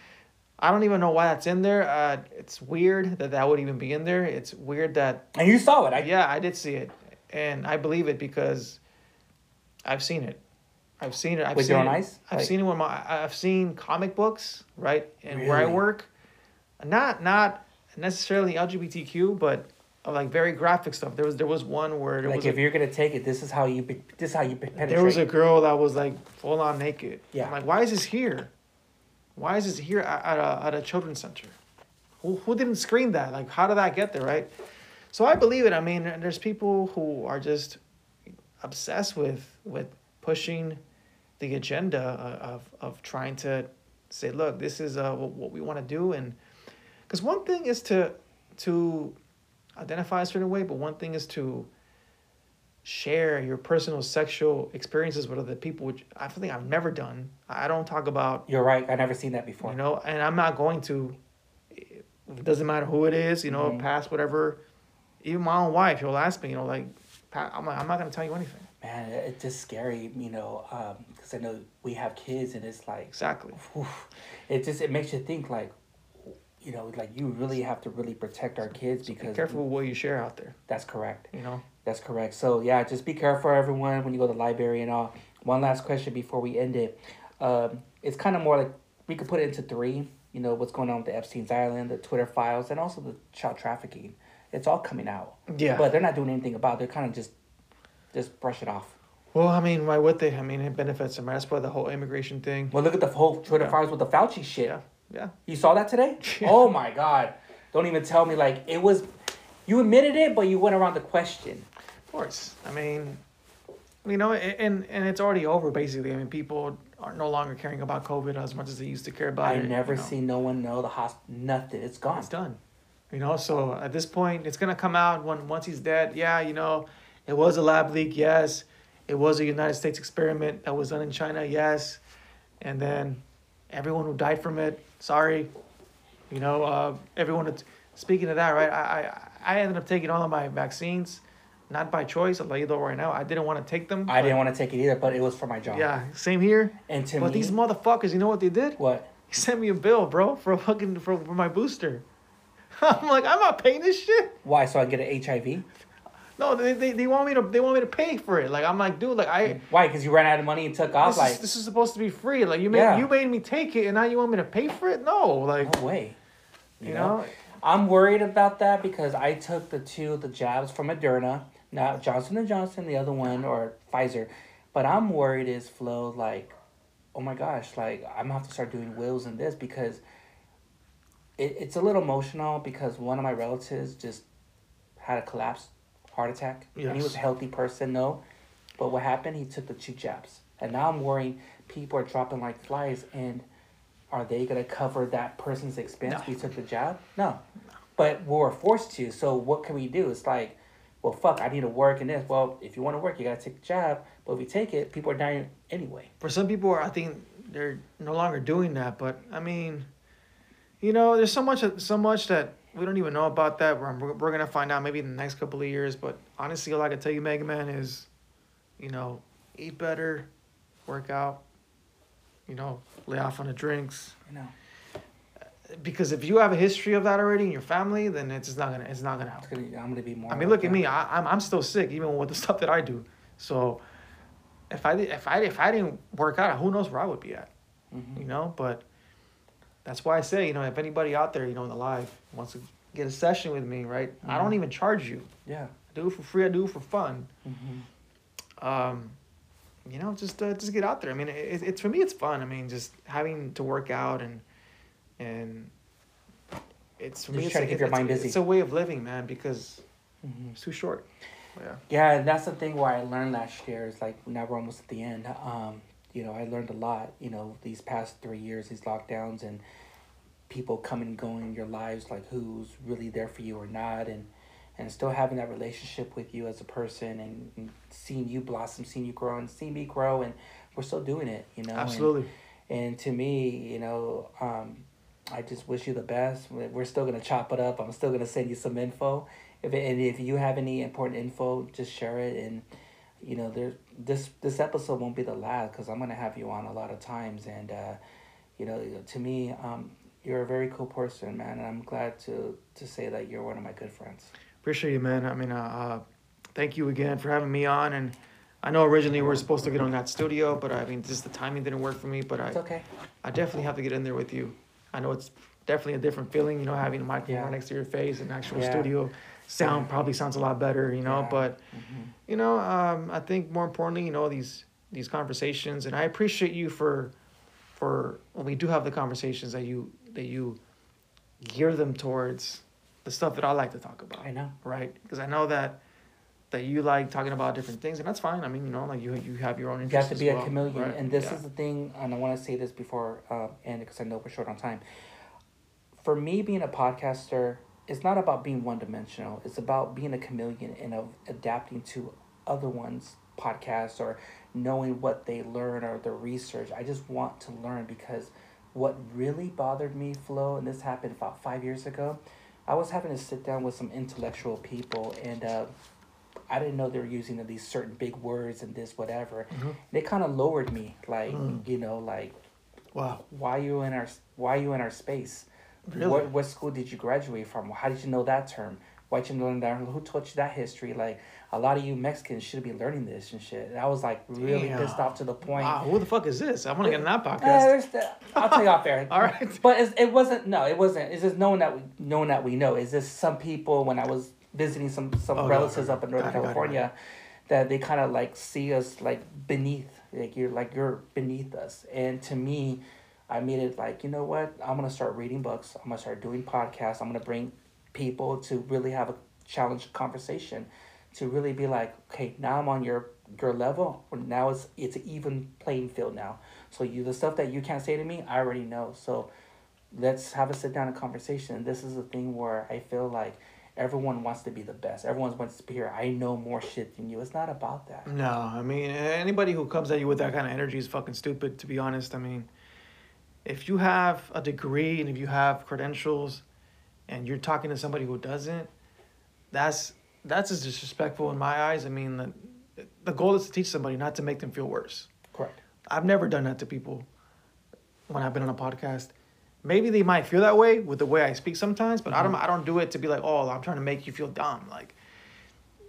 [SPEAKER 2] I don't even know why that's in there. Uh, it's weird that that would even be in there. It's weird that,
[SPEAKER 1] And you saw it. I,
[SPEAKER 2] yeah, I did see it, and I believe it because I've seen it. I've seen it. I've
[SPEAKER 1] With
[SPEAKER 2] seen
[SPEAKER 1] your own
[SPEAKER 2] it.
[SPEAKER 1] eyes?
[SPEAKER 2] I've
[SPEAKER 1] Like-
[SPEAKER 2] seen it with my. I've seen comic books, right, and where I
[SPEAKER 1] Really?
[SPEAKER 2] work, not not necessarily L G B T Q, but uh, like very graphic stuff. There was there was one where there
[SPEAKER 1] like
[SPEAKER 2] was
[SPEAKER 1] if
[SPEAKER 2] a,
[SPEAKER 1] you're gonna take it, this is how you pe- this is how you pe- penetrate.
[SPEAKER 2] there was a girl that was like full on naked.
[SPEAKER 1] Yeah.
[SPEAKER 2] I'm like, why is this here? Why is this here at, at a at a children's center? Who who didn't screen that? Like, how did that get there, right? So I believe it. I mean, there's people who are just obsessed with with pushing the agenda of of trying to say, look, this is uh what we want to do, and because one thing is to to identify a certain way, but one thing is to share your personal sexual experiences with other people, which I think I've never done. I don't talk about,
[SPEAKER 1] You're right. I never seen that before.
[SPEAKER 2] you know, and I'm not going to. It doesn't matter who it is, you know,
[SPEAKER 1] Mhm.
[SPEAKER 2] past whatever. Even my own wife, she'll ask me, you know, like, pa- I'm like, I'm not gonna tell you anything.
[SPEAKER 1] Man, it's just scary, you know, because I know we have kids, and it's like,
[SPEAKER 2] Exactly.
[SPEAKER 1] oof, it just it makes you think like, you know, like you really have to really protect our kids because
[SPEAKER 2] Be careful with what you share out there.
[SPEAKER 1] That's correct.
[SPEAKER 2] You know.
[SPEAKER 1] That's correct. So yeah, just be careful, everyone, when you go to the library and all. One last question before we end it. Um, it's kind of more like we could put it into three. You know what's going on with the Epstein's Island, the Twitter files, and also the child trafficking. It's all coming out.
[SPEAKER 2] Yeah.
[SPEAKER 1] But they're not doing anything about it. They're kind of just, just brush it off.
[SPEAKER 2] Well, I mean, why would they? I mean, it benefits them. That's why the whole immigration thing.
[SPEAKER 1] Well, look at the whole Twitter
[SPEAKER 2] Yeah.
[SPEAKER 1] files with the Fauci shit.
[SPEAKER 2] Yeah. Yeah.
[SPEAKER 1] You saw that today?
[SPEAKER 2] Yeah.
[SPEAKER 1] Oh my God! Don't even tell me like it was. You admitted it, but you went around the question.
[SPEAKER 2] Of course. I mean, you know, and and it's already over basically. I mean, people are no longer caring about COVID as much as they used to care about
[SPEAKER 1] I
[SPEAKER 2] it.
[SPEAKER 1] never
[SPEAKER 2] you know.
[SPEAKER 1] seen no one know the hosp. Nothing. It's gone.
[SPEAKER 2] It's done. You know, so at this point, it's gonna come out when once he's dead. Yeah, you know, it was a lab leak. Yes, it was a United States experiment that was done in China. Yes, and then everyone who died from it. Sorry, you know, uh, everyone. That, speaking of that, right? I, I I ended up taking all of my vaccines, not by choice. I'll let you know right now. I didn't want to take them.
[SPEAKER 1] I
[SPEAKER 2] but-
[SPEAKER 1] didn't want to take it either, but it was for my job.
[SPEAKER 2] Yeah, same here.
[SPEAKER 1] And to
[SPEAKER 2] But
[SPEAKER 1] me,
[SPEAKER 2] these motherfuckers, you know what they did?
[SPEAKER 1] what?
[SPEAKER 2] He sent me a bill, bro, for fucking for, for my booster. I'm like, I'm not paying this shit.
[SPEAKER 1] Why? So I get an H I V?
[SPEAKER 2] No, they, they they want me to they want me to pay for it. Like I'm like, dude, like I
[SPEAKER 1] Why? Because you ran out of money and took off.
[SPEAKER 2] this
[SPEAKER 1] Like
[SPEAKER 2] is, this is supposed to be free. Like you made
[SPEAKER 1] Yeah.
[SPEAKER 2] you made me take it, and now you want me to pay for it? No, like
[SPEAKER 1] no way.
[SPEAKER 2] you know.
[SPEAKER 1] I'm worried about that because I took the two the jabs from Moderna, not Johnson and Johnson, the other one or Pfizer, but I'm worried is Flo like, oh my gosh, like I'm gonna have to start doing wills in this because it, it's a little emotional because one of my relatives just had a collapse heart attack and he
[SPEAKER 2] Yes.
[SPEAKER 1] was a healthy person, no, but what happened? He took the two jabs, and now I'm worrying people are dropping like flies and. Are they going to cover that person's expense?
[SPEAKER 2] No.
[SPEAKER 1] We took the job? No. But we were forced to. So what can we do? It's like, well, fuck, I need to work in this. Well, if you want to work, you got to take the job. But if we take it, people are dying anyway.
[SPEAKER 2] For some people, I think they're no longer doing that. But I mean, you know, there's so much, so much that we don't even know about that. We're, we're gonna find out maybe in the next couple of years. But honestly, all I can tell you, Mega Man, is, you know, eat better, work out, you know, lay off on the drinks.
[SPEAKER 1] You know,
[SPEAKER 2] Because if you have a history of that already in your family, then it's just not gonna it's not gonna help.
[SPEAKER 1] it's gonna, I'm going to be more.
[SPEAKER 2] I mean, look at me. I, I'm I'm still sick even with the stuff that I do. So if I did- if I if I didn't work out, who knows where I would be at?
[SPEAKER 1] Mm-hmm.
[SPEAKER 2] You know. But that's why I say, you know, if anybody out there, you know, in the live wants to get a session with me, right? Mm-hmm. I don't even charge you.
[SPEAKER 1] Yeah.
[SPEAKER 2] I do it for free. I do it for fun.
[SPEAKER 1] Mm-hmm.
[SPEAKER 2] Um, you know, just uh, just get out there. I mean, it, it's for me, it's fun. I mean, just having to work out and and it's for
[SPEAKER 1] Just
[SPEAKER 2] me. It's
[SPEAKER 1] try to
[SPEAKER 2] like-
[SPEAKER 1] keep your
[SPEAKER 2] it's-
[SPEAKER 1] mind busy.
[SPEAKER 2] It's a way of living, man, because
[SPEAKER 1] Mm-hmm.
[SPEAKER 2] it's too short. Yeah.
[SPEAKER 1] Yeah, and that's the thing where I learned last year is like now we're almost at the end. Um, you know, I learned a lot, you know, these past three years, these lockdowns and people coming and going in your lives, like who's really there for you or not, and and still having that relationship with you as a person and, and seeing you blossom, seeing you grow and seeing me grow, and we're still doing it, you know.
[SPEAKER 2] Absolutely.
[SPEAKER 1] And, and to me, you know, um, I just wish you the best. We're we're still gonna chop it up. I'm still gonna send you some info. If it, and if you have any important info, just share it. And you know, there this this episode won't be the last because I'm gonna have you on a lot of times. And uh, you know, to me, um, you're a very cool person, man. And I'm glad to to say that you're one of my good friends.
[SPEAKER 2] Appreciate you, man. I mean, uh, uh, thank you again for having me on. And I know originally we were supposed to get on that studio, but I mean, just the timing didn't work for me. But
[SPEAKER 1] It's
[SPEAKER 2] I,
[SPEAKER 1] okay.
[SPEAKER 2] I definitely have to get in there with you. I know it's definitely a different feeling, you know, having a microphone
[SPEAKER 1] Yeah.
[SPEAKER 2] right next to your face and actual
[SPEAKER 1] Yeah.
[SPEAKER 2] studio sound probably sounds a lot better, you know.
[SPEAKER 1] Yeah.
[SPEAKER 2] But
[SPEAKER 1] Mhm.
[SPEAKER 2] you know, um, I think more importantly, you know, these these conversations, and I appreciate you for for when we do have the conversations that you that you gear them towards the stuff that I like to talk about.
[SPEAKER 1] I know.
[SPEAKER 2] Right? Because I know that that you like talking about different things, and that's fine. I mean, you know, like you you have your own
[SPEAKER 1] You
[SPEAKER 2] interests.
[SPEAKER 1] have to be
[SPEAKER 2] as
[SPEAKER 1] a
[SPEAKER 2] well,
[SPEAKER 1] chameleon,
[SPEAKER 2] right?
[SPEAKER 1] and this
[SPEAKER 2] Yeah.
[SPEAKER 1] is the thing. And I want to say this before uh, end because I know we're short on time. For me, being a podcaster, it's not about being one dimensional. It's about being a chameleon and of adapting to other ones' podcasts or knowing what they learn or their research. I just want to learn because what really bothered me, Flo, and this happened about five years ago, I was having to sit down with some intellectual people and. Uh, I didn't know they were using these certain big words and this whatever.
[SPEAKER 2] Mhm.
[SPEAKER 1] They kind of lowered me, like
[SPEAKER 2] Mm.
[SPEAKER 1] you know, like
[SPEAKER 2] Wow.
[SPEAKER 1] why you in our why you in our space?
[SPEAKER 2] Really?
[SPEAKER 1] What what school did you graduate from? How did you know that term? Why did you learn that? Who taught you that history? Like a lot of you Mexicans should be learning this and shit. And I was like really
[SPEAKER 2] Damn.
[SPEAKER 1] pissed off to the point.
[SPEAKER 2] Wow. Who the fuck is this? I want to get on that
[SPEAKER 1] Eh,
[SPEAKER 2] podcast.
[SPEAKER 1] there's the- I'll tell you off air.
[SPEAKER 2] All right.
[SPEAKER 1] But it's, it wasn't. No, it wasn't. It's just knowing that we knowing that we know. It's just some people when I was visiting some some
[SPEAKER 2] Oh,
[SPEAKER 1] relatives
[SPEAKER 2] got it.
[SPEAKER 1] up in Northern
[SPEAKER 2] Got it, got it,
[SPEAKER 1] California, that they kind of like see us like beneath, like you're like you're beneath us. And to me, I made it like, you know what? I'm gonna start reading books. I'm gonna start doing podcasts. I'm gonna bring people to really have a challenge conversation, to really be like, okay, now I'm on your your level. Or now it's it's an even playing field now. So you the stuff that you can't say to me, I already know. So let's have a sit down and conversation. And this is the thing where I feel like everyone wants to be the best. Everyone wants to be here. I know more shit than you. It's not about that.
[SPEAKER 2] No, I mean, anybody who comes at you with that kind of energy is fucking stupid, to be honest. I mean, if you have a degree and if you have credentials and you're talking to somebody who doesn't, that's that's as disrespectful in my eyes. I mean, the, the goal is to teach somebody, not to make them feel worse.
[SPEAKER 1] Correct.
[SPEAKER 2] I've never done that to people when I've been on a podcast. Maybe they might feel that way with the way I speak sometimes, but I don't I don't do it to be like, oh, I'm trying to make you feel dumb. Like,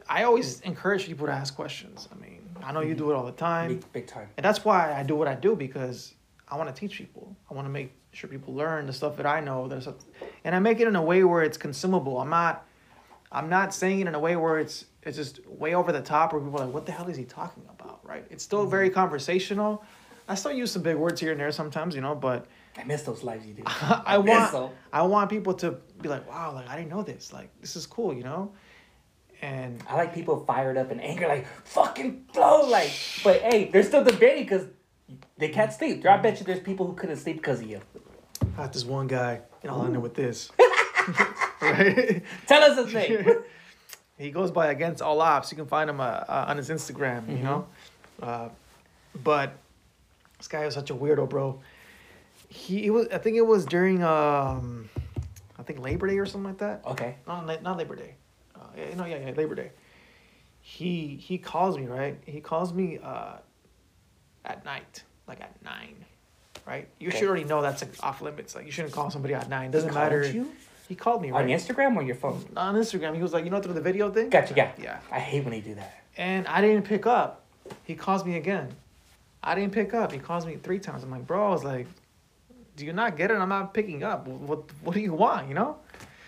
[SPEAKER 2] I always encourage people to ask questions. I mean, I know you do it all the time.
[SPEAKER 1] Big, big time.
[SPEAKER 2] And that's why I do what I do, because I want to teach people. I want to make sure people learn the stuff that I know. There's a, and I make it in a way where it's consumable. I'm not I'm not saying it in a way where it's it's just way over the top where people are like, what the hell is he talking about, right? It's still very conversational. I still use some big words here and there sometimes, you know, but
[SPEAKER 1] I miss those lives you do.
[SPEAKER 2] I,
[SPEAKER 1] I
[SPEAKER 2] want
[SPEAKER 1] them.
[SPEAKER 2] I want people to be like, wow, like I didn't know this. Like this is cool, you know? And
[SPEAKER 1] I like people fired up and angry, like, fucking flow, like, but hey, they're still debating because they can't sleep. I bet you there's people who couldn't sleep because of you.
[SPEAKER 2] I got this one guy, and I'll end it with this. Right?
[SPEAKER 1] Tell us his name.
[SPEAKER 2] He goes by Against All Ops. You can find him uh, uh, on his Instagram, you
[SPEAKER 1] Mhm.
[SPEAKER 2] know? Uh, but this guy was such a weirdo, bro. He, it was, I think it was during, um, I think Labor Day or something like that.
[SPEAKER 1] Okay.
[SPEAKER 2] Not, La- not Labor Day. Uh, yeah, no, yeah, yeah, Labor Day. He he calls me, right? He calls me uh, at night, like at nine, right? You
[SPEAKER 1] Okay.
[SPEAKER 2] should already know that's like off limits. Like you shouldn't call somebody at nine. Doesn't
[SPEAKER 1] He called
[SPEAKER 2] matter.
[SPEAKER 1] you?
[SPEAKER 2] He called me, right?
[SPEAKER 1] On Instagram or your phone?
[SPEAKER 2] On Instagram. He was like, you know, through the video thing?
[SPEAKER 1] Gotcha, yeah.
[SPEAKER 2] Yeah.
[SPEAKER 1] I hate when they do that.
[SPEAKER 2] And I didn't pick up. He calls me again. I didn't pick up. He calls me three times. I'm like, bro, I was like, do you not get it? I'm not picking up. What What do you want, you know?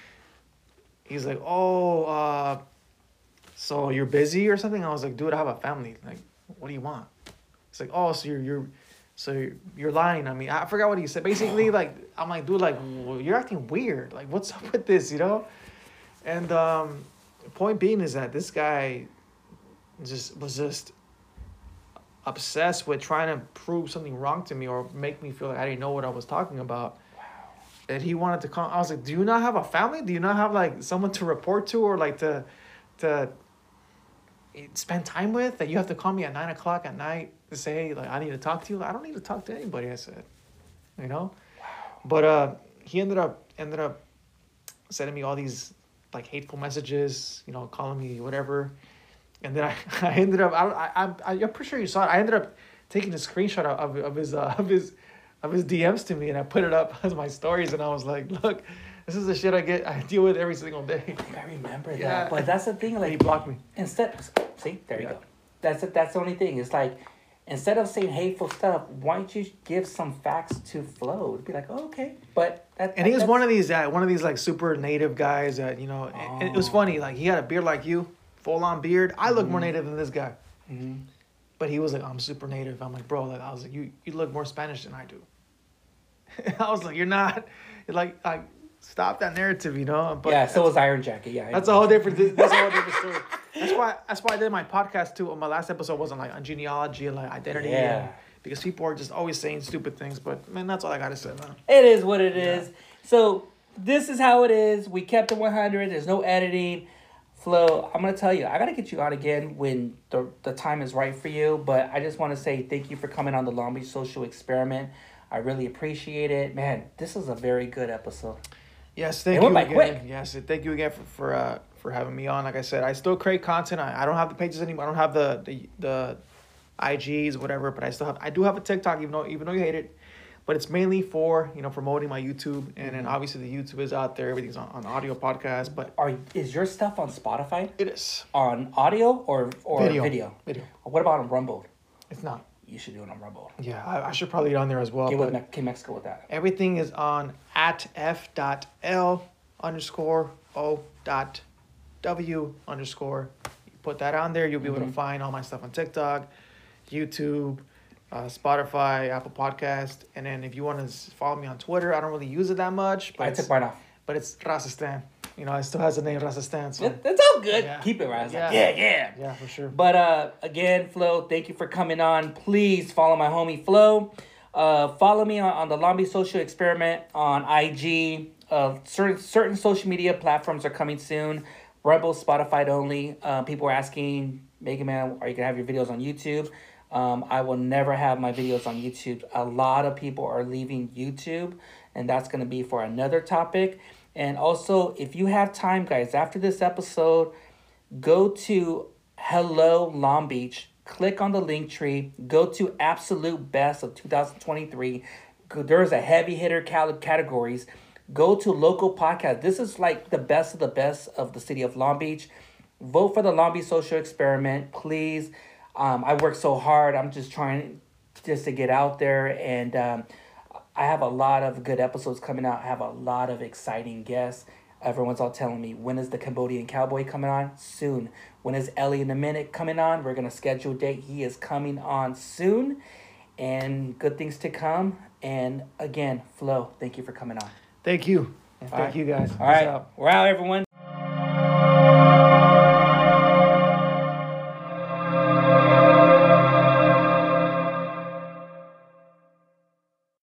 [SPEAKER 2] He's like, oh, uh, so you're busy or something? I was like, dude, I have a family. Like, what do you want? It's like, oh, so you're, you're so you're, you're lying on me. I forgot what he said. Basically, like, I'm like, dude, like, well, you're acting weird. Like, what's up with this, you know? And um, point being is that this guy just was just obsessed with trying to prove something wrong to me or make me feel like I didn't know what I was talking about.
[SPEAKER 1] Wow.
[SPEAKER 2] And he wanted to come. I was like, do you not have a family? Do you not have like someone to report to or like to to spend time with? That you have to call me at nine o'clock at night to say, hey, like I need to talk to you? Like, I don't need to talk to anybody, I said. You know?
[SPEAKER 1] Wow.
[SPEAKER 2] But uh he ended up ended up sending me all these like hateful messages, you know, calling me whatever. And then I, I ended up I I I'm I'm pretty sure you saw it. I ended up taking a screenshot of of his uh, of his of his D Ms to me, and I put it up as my stories, and I was like, look, this is the shit I get I deal with every single day.
[SPEAKER 1] I remember
[SPEAKER 2] Yeah.
[SPEAKER 1] that. But that's the thing,
[SPEAKER 2] And he
[SPEAKER 1] like
[SPEAKER 2] blocked me.
[SPEAKER 1] instead see, there you
[SPEAKER 2] Yeah.
[SPEAKER 1] go. That's it, that's the only thing. It's like instead of saying hateful stuff, why don't you give some facts to Flo? It'd be like, oh, okay. But that,
[SPEAKER 2] And he was
[SPEAKER 1] that's-
[SPEAKER 2] one of these uh, one of these like super native guys that, you know, and it was
[SPEAKER 1] Oh.
[SPEAKER 2] funny, like he had a beard like you, full on beard. I look more
[SPEAKER 1] Mhm.
[SPEAKER 2] native than this guy.
[SPEAKER 1] Mhm.
[SPEAKER 2] But he was like, I'm super native. I'm like, bro, like I was like, you you look more Spanish than I do. I was like, you're not. You're like, like stop that narrative, you know. But
[SPEAKER 1] yeah, so was Iron Jacket. Yeah,
[SPEAKER 2] that's a whole different. That's a whole different story. That's why. That's why I did my podcast too. My last episode wasn't like on genealogy and like identity.
[SPEAKER 1] Yeah.
[SPEAKER 2] And, because people are just always saying stupid things. But man, that's all I gotta say, man.
[SPEAKER 1] It is what it
[SPEAKER 2] Yeah.
[SPEAKER 1] is. So this is how it is. We kept it one hundred. There's no editing. Flo, I'm going to tell you, I got to get you on again when the, the time is right for you. But I just want to say thank you for coming on the Long Beach Social Experiment. I really appreciate it. Man, this is a very good episode.
[SPEAKER 2] Yes, thank
[SPEAKER 1] It
[SPEAKER 2] you
[SPEAKER 1] went by
[SPEAKER 2] again.
[SPEAKER 1] quick.
[SPEAKER 2] Yes, thank you again for for uh, for having me on. Like I said, I still create content. I, I don't have the pages anymore. I don't have the the the I Gs, whatever. But I still have. I do have a TikTok, even though even though you hate it. But it's mainly for, you know, promoting my YouTube, and then
[SPEAKER 1] Mhm.
[SPEAKER 2] obviously the YouTube is out there. Everything's on, on audio podcast, but
[SPEAKER 1] Are Is your stuff on Spotify?
[SPEAKER 2] it is
[SPEAKER 1] On audio or, or
[SPEAKER 2] Video.
[SPEAKER 1] video?
[SPEAKER 2] video.
[SPEAKER 1] What about on Rumble?
[SPEAKER 2] It's not.
[SPEAKER 1] You should do it on Rumble.
[SPEAKER 2] Yeah, I, I should probably get on there as well.
[SPEAKER 1] Get
[SPEAKER 2] But
[SPEAKER 1] with Me- K Mexico with that.
[SPEAKER 2] everything is on at f dot l underscore o dot w underscore. You put that on there, you'll be able to
[SPEAKER 1] Mhm.
[SPEAKER 2] find all my stuff on TikTok, YouTube, uh, Spotify, Apple Podcast, and then if you want to follow me on Twitter, I don't really use it that much, but
[SPEAKER 1] I
[SPEAKER 2] it's,
[SPEAKER 1] took mine off.
[SPEAKER 2] but it's Rasistan. You know, it still has the name Rasistan, so
[SPEAKER 1] It, it's all good.
[SPEAKER 2] Yeah.
[SPEAKER 1] Keep it right. I was like,
[SPEAKER 2] Yeah.
[SPEAKER 1] yeah, yeah.
[SPEAKER 2] yeah, for sure.
[SPEAKER 1] But uh, again, Flo, thank you for coming on. Please follow my homie Flo. Uh, follow me on, on the Long Beach Social Experiment on I G. Uh, certain certain social media platforms are coming soon. Rebel, Spotify only. Uh, people are asking, Mega Man, are you gonna have your videos on YouTube? Um, I will never have my videos on YouTube. A lot of people are leaving YouTube, and that's gonna be for another topic. And also, if you have time, guys, after this episode, go to Hello Long Beach, click on the link tree, go to Absolute Best of two thousand twenty-three. Go- There's a heavy hitter cal- categories. Go to local podcast. This is like the best of the best of the city of Long Beach. vote for the Long Beach Social Experiment, please. Um, I work so hard. I'm just trying just to get out there, and um, I have a lot of good episodes coming out. I have a lot of exciting guests. Everyone's all telling me, when is the Cambodian Cowboy coming on? Soon. When is Ellie in a Minute coming on? We're going to schedule a date. He is coming on soon. And good things to come. And again, Flo, thank you for coming on.
[SPEAKER 2] Thank you.
[SPEAKER 1] All
[SPEAKER 2] Thank
[SPEAKER 1] right.
[SPEAKER 2] you guys.
[SPEAKER 1] All
[SPEAKER 2] Peace
[SPEAKER 1] right.
[SPEAKER 2] out.
[SPEAKER 1] We're out, everyone.